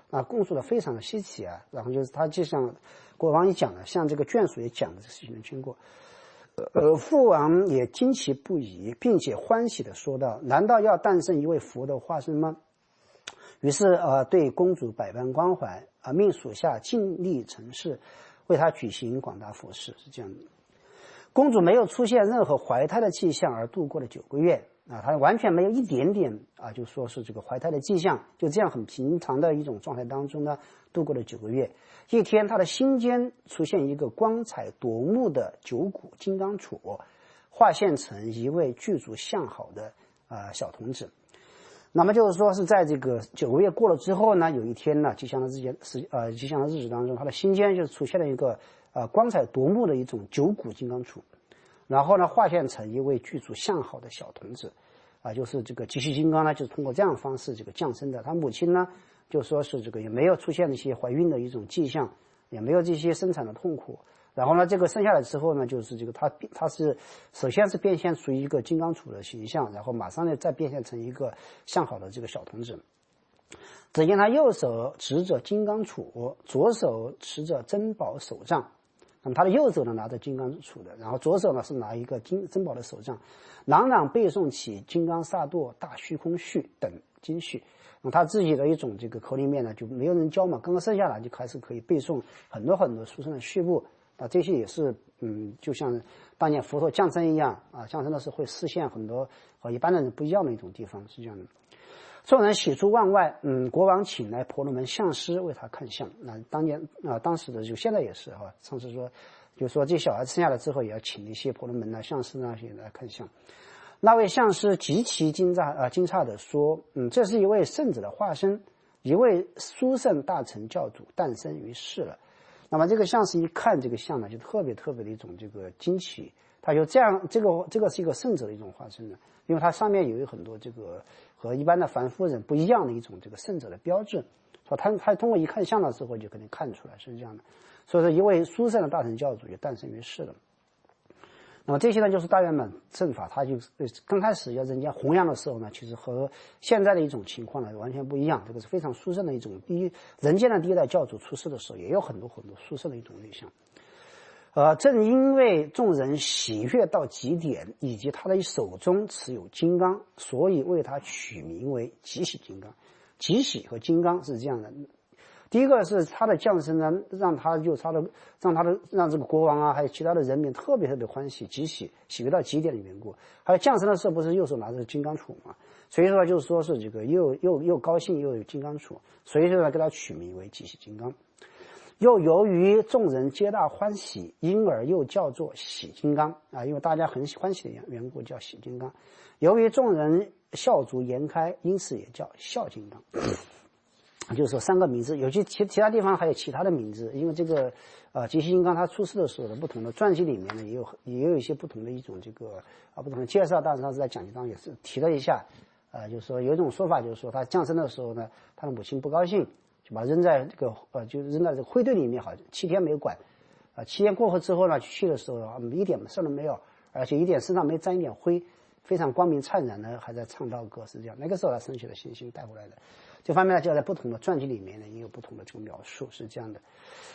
啊，供述的非常的稀奇啊。然后就是他就像国王也讲了，像这个眷属也讲了这事情的经过。呃，父王也惊奇不已，并且欢喜的说道：“难道要诞生一位佛的化身吗？”于是呃，对公主百般关怀啊、呃，命属下尽力成事，为他举行广大佛事，是这样的。公主没有出现任何怀胎的迹象，而度过了九个月啊，她完全没有一点点啊，就说是这个怀胎的迹象，就这样很平常的一种状态当中呢，度过了九个月。一天，她的心间出现一个光彩夺目的九股金刚杵，化现成一位具足相好的啊、呃、小童子。那么就是说是在这个九个月过了之后呢，有一天呢，吉祥的日间时呃吉祥的日子当中，他的心间就出现了一个呃光彩夺目的一种九股金刚杵，然后呢化现成一位具足相好的小童子，啊、呃，就是这个吉祥金刚呢，就是通过这样的方式这个降生的。他母亲呢就说是这个也没有出现一些怀孕的一种迹象，也没有这些生产的痛苦。然后呢，这个生下来之后呢，就是这个他他是首先是变现出一个金刚杵的形象，然后马上呢再变现成一个相好的这个小童子。只见他右手持着金刚杵，左手持着珍宝手杖。那么他的右手呢拿着金刚杵的，然后左手呢是拿一个金珍宝的手杖，朗朗背诵起金刚萨埵、大虚空序等经序。那么他自己的一种这个口里面呢就没有人教嘛，刚刚生下来就开始可以背诵很多很多殊胜的序部。啊，这些也是，嗯，就像当年佛陀降生一样啊，降生的时候会实现很多和一般的人不一样的一种地方，是这样的。众人喜出望外，嗯，国王请来婆罗门相师为他看相。那当年啊，当时的就现在也是哈、啊，上次说，就说这小孩生下来之后也要请一些婆罗门啊、相师那些来看相。那位相师极其惊诧啊，惊诧的说，嗯，这是一位圣者的化身，一位殊胜大乘教主诞生于世了。那么这个相师一看这个相呢，就特别特别的一种这个惊奇，他就这样，这个这个是一个圣者的一种化身呢，因为它上面有很多这个和一般的凡夫人不一样的一种这个圣者的标志，说他他通过一看相的时候就可能看出来是这样的，所以说一位殊胜的大乘教主就诞生于世了。那么这些呢，就是大圆满正法，它就刚开始要人家弘扬的时候呢，其实和现在的一种情况呢完全不一样。这个是非常殊胜的一种第一人间的第一代教主出世的时候，也有很多很多殊胜的一种内象。呃，正因为众人喜悦到极点，以及他的手中持有金刚，所以为他取名为吉喜金刚。吉喜和金刚是这样的。第一个是他的降生呢，让他就他的让他的让这个国王啊，还有其他的人民特别特别欢喜，极喜喜悦到极点的缘故。还有降生的时候不是右手拿着金刚杵嘛，所以说就是说是这个又又又高兴又有金刚杵，所以说呢给他取名为吉喜金刚。又由于众人皆大欢喜，因而又叫做喜金刚啊，因为大家很欢喜的缘故叫喜金刚。由于众人笑逐颜开，因此也叫笑金刚。就是说三个名字，有些其其他地方还有其他的名字，因为这个呃吉喜金刚他出世的时候的不同的传记里面呢，也有也有一些不同的一种这个啊不同的介绍，但是他是在讲记当中也是提了一下，呃就是说有一种说法就是说他降生的时候呢，他的母亲不高兴，就把他扔在这个呃就扔在这个灰堆里面，好像七天没有管，啊、呃、七天过后之后呢去的时候啊一点事都没有，而且一点身上没沾一点灰，非常光明灿然的还在唱道歌，是这样。那个时候他升起了信心带回来的。这方面呢，就在不同的传记里面呢，也有不同的这个描述，是这样的。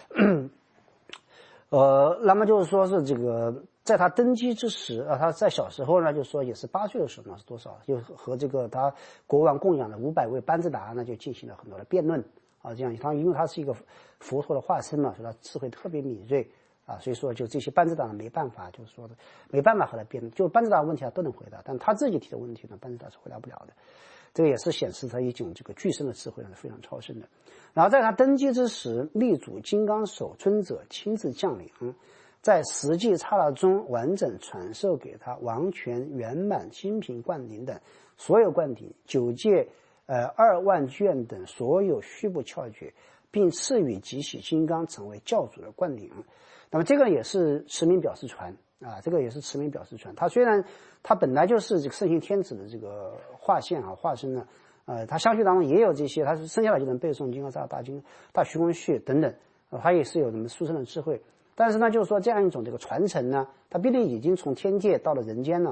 呃，那么就是说是这个，在他登基之时啊，他在小时候呢，就说也是八岁的时候呢，是多少？就和这个他国王供养的五百位班智达呢，就进行了很多的辩论啊，这样他因为他是一个佛陀的化身嘛，所以他智慧特别敏锐啊，所以说就这些班智达呢没办法，就是说的没办法和他辩论，就班智达问题他都能回答，但他自己提的问题呢，班智达是回答不了的。这个也是显示他一种这个具身的智慧是非常超深的。然后在他登基之时，立主金刚手尊者亲自降临，在实际刹那中完整传授给他王权圆满金瓶灌顶等所有灌顶，九界呃二万卷等所有虚部窍诀，并赐予吉喜金刚成为教主的灌顶。那么这个也是持名表示传啊，这个也是持名表示传。他虽然他本来就是这个圣行天子的这个化现啊化身呢，呃，他相续当中也有这些，他是生下来就能背诵金刚萨大经大虚空序等等，呃，他也是有什么殊胜的智慧。但是呢，就是说这样一种这个传承呢，他毕竟已经从天界到了人间了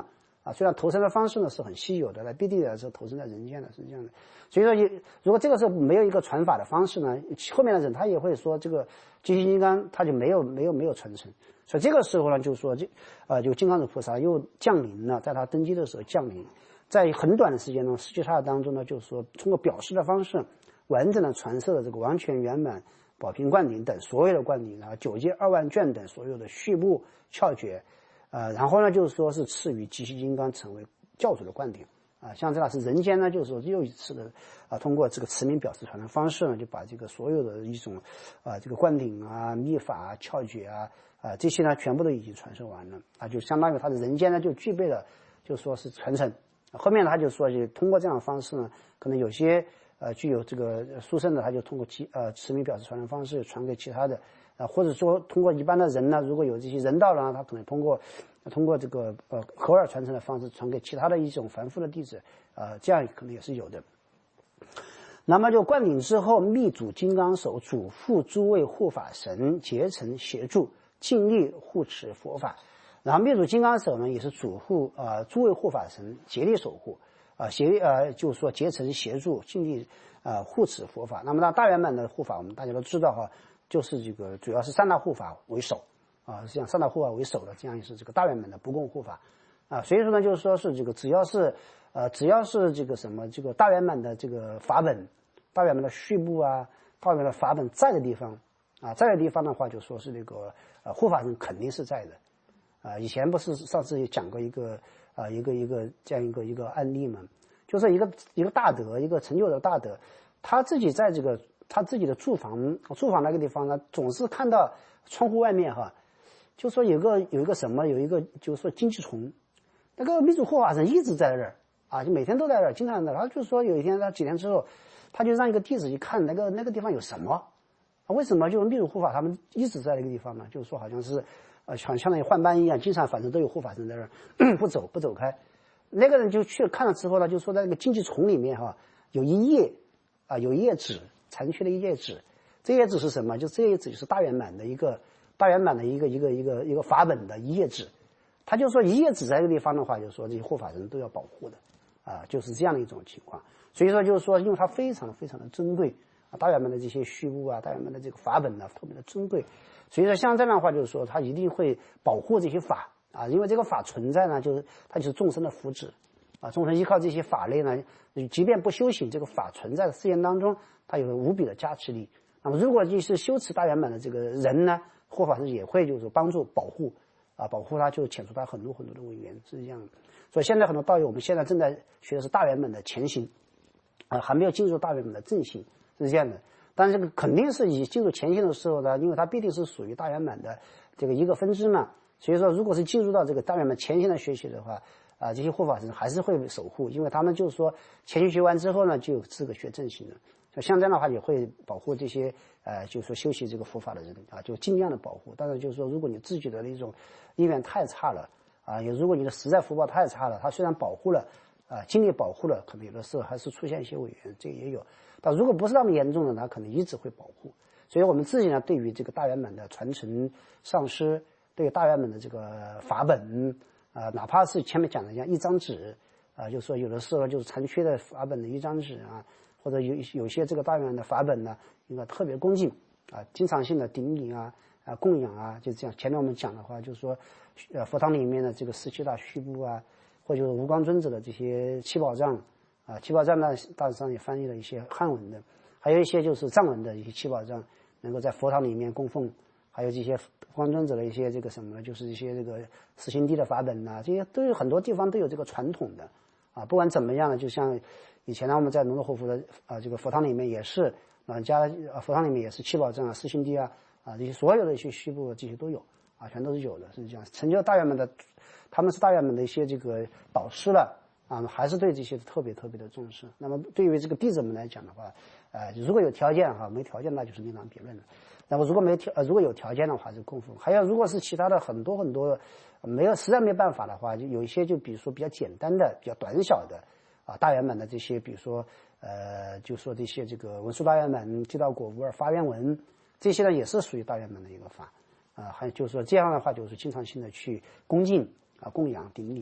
啊，虽然投生的方式呢是很稀有的，那必定是投生在人间的，是这样的。所以说，如果这个时候没有一个传法的方式呢，后面的人他也会说这个集气金刚他就没有没有没有传承。所以这个时候呢，就是说这呃，就金刚指菩萨又降临了，在他登基的时候降临，在很短的时间中，十七刹当中呢，就是说通过表示的方式，完整的传授了这个完全圆满、宝瓶灌顶等所有的灌顶，然后九界二万卷等所有的序部窍诀。呃，然后呢，就是说是赐予集气金刚成为教主的灌顶啊，像这样是人间呢，就是说又一次的啊，通过这个持名表示传的方式呢，就把这个所有的一种啊这个灌顶啊、秘法啊、窍诀啊啊这些呢，全部都已经传授完了啊，就相当于他的人间呢就具备了，就说是传承。后面呢，他就说就通过这样的方式呢，可能有些呃具有这个殊胜的，他就通过其呃持名表示传的方式传给其他的。啊，或者说通过一般的人呢，如果有这些人道呢，他可能通过通过这个呃口耳传承的方式传给其他的一种凡夫的弟子，呃，这样可能也是有的。那么就灌顶之后，密主金刚手，嘱咐诸位护法神竭诚协助，尽力护持佛法。然后密主金刚手呢，也是嘱咐啊、呃、诸位护法神竭力守护啊、呃，协呃就是说竭诚协助，尽力啊、呃、护持佛法。那么那大圆满的护法，我们大家都知道哈。就是这个主要是三大护法为首啊，是这样三大护法为首的，这样也是这个大圆满的不共护法啊。所以说呢，就是说是这个只要是呃只要是这个什么这个大圆满的这个法本、大圆满的序部啊、大圆满的法本在的地方啊，在的地方的话，就说是这个呃护法神肯定是在的啊。以前不是上次也讲过一个啊一个一个这样一个一个案例嘛，就是一个一个大德，一个成就的大德，他自己在这个。他自己的住房，住房那个地方呢，总是看到窗户外面哈，就说有个有一个什么，有一个就是说金鸡虫，那个密主护法神一直在那儿啊，就每天都在那儿，经常在那儿。他就说有一天，他几天之后，他就让一个弟子一看那个那个地方有什么，啊、为什么就是密主护法他们一直在那个地方呢？就是说好像是，呃，像相当于换班一样，经常反正都有护法神在那儿不走不走开。那个人就去看了之后呢，就说在那个金鸡虫里面哈，有一页啊，有一页纸。残缺的一页纸，这页纸是什么？就这页纸就是大圆满的一个大圆满的一个一个一个一个法本的一页纸。他就说一页纸在这个地方的话，就是说这些护法人都要保护的啊，就是这样的一种情况。所以说就是说，因为它非常非常的珍贵啊，大圆满的这些序部啊，大圆满的这个法本呢、啊，特别的珍贵。所以说像这样的话，就是说他一定会保护这些法啊，因为这个法存在呢，就是它就是众生的福祉啊，众生依靠这些法类呢，即便不修行，这个法存在的事件当中。它有无比的加持力。那么，如果就是修持大圆满的这个人呢，护法神也会就是帮助保护啊，保护他，就遣除他很多很多的违缘，是这样的。所以现在很多道友，我们现在正在学的是大圆满的前行啊，还没有进入大圆满的正行，是这样的。但是这个肯定是以进入前行的时候呢，因为它必定是属于大圆满的这个一个分支嘛，所以说如果是进入到这个大圆满前行的学习的话。啊，这些护法神还是会守护，因为他们就是说前行学完之后呢，就有资格学正行了。像这样的话，也会保护这些呃，就是说修习这个佛法的人啊，就尽量的保护。但是就是说，如果你自己的一种意愿太差了啊，也如果你的实在福报太差了，他虽然保护了啊，尽力保护了，可能有的时候还是出现一些违缘，这个也有。但如果不是那么严重的，他可能一直会保护。所以我们自己呢，对于这个大圆满的传承上师，对于大圆满的这个法本。啊，哪怕是前面讲的像一张纸，啊，就说有的时候就是残缺的法本的一张纸啊，或者有有些这个大圆满的法本呢，应该特别恭敬啊，经常性的顶礼啊，啊供养啊，就这样。前面我们讲的话，就是说，呃，佛堂里面的这个十七大序部啊，或者就是无光尊者的这些七宝藏啊，七宝藏呢，大致上也翻译了一些汉文的，还有一些就是藏文的一些七宝藏，能够在佛堂里面供奉。还有这些光尊者的一些这个什么，就是一些这个四心地的法本呐、啊，这些都有很多地方都有这个传统的啊。不管怎么样呢，就像以前呢，我们在龙罗活佛的啊这个佛堂里面也是老家啊佛堂里面也是七宝藏啊、四心地啊啊这些所有的一些虚部这些都有啊，全都是有的，是这样。成就大圆满的，他们是大圆满的一些这个导师了啊，还是对这些特别特别的重视。那么对于这个弟子们来讲的话，呃，如果有条件哈，没条件那就是另当别论了。那么如果没条呃如果有条件的话就供奉，还有如果是其他的很多很多没有实在没办法的话，就有一些就比如说比较简单的、比较短小的啊大圆满的这些，比如说呃就说这些这个文殊大圆满、地道果无二发愿文这些呢也是属于大圆满的一个法啊，还有就是说这样的话就是经常性的去恭敬啊供养顶礼啊。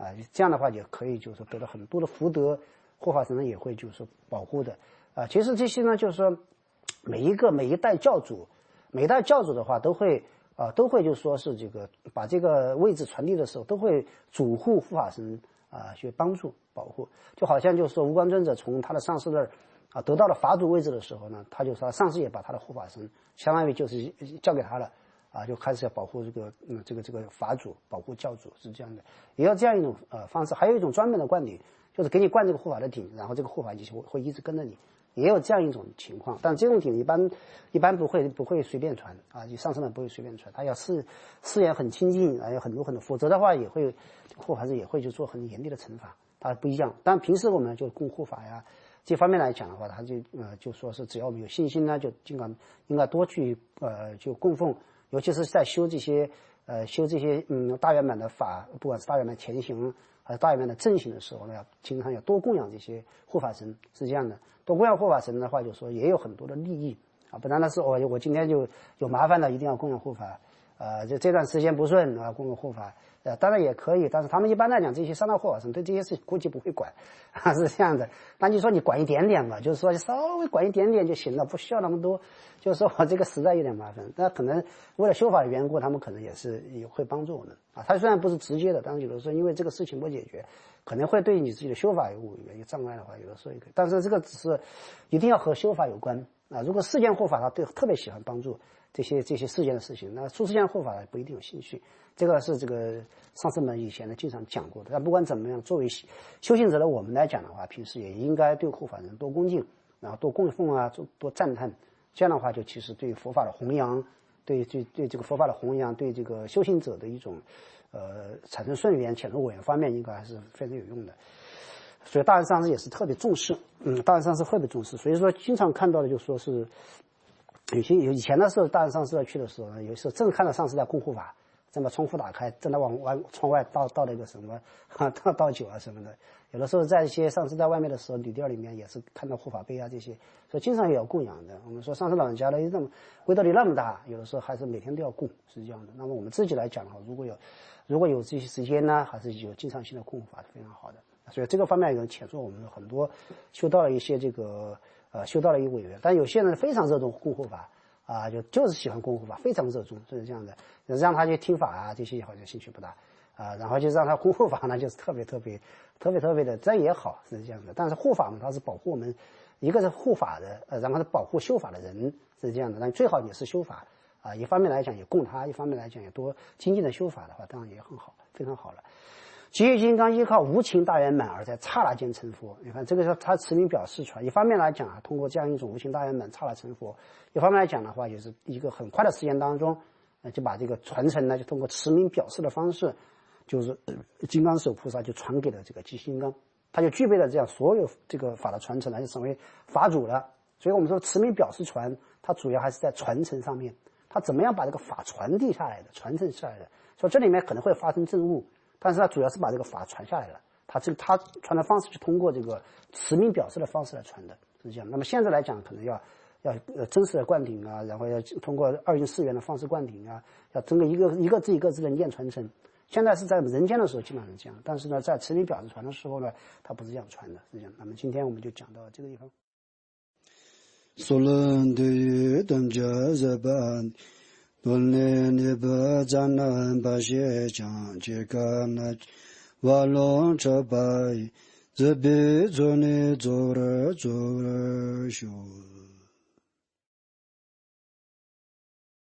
啊，这样的话也可以就是说得到很多的福德，护法神呢也会就是说保护的啊。其实这些呢就是说每一个每一代教主，每一代教主的话都会啊都会就说是这个把这个位置传递的时候都会主护护法神啊去帮助保护，就好像就是说无光尊者从他的上师那儿啊得到了法主位置的时候呢，他就说上师也把他的护法神相当于就是交给他了。啊，就开始要保护这个嗯这个这个法主，保护教主是这样的，也要这样一种呃方式。还有一种专门的灌顶，就是给你灌这个护法的顶，然后这个护法就会会一直跟着你，也有这样一种情况。但这种顶一般一般不会不会随便传啊，就上升的不会随便传，他要誓誓言很清净，还有很多很多，否则的话也会护法师也会就做很严厉的惩罚，他不一样。但平时我们就供护法呀。这方面来讲的话，他就呃就说是只要我们有信心呢，就尽管应该多去呃就供奉。尤其是在修这些呃修这些嗯大圆满的法，不管是大圆满前行还是大圆满的正行的时候呢，要经常要多供养这些护法神，是这样的。多供养护法神的话，就说也有很多的利益啊，不单单是我我今天就有麻烦了，一定要供养护法，呃这这段时间不顺啊，供养护法。呃，当然也可以，但是他们一般来讲，这些三大护法神对这些事估计不会管，啊，是这样的。那你说你管一点点吧，就是说稍微管一点点就行了，不需要那么多。就是说我这个实在有点麻烦，那可能为了修法的缘故，他们可能也是也会帮助我们啊。他虽然不是直接的，但是有的时候因为这个事情不解决，可能会对你自己的修法有有障碍的话，有的时候也可以。但是这个只是一定要和修法有关啊。如果世间护法他对特别喜欢帮助这些这些世间的事情，那出世间护法不一定有兴趣。这个是这个上师们以前呢经常讲过的。但不管怎么样，作为修行者的我们来讲的话，平时也应该对护法人多恭敬，然后多供奉啊，多多赞叹。这样的话，就其实对佛法的弘扬，对对对这个佛法的弘扬，对这个修行者的一种呃产生顺缘、潜入稳方面，应该还是非常有用的。所以大人上师也是特别重视，嗯，大人上师特别重视。所以说，经常看到的就说是有些有以前的时候，大人上师要去的时候呢，有时候正看到上师在供护法。这么窗户打开，正在往外窗外倒倒了一个什么啊倒倒酒啊什么的。有的时候在一些上师在外面的时候，旅店里面也是看到护法杯啊这些，所以经常也要供养的。我们说上师老人家的那么威德力那么大，有的时候还是每天都要供，是这样的。那么我们自己来讲的话，如果有如果有这些时间呢，还是有经常性的供法是非常好的。所以这个方面有显出我们很多修到了一些这个呃修到了一个委员，但有些人非常热衷供护法。啊，就就是喜欢供护法，非常热衷，就是这样的。让他去听法啊，这些好像兴趣不大啊。然后就让他供护法呢，就是特别特别特别特别的，这也好，是这样的。但是护法嘛，它是保护我们，一个是护法的，呃，然后是保护修法的人，是这样的。但最好也是修法啊，一方面来讲也供他，一方面来讲也多精进的修法的话，当然也很好，非常好了。极乐金刚依靠无情大圆满而在刹那间成佛。你看，这个是他持名表示传。一方面来讲啊，通过这样一种无情大圆满刹那成佛；一方面来讲的话，也是一个很快的时间当中，呃，就把这个传承呢，就通过持名表示的方式，就是金刚手菩萨就传给了这个极金刚，他就具备了这样所有这个法的传承，就成为法主了。所以我们说持名表示传，它主要还是在传承上面，它怎么样把这个法传递下来的、传承下来的。所以这里面可能会发生证悟。但是它主要是把这个法传下来了，它这个它传的方式是通过这个持名表示的方式来传的，是这样。那么现在来讲，可能要要呃真实的灌顶啊，然后要通过二运四元的方式灌顶啊，要通过一个一个字一个字的念传承。现在是在人间的时候基本上是这样，但是呢，在持名表示传的时候呢，它不是这样传的，是这样。那么今天我们就讲到这个地方。 Dole ne ba zanan ba she chang che ka na wa long cha ba ze be zo ne zo ra zo ra shu